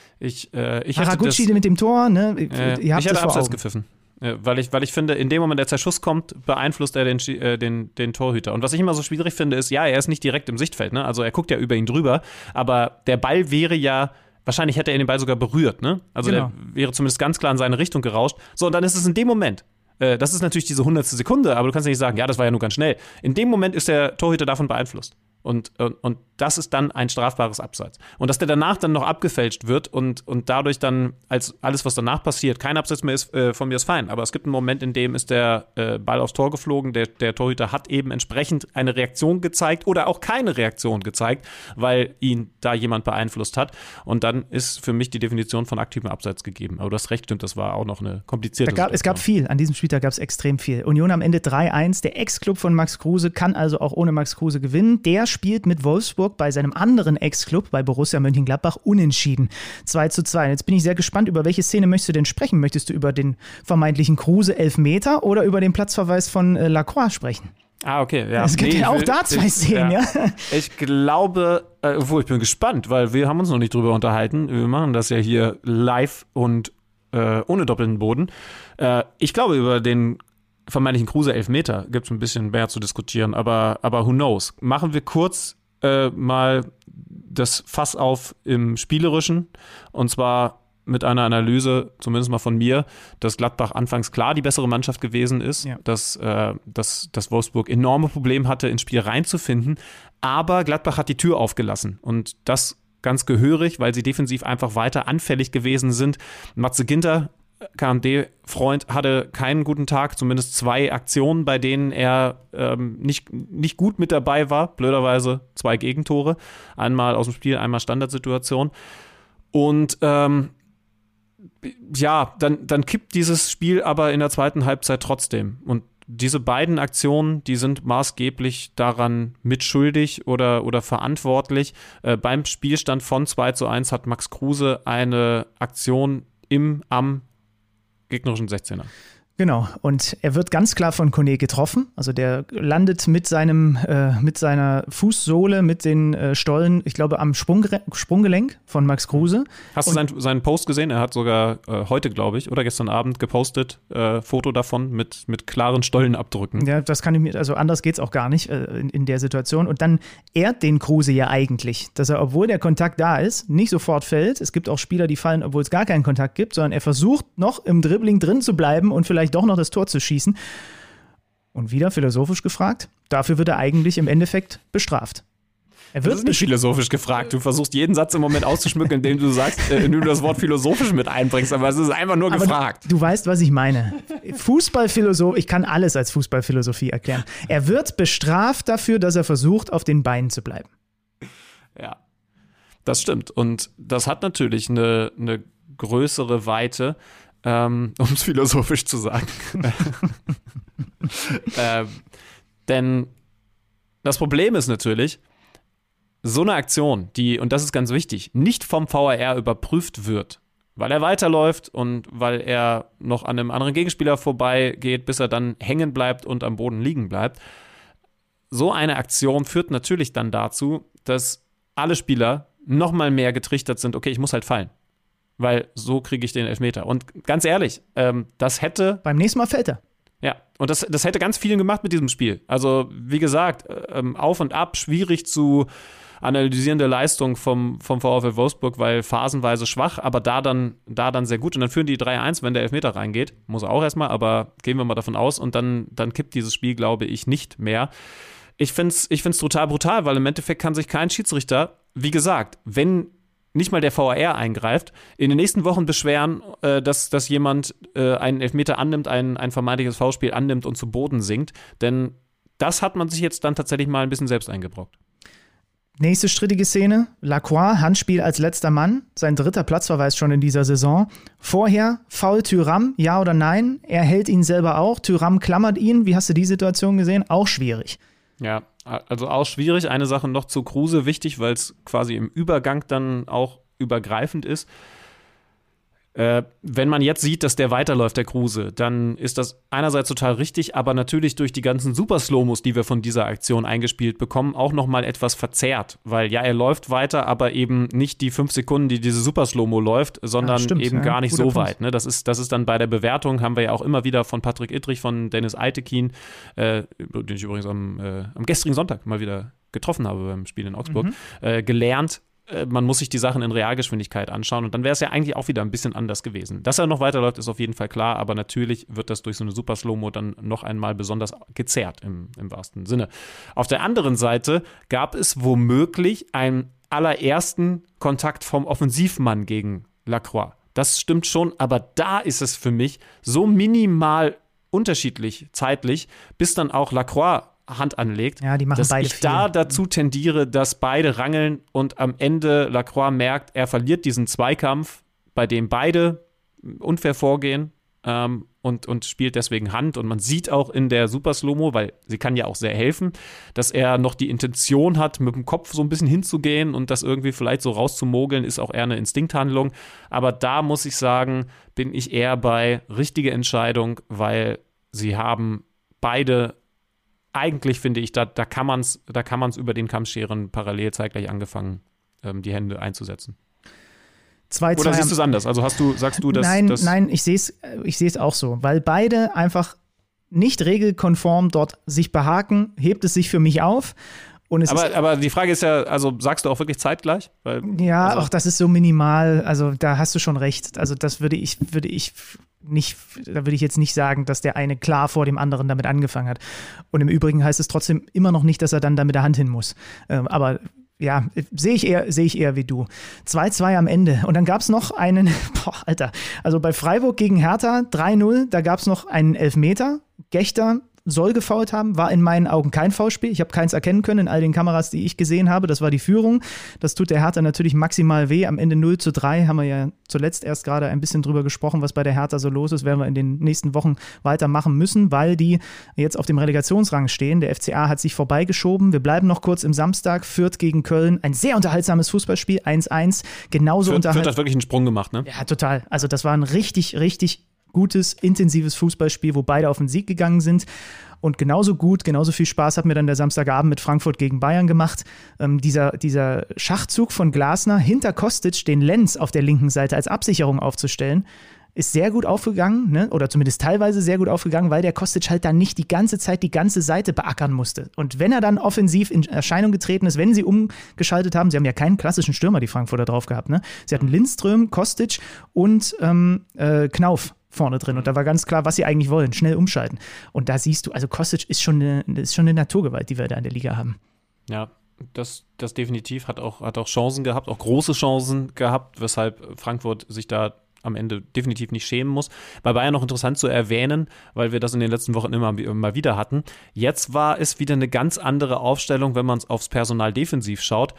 S4: Haraguchi mit dem Tor, ne?
S3: Ich hätte abseits gepfiffen. Weil ich finde, in dem Moment, als der Schuss kommt, beeinflusst er den Torhüter. Und was ich immer so schwierig finde, ist, ja, er ist nicht direkt im Sichtfeld, ne? Also er guckt ja über ihn drüber, aber der Ball wäre ja, wahrscheinlich hätte er den Ball sogar berührt, ne? Also der wäre zumindest ganz klar in seine Richtung gerauscht. So, und dann ist es in dem Moment. Das ist natürlich diese 100. Sekunde, aber du kannst ja nicht sagen, ja, das war ja nur ganz schnell. In dem Moment ist der Torhüter davon beeinflusst. Und das ist dann ein strafbares Abseits. Und dass der danach dann noch abgefälscht wird und dadurch dann als alles, was danach passiert, kein Abseits mehr ist, von mir ist fein. Aber es gibt einen Moment, in dem ist der Ball aufs Tor geflogen. Der Torhüter hat eben entsprechend eine Reaktion gezeigt oder auch keine Reaktion gezeigt, weil ihn da jemand beeinflusst hat. Und dann ist für mich die Definition von aktivem Abseits gegeben. Aber du hast recht, stimmt, das war auch noch eine komplizierte Situation.
S4: Es gab viel. An diesem Spieltag gab es extrem viel. Union am Ende 3-1. Der Ex-Club von Max Kruse kann also auch ohne Max Kruse gewinnen. Der spielt mit Wolfsburg bei seinem anderen Ex-Club, bei Borussia Mönchengladbach, unentschieden. 2-2. Jetzt bin ich sehr gespannt, über welche Szene möchtest du denn sprechen? Möchtest du über den vermeintlichen Kruse-Elfmeter oder über den Platzverweis von Lacroix sprechen?
S3: Okay, ja.
S4: Es gibt auch da zwei Szenen, ja.
S3: Ich glaube, ich bin gespannt, weil wir haben uns noch nicht drüber unterhalten. Wir machen das ja hier live und ohne doppelten Boden. Ich glaube, über den vermeintlichen Kruse-Elfmeter gibt es ein bisschen mehr zu diskutieren, aber who knows. Machen wir kurz mal das Fass auf im Spielerischen, und zwar mit einer Analyse, zumindest mal von mir, dass Gladbach anfangs klar die bessere Mannschaft gewesen ist, dass Wolfsburg enorme Probleme hatte, ins Spiel reinzufinden, aber Gladbach hat die Tür aufgelassen und das ganz gehörig, weil sie defensiv einfach weiter anfällig gewesen sind. Matze Ginter, KMD-Freund, hatte keinen guten Tag, zumindest 2 Aktionen, bei denen er nicht gut mit dabei war. Blöderweise 2 Gegentore. Einmal aus dem Spiel, einmal Standardsituation. Und dann kippt dieses Spiel aber in der zweiten Halbzeit trotzdem. Und diese beiden Aktionen, die sind maßgeblich daran mitschuldig oder verantwortlich. Beim Spielstand von 2-1 hat Max Kruse eine Aktion am gegnerischen 16er.
S4: Genau, und er wird ganz klar von Kone getroffen. Also der landet mit seiner Fußsohle, mit den Stollen, ich glaube, am Sprunggelenk von Max Kruse.
S3: Hast du seinen Post gesehen? Er hat sogar heute, glaube ich, oder gestern Abend gepostet, Foto davon mit klaren Stollenabdrücken. Ja,
S4: das kann ich mir, also anders geht's auch gar nicht in der Situation. Und dann ehrt den Kruse ja eigentlich, dass er, obwohl der Kontakt da ist, nicht sofort fällt. Es gibt auch Spieler, die fallen, obwohl es gar keinen Kontakt gibt, sondern er versucht noch im Dribbling drin zu bleiben und vielleicht doch noch das Tor zu schießen. Und wieder philosophisch gefragt, dafür wird er eigentlich im Endeffekt bestraft.
S3: Er wird nicht philosophisch gefragt. Du versuchst jeden Satz im Moment auszuschmücken, indem du sagst, indem du das Wort philosophisch mit einbringst, aber es ist einfach nur gefragt.
S4: Du weißt, was ich meine. Fußballphilosophie, ich kann alles als Fußballphilosophie erklären. Er wird bestraft dafür, dass er versucht, auf den Beinen zu bleiben.
S3: Ja, das stimmt. Und das hat natürlich eine größere Weite, um es philosophisch zu sagen. Denn das Problem ist natürlich, so eine Aktion, die, und das ist ganz wichtig, nicht vom VAR überprüft wird, weil er weiterläuft und weil er noch an einem anderen Gegenspieler vorbeigeht, bis er dann hängen bleibt und am Boden liegen bleibt. So eine Aktion führt natürlich dann dazu, dass alle Spieler noch mal mehr getrichtert sind, okay, ich muss halt fallen. Weil so kriege ich den Elfmeter. Und ganz ehrlich, das hätte...
S4: Beim nächsten Mal fällt er.
S3: Ja, und das hätte ganz vielen gemacht mit diesem Spiel. Also, wie gesagt, auf und ab, schwierig zu analysierende Leistung vom VfL Wolfsburg, weil phasenweise schwach, aber da dann sehr gut. Und dann führen die 3-1, wenn der Elfmeter reingeht. Muss er auch erstmal, aber gehen wir mal davon aus. Und dann kippt dieses Spiel, glaube ich, nicht mehr. Ich find's total brutal, weil im Endeffekt kann sich kein Schiedsrichter, wie gesagt, wenn nicht mal der VAR eingreift, in den nächsten Wochen beschweren, dass jemand einen Elfmeter annimmt, ein vermeintliches Foulspiel annimmt und zu Boden sinkt. Denn das hat man sich jetzt dann tatsächlich mal ein bisschen selbst eingebrockt.
S4: Nächste strittige Szene, Lacroix, Handspiel als letzter Mann, sein 3. Platzverweis schon in dieser Saison. Vorher Foul Thuram, ja oder nein? Er hält ihn selber auch, Thuram klammert ihn. Wie hast du die Situation gesehen? Auch schwierig.
S3: Ja, Also auch schwierig. Eine Sache noch zu Kruse wichtig, weil es quasi im Übergang dann auch übergreifend ist. Wenn man jetzt sieht, dass der weiterläuft, der Kruse, dann ist das einerseits total richtig, aber natürlich durch die ganzen Super-Slomos, die wir von dieser Aktion eingespielt bekommen, auch nochmal etwas verzerrt. Weil ja, er läuft weiter, aber eben nicht die 5 Sekunden, die diese Super-Slomo läuft, sondern eben gar nicht so weit. Ne? Das ist dann bei der Bewertung, haben wir ja auch immer wieder von Patrick Ittrich, von Dennis Eitekin, den ich übrigens am gestrigen Sonntag mal wieder getroffen habe beim Spiel in Augsburg, gelernt. Man muss sich die Sachen in Realgeschwindigkeit anschauen und dann wäre es ja eigentlich auch wieder ein bisschen anders gewesen. Dass er noch weiterläuft, ist auf jeden Fall klar, aber natürlich wird das durch so eine Super Slow-Mo dann noch einmal besonders gezerrt im wahrsten Sinne. Auf der anderen Seite gab es womöglich einen allerersten Kontakt vom Offensivmann gegen Lacroix. Das stimmt schon, aber da ist es für mich so minimal unterschiedlich zeitlich, bis dann auch Lacroix Hand anlegt,
S4: ja, die machen
S3: dass
S4: beide
S3: ich
S4: viel.
S3: Da dazu tendiere, dass beide rangeln und am Ende Lacroix merkt, er verliert diesen Zweikampf, bei dem beide unfair vorgehen und spielt deswegen Hand. Und man sieht auch in der Super Slow-Mo, weil sie kann ja auch sehr helfen, dass er noch die Intention hat, mit dem Kopf so ein bisschen hinzugehen und das irgendwie vielleicht so rauszumogeln, ist auch eher eine Instinkthandlung. Aber da muss ich sagen, bin ich eher bei richtige Entscheidung, weil sie haben beide. Eigentlich finde ich, da kann man's über den Kammscheren parallel zeitgleich angefangen, die Hände einzusetzen.
S4: 2-2
S3: Oder siehst du es anders? Also sagst du, dass
S4: Nein, ich sehe es auch so, weil beide einfach nicht regelkonform dort sich behaken, hebt es sich für mich auf. Und
S3: aber die Frage ist ja, also sagst du auch wirklich zeitgleich? Weil,
S4: das ist so minimal, also da hast du schon recht. Also das würde ich jetzt nicht sagen, dass der eine klar vor dem anderen damit angefangen hat. Und im Übrigen heißt es trotzdem immer noch nicht, dass er dann da mit der Hand hin muss. Aber ja, sehe ich eher wie du. 2-2 am Ende. Und dann gab es noch einen, also bei Freiburg gegen Hertha 3-0, da gab es noch einen Elfmeter. Gechter soll gefoult haben, war in meinen Augen kein Foulspiel. Ich habe keins erkennen können in all den Kameras, die ich gesehen habe. Das war die Führung. Das tut der Hertha natürlich maximal weh. Am Ende 0-3 haben wir ja zuletzt erst gerade ein bisschen drüber gesprochen, was bei der Hertha so los ist. Werden wir in den nächsten Wochen weitermachen müssen, weil die jetzt auf dem Relegationsrang stehen. Der FCA hat sich vorbeigeschoben. Wir bleiben noch kurz im Samstag. Fürth gegen Köln. Ein sehr unterhaltsames Fußballspiel. 1-1. Genauso
S3: Fürth hat wirklich einen Sprung gemacht, ne?
S4: Ja, total. Also das war ein richtig, richtig gutes, intensives Fußballspiel, wo beide auf den Sieg gegangen sind. Und genauso viel Spaß hat mir dann der Samstagabend mit Frankfurt gegen Bayern gemacht. Dieser Schachzug von Glasner hinter Kostic, den Lenz auf der linken Seite als Absicherung aufzustellen, ist sehr gut aufgegangen, ne? Oder zumindest teilweise sehr gut aufgegangen, weil der Kostic halt dann nicht die ganze Zeit die ganze Seite beackern musste. Und wenn er dann offensiv in Erscheinung getreten ist, wenn sie umgeschaltet haben, sie haben ja keinen klassischen Stürmer, die Frankfurter drauf gehabt, ne? Sie hatten Lindström, Kostic und Knauf vorne drin. Und da war ganz klar, was sie eigentlich wollen, schnell umschalten. Und da siehst du, also Kostic ist schon eine Naturgewalt, die wir da in der Liga haben.
S3: Ja, das definitiv hat auch Chancen gehabt, auch große Chancen gehabt, weshalb Frankfurt sich da am Ende definitiv nicht schämen muss. Bei Bayern noch interessant zu erwähnen, weil wir das in den letzten Wochen immer mal wieder hatten. Jetzt war es wieder eine ganz andere Aufstellung, wenn man aufs Personal defensiv schaut.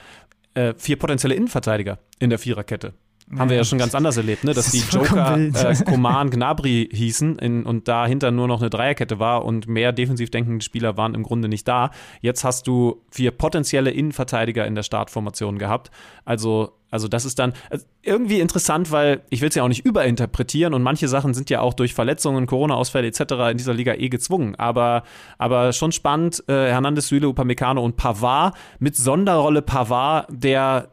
S3: 4 potenzielle Innenverteidiger in der Viererkette. Haben wir ja schon ganz anders erlebt, ne? Dass die Joker Coman, Gnabry hießen und dahinter nur noch eine Dreierkette war und mehr defensiv denkende Spieler waren im Grunde nicht da. Jetzt hast du 4 potenzielle Innenverteidiger in der Startformation gehabt. Also das ist dann irgendwie interessant, weil ich will es ja auch nicht überinterpretieren und manche Sachen sind ja auch durch Verletzungen, Corona-Ausfälle etc. in dieser Liga gezwungen. Aber schon spannend, Hernandez, Süle, Upamecano und Pavard mit Sonderrolle Pavard, der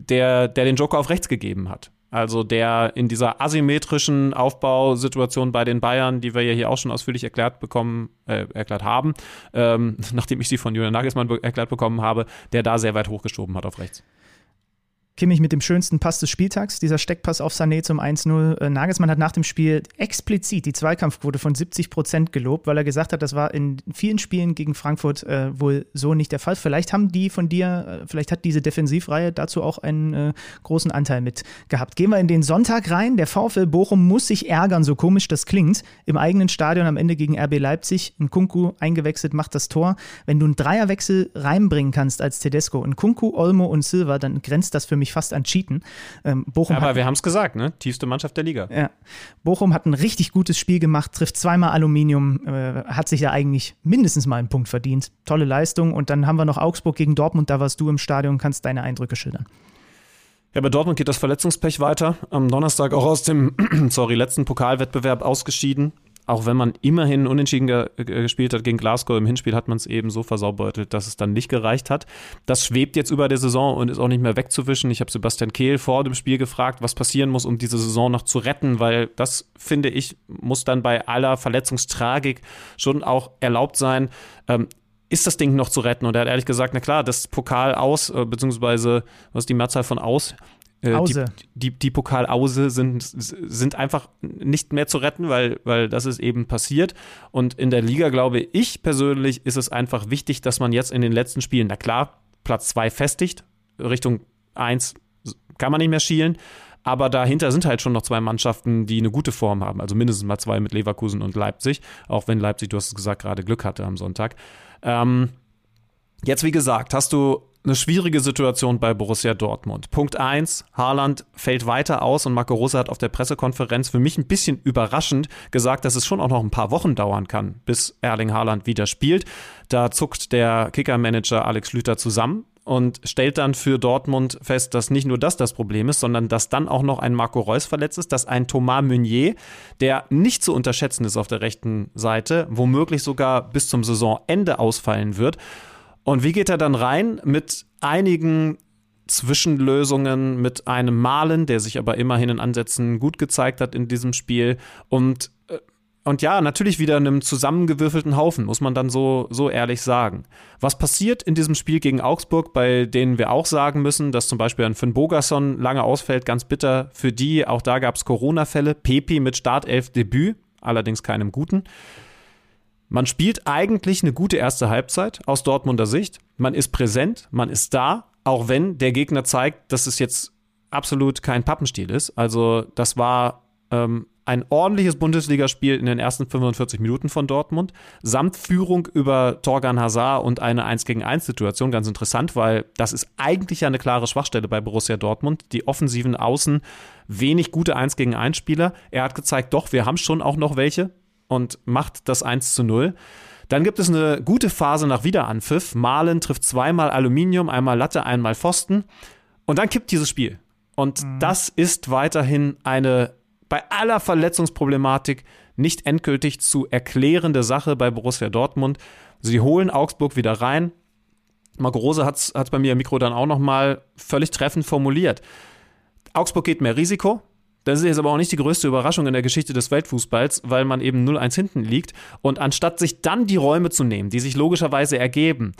S3: den Joker auf rechts gegeben hat. Also der in dieser asymmetrischen Aufbausituation bei den Bayern, die wir ja hier auch schon ausführlich erklärt haben, nachdem ich sie von Julian Nagelsmann erklärt bekommen habe, der da sehr weit hochgeschoben hat auf rechts.
S4: Kimmich mit dem schönsten Pass des Spieltags, dieser Steckpass auf Sané zum 1-0. Nagelsmann hat nach dem Spiel explizit die Zweikampfquote von 70% gelobt, weil er gesagt hat, das war in vielen Spielen gegen Frankfurt wohl so nicht der Fall. Vielleicht hat diese Defensivreihe dazu auch einen großen Anteil mit gehabt. Gehen wir in den Sonntag rein. Der VfL Bochum muss sich ärgern, so komisch das klingt. Im eigenen Stadion am Ende gegen RB Leipzig. Nkunku eingewechselt, macht das Tor. Wenn du einen Dreierwechsel reinbringen kannst als Tedesco, Nkunku, Olmo und Silva, dann grenzt das für mich fast an Cheaten. Bochum
S3: aber wir haben es gesagt, ne? Tiefste Mannschaft der Liga.
S4: Ja. Bochum hat ein richtig gutes Spiel gemacht, trifft zweimal Aluminium, hat sich ja eigentlich mindestens mal einen Punkt verdient. Tolle Leistung. Und dann haben wir noch Augsburg gegen Dortmund, da warst du im Stadion, kannst deine Eindrücke schildern.
S3: Ja, bei Dortmund geht das Verletzungspech weiter. Am Donnerstag auch aus dem letzten Pokalwettbewerb ausgeschieden. Auch wenn man immerhin unentschieden gespielt hat gegen Glasgow, im Hinspiel hat man es eben so versaubeutelt, dass es dann nicht gereicht hat. Das schwebt jetzt über der Saison und ist auch nicht mehr wegzuwischen. Ich habe Sebastian Kehl vor dem Spiel gefragt, was passieren muss, um diese Saison noch zu retten, weil das, finde ich, muss dann bei aller Verletzungstragik schon auch erlaubt sein, ist das Ding noch zu retten? Und er hat ehrlich gesagt, na klar, das Pokal aus, beziehungsweise, was ist die Mehrzahl von aus?
S4: Ause.
S3: Die Pokalause sind einfach nicht mehr zu retten, weil das ist eben passiert. Und in der Liga, glaube ich persönlich, ist es einfach wichtig, dass man jetzt in den letzten Spielen, na klar, Platz 2 festigt, Richtung 1 kann man nicht mehr schielen, aber dahinter sind halt schon noch 2 Mannschaften, die eine gute Form haben, also mindestens mal 2 mit Leverkusen und Leipzig, auch wenn Leipzig, du hast es gesagt, gerade Glück hatte am Sonntag. Jetzt, wie gesagt, hast du eine schwierige Situation bei Borussia Dortmund. Punkt 1, Haaland fällt weiter aus und Marco Rose hat auf der Pressekonferenz für mich ein bisschen überraschend gesagt, dass es schon auch noch ein paar Wochen dauern kann, bis Erling Haaland wieder spielt. Da zuckt der Kicker-Manager Alex Schlüter zusammen und stellt dann für Dortmund fest, dass nicht nur das Problem ist, sondern dass dann auch noch ein Marco Reus verletzt ist, dass ein Thomas Meunier, der nicht zu unterschätzen ist auf der rechten Seite, womöglich sogar bis zum Saisonende ausfallen wird. Und wie geht er dann rein? Mit einigen Zwischenlösungen, mit einem Malen, der sich aber immerhin in Ansätzen gut gezeigt hat in diesem Spiel und ja, natürlich wieder einem zusammengewürfelten Haufen, muss man dann so ehrlich sagen. Was passiert in diesem Spiel gegen Augsburg, bei denen wir auch sagen müssen, dass zum Beispiel ein Finn Bogason lange ausfällt, ganz bitter für die. Auch da gab es Corona-Fälle. Pepi mit Startelf-Debüt, allerdings keinem guten. Man spielt eigentlich eine gute erste Halbzeit aus Dortmunder Sicht. Man ist präsent, man ist da, auch wenn der Gegner zeigt, dass es jetzt absolut kein Pappenstiel ist. Also das war ein ordentliches Bundesligaspiel in den ersten 45 Minuten von Dortmund, samt Führung über Torgan Hazard und eine 1-gegen-1-Situation. Ganz interessant, weil das ist eigentlich ja eine klare Schwachstelle bei Borussia Dortmund. Die offensiven Außen, wenig gute 1-gegen-1-Spieler. Er hat gezeigt, doch, wir haben schon auch noch welche. Und macht das 1:0. Dann gibt es eine gute Phase nach Wiederanpfiff. Malen trifft 2-mal Aluminium, einmal Latte, einmal Pfosten. Und dann kippt dieses Spiel. Und das ist weiterhin eine bei aller Verletzungsproblematik nicht endgültig zu erklärende Sache bei Borussia Dortmund. Sie holen Augsburg wieder rein. Marco Rose hat es bei mir im Mikro dann auch nochmal völlig treffend formuliert. Augsburg geht mehr Risiko. Das ist jetzt aber auch nicht die größte Überraschung in der Geschichte des Weltfußballs, weil man eben 0-1 hinten liegt. Und anstatt sich dann die Räume zu nehmen, die sich logischerweise ergeben,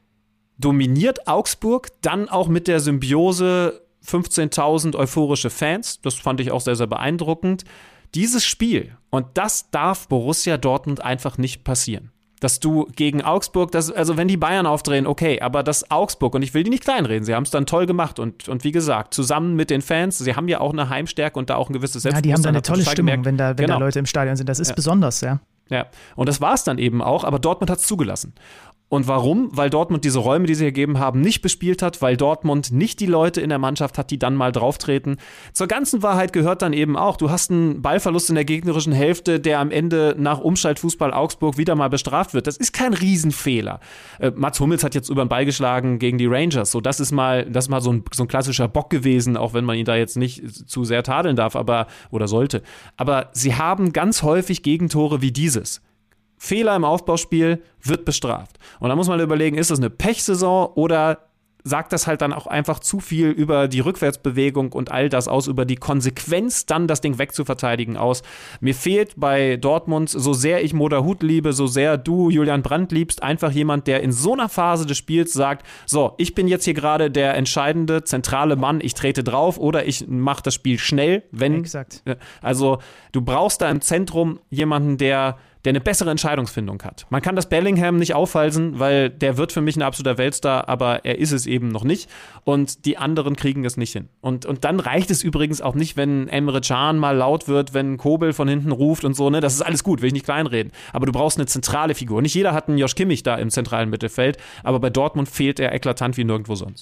S3: dominiert Augsburg dann auch mit der Symbiose 15.000 euphorische Fans. Das fand ich auch sehr, sehr beeindruckend. Dieses Spiel, und das darf Borussia Dortmund einfach nicht passieren. Dass du gegen Augsburg, also wenn die Bayern aufdrehen, okay, aber das Augsburg, und ich will die nicht kleinreden, sie haben es dann toll gemacht und wie gesagt, zusammen mit den Fans, sie haben ja auch eine Heimstärke und da auch ein gewisses Selbstbewusstsein.
S4: Ja, die haben da eine tolle Stimmung, wenn da Leute im Stadion sind, das ist besonders, ja.
S3: Ja, und das war es dann eben auch, aber Dortmund hat es zugelassen. Und warum? Weil Dortmund diese Räume, die sie gegeben haben, nicht bespielt hat, weil Dortmund nicht die Leute in der Mannschaft hat, die dann mal drauftreten. Zur ganzen Wahrheit gehört dann eben auch, du hast einen Ballverlust in der gegnerischen Hälfte, der am Ende nach Umschaltfußball Augsburg wieder mal bestraft wird. Das ist kein Riesenfehler. Mats Hummels hat jetzt über den Ball geschlagen gegen die Rangers. So, das ist mal so ein klassischer Bock gewesen, auch wenn man ihn da jetzt nicht zu sehr tadeln darf, oder sollte. Aber sie haben ganz häufig Gegentore wie dieses. Fehler im Aufbauspiel wird bestraft. Und da muss man überlegen, ist das eine Pechsaison oder sagt das halt dann auch einfach zu viel über die Rückwärtsbewegung und all das aus, über die Konsequenz, dann das Ding wegzuverteidigen aus. Mir fehlt bei Dortmund, so sehr ich Moderhut liebe, so sehr du Julian Brandt liebst, einfach jemand, der in so einer Phase des Spiels sagt, so, ich bin jetzt hier gerade der entscheidende, zentrale Mann, ich trete drauf oder ich mache das Spiel schnell, wenn.
S4: Exakt.
S3: Also, du brauchst da im Zentrum jemanden, der eine bessere Entscheidungsfindung hat. Man kann das Bellingham nicht aufhalsen, weil der wird für mich ein absoluter Weltstar, aber er ist es eben noch nicht und die anderen kriegen es nicht hin. Und dann reicht es übrigens auch nicht, wenn Emre Can mal laut wird, wenn Kobel von hinten ruft und so, ne? Das ist alles gut, will ich nicht kleinreden. Aber du brauchst eine zentrale Figur. Nicht jeder hat einen Josh Kimmich da im zentralen Mittelfeld, aber bei Dortmund fehlt er eklatant wie nirgendwo sonst.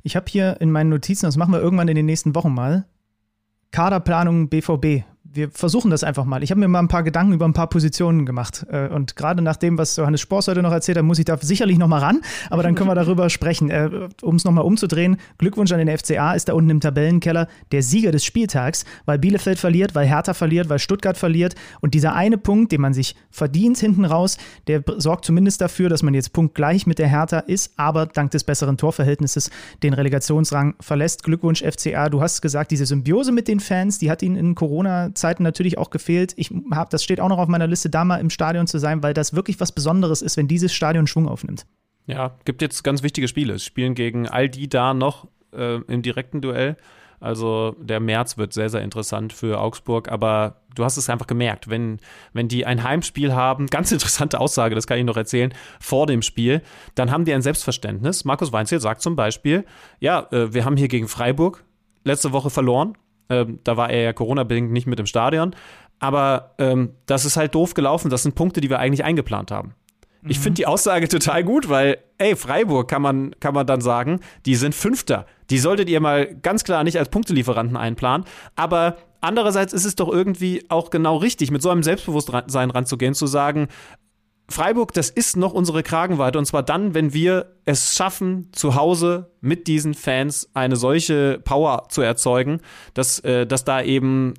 S4: Ich habe hier in meinen Notizen, das machen wir irgendwann in den nächsten Wochen mal, Kaderplanung BVB. Wir versuchen das einfach mal. Ich habe mir mal ein paar Gedanken über ein paar Positionen gemacht. Und gerade nach dem, was Johannes Sporß heute noch erzählt hat, muss ich da sicherlich noch mal ran. Aber dann können wir darüber sprechen. Um es noch mal umzudrehen, Glückwunsch an den FCA, ist da unten im Tabellenkeller der Sieger des Spieltags, weil Bielefeld verliert, weil Hertha verliert, weil Stuttgart verliert. Und dieser eine Punkt, den man sich verdient hinten raus, der sorgt zumindest dafür, dass man jetzt punktgleich mit der Hertha ist, aber dank des besseren Torverhältnisses den Relegationsrang verlässt. Glückwunsch FCA. Du hast gesagt, diese Symbiose mit den Fans, die hat ihnen in Corona-Zeiten natürlich auch gefehlt. Das steht auch noch auf meiner Liste, da mal im Stadion zu sein, weil das wirklich was Besonderes ist, wenn dieses Stadion Schwung aufnimmt.
S3: Ja, gibt jetzt ganz wichtige Spiele. Es spielen gegen all die da noch im direkten Duell. Also der März wird sehr, sehr interessant für Augsburg, aber du hast es einfach gemerkt, wenn die ein Heimspiel haben, ganz interessante Aussage, das kann ich noch erzählen, vor dem Spiel, dann haben die ein Selbstverständnis. Markus Weinzierl sagt zum Beispiel, ja, wir haben hier gegen Freiburg letzte Woche verloren. Da war er ja Corona-bedingt nicht mit im Stadion. Aber das ist halt doof gelaufen. Das sind Punkte, die wir eigentlich eingeplant haben. Ich finde die Aussage total gut, weil, Freiburg kann man dann sagen, die sind Fünfter. Die solltet ihr mal ganz klar nicht als Punktelieferanten einplanen. Aber andererseits ist es doch irgendwie auch genau richtig, mit so einem Selbstbewusstsein ranzugehen, zu sagen, Freiburg, das ist noch unsere Kragenweite, und zwar dann, wenn wir es schaffen, zu Hause mit diesen Fans eine solche Power zu erzeugen, dass da eben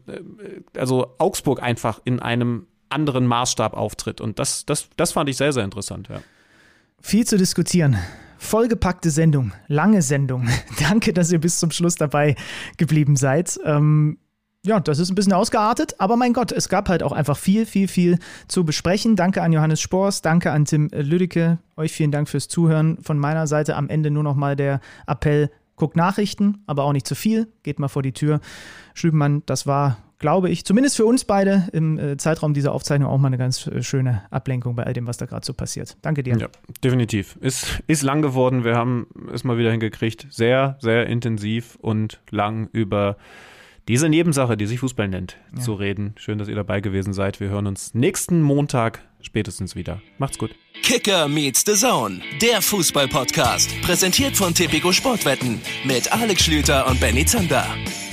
S3: also Augsburg einfach in einem anderen Maßstab auftritt. Und das fand ich sehr, sehr interessant. Ja.
S4: Viel zu diskutieren. Vollgepackte Sendung, lange Sendung. Danke, dass ihr bis zum Schluss dabei geblieben seid. Ja, das ist ein bisschen ausgeartet, aber mein Gott, es gab halt auch einfach viel, viel, viel zu besprechen. Danke an Johannes Sporß, danke an Tim Lüdecke. Euch vielen Dank fürs Zuhören. Von meiner Seite am Ende nur noch mal der Appell, guckt Nachrichten, aber auch nicht zu viel. Geht mal vor die Tür. Schlübenmann, das war, glaube ich, zumindest für uns beide im Zeitraum dieser Aufzeichnung auch mal eine ganz schöne Ablenkung bei all dem, was da gerade so passiert. Danke dir.
S3: Ja, definitiv. Ist lang geworden. Wir haben es mal wieder hingekriegt. Sehr, sehr intensiv und lang über diese Nebensache, die sich Fußball nennt, zu reden. Schön, dass ihr dabei gewesen seid. Wir hören uns nächsten Montag spätestens wieder. Macht's gut.
S2: Kicker meets the Zone, der Fußball-Podcast. Präsentiert von Tipico Sportwetten mit Alex Schlüter und Benny Zander.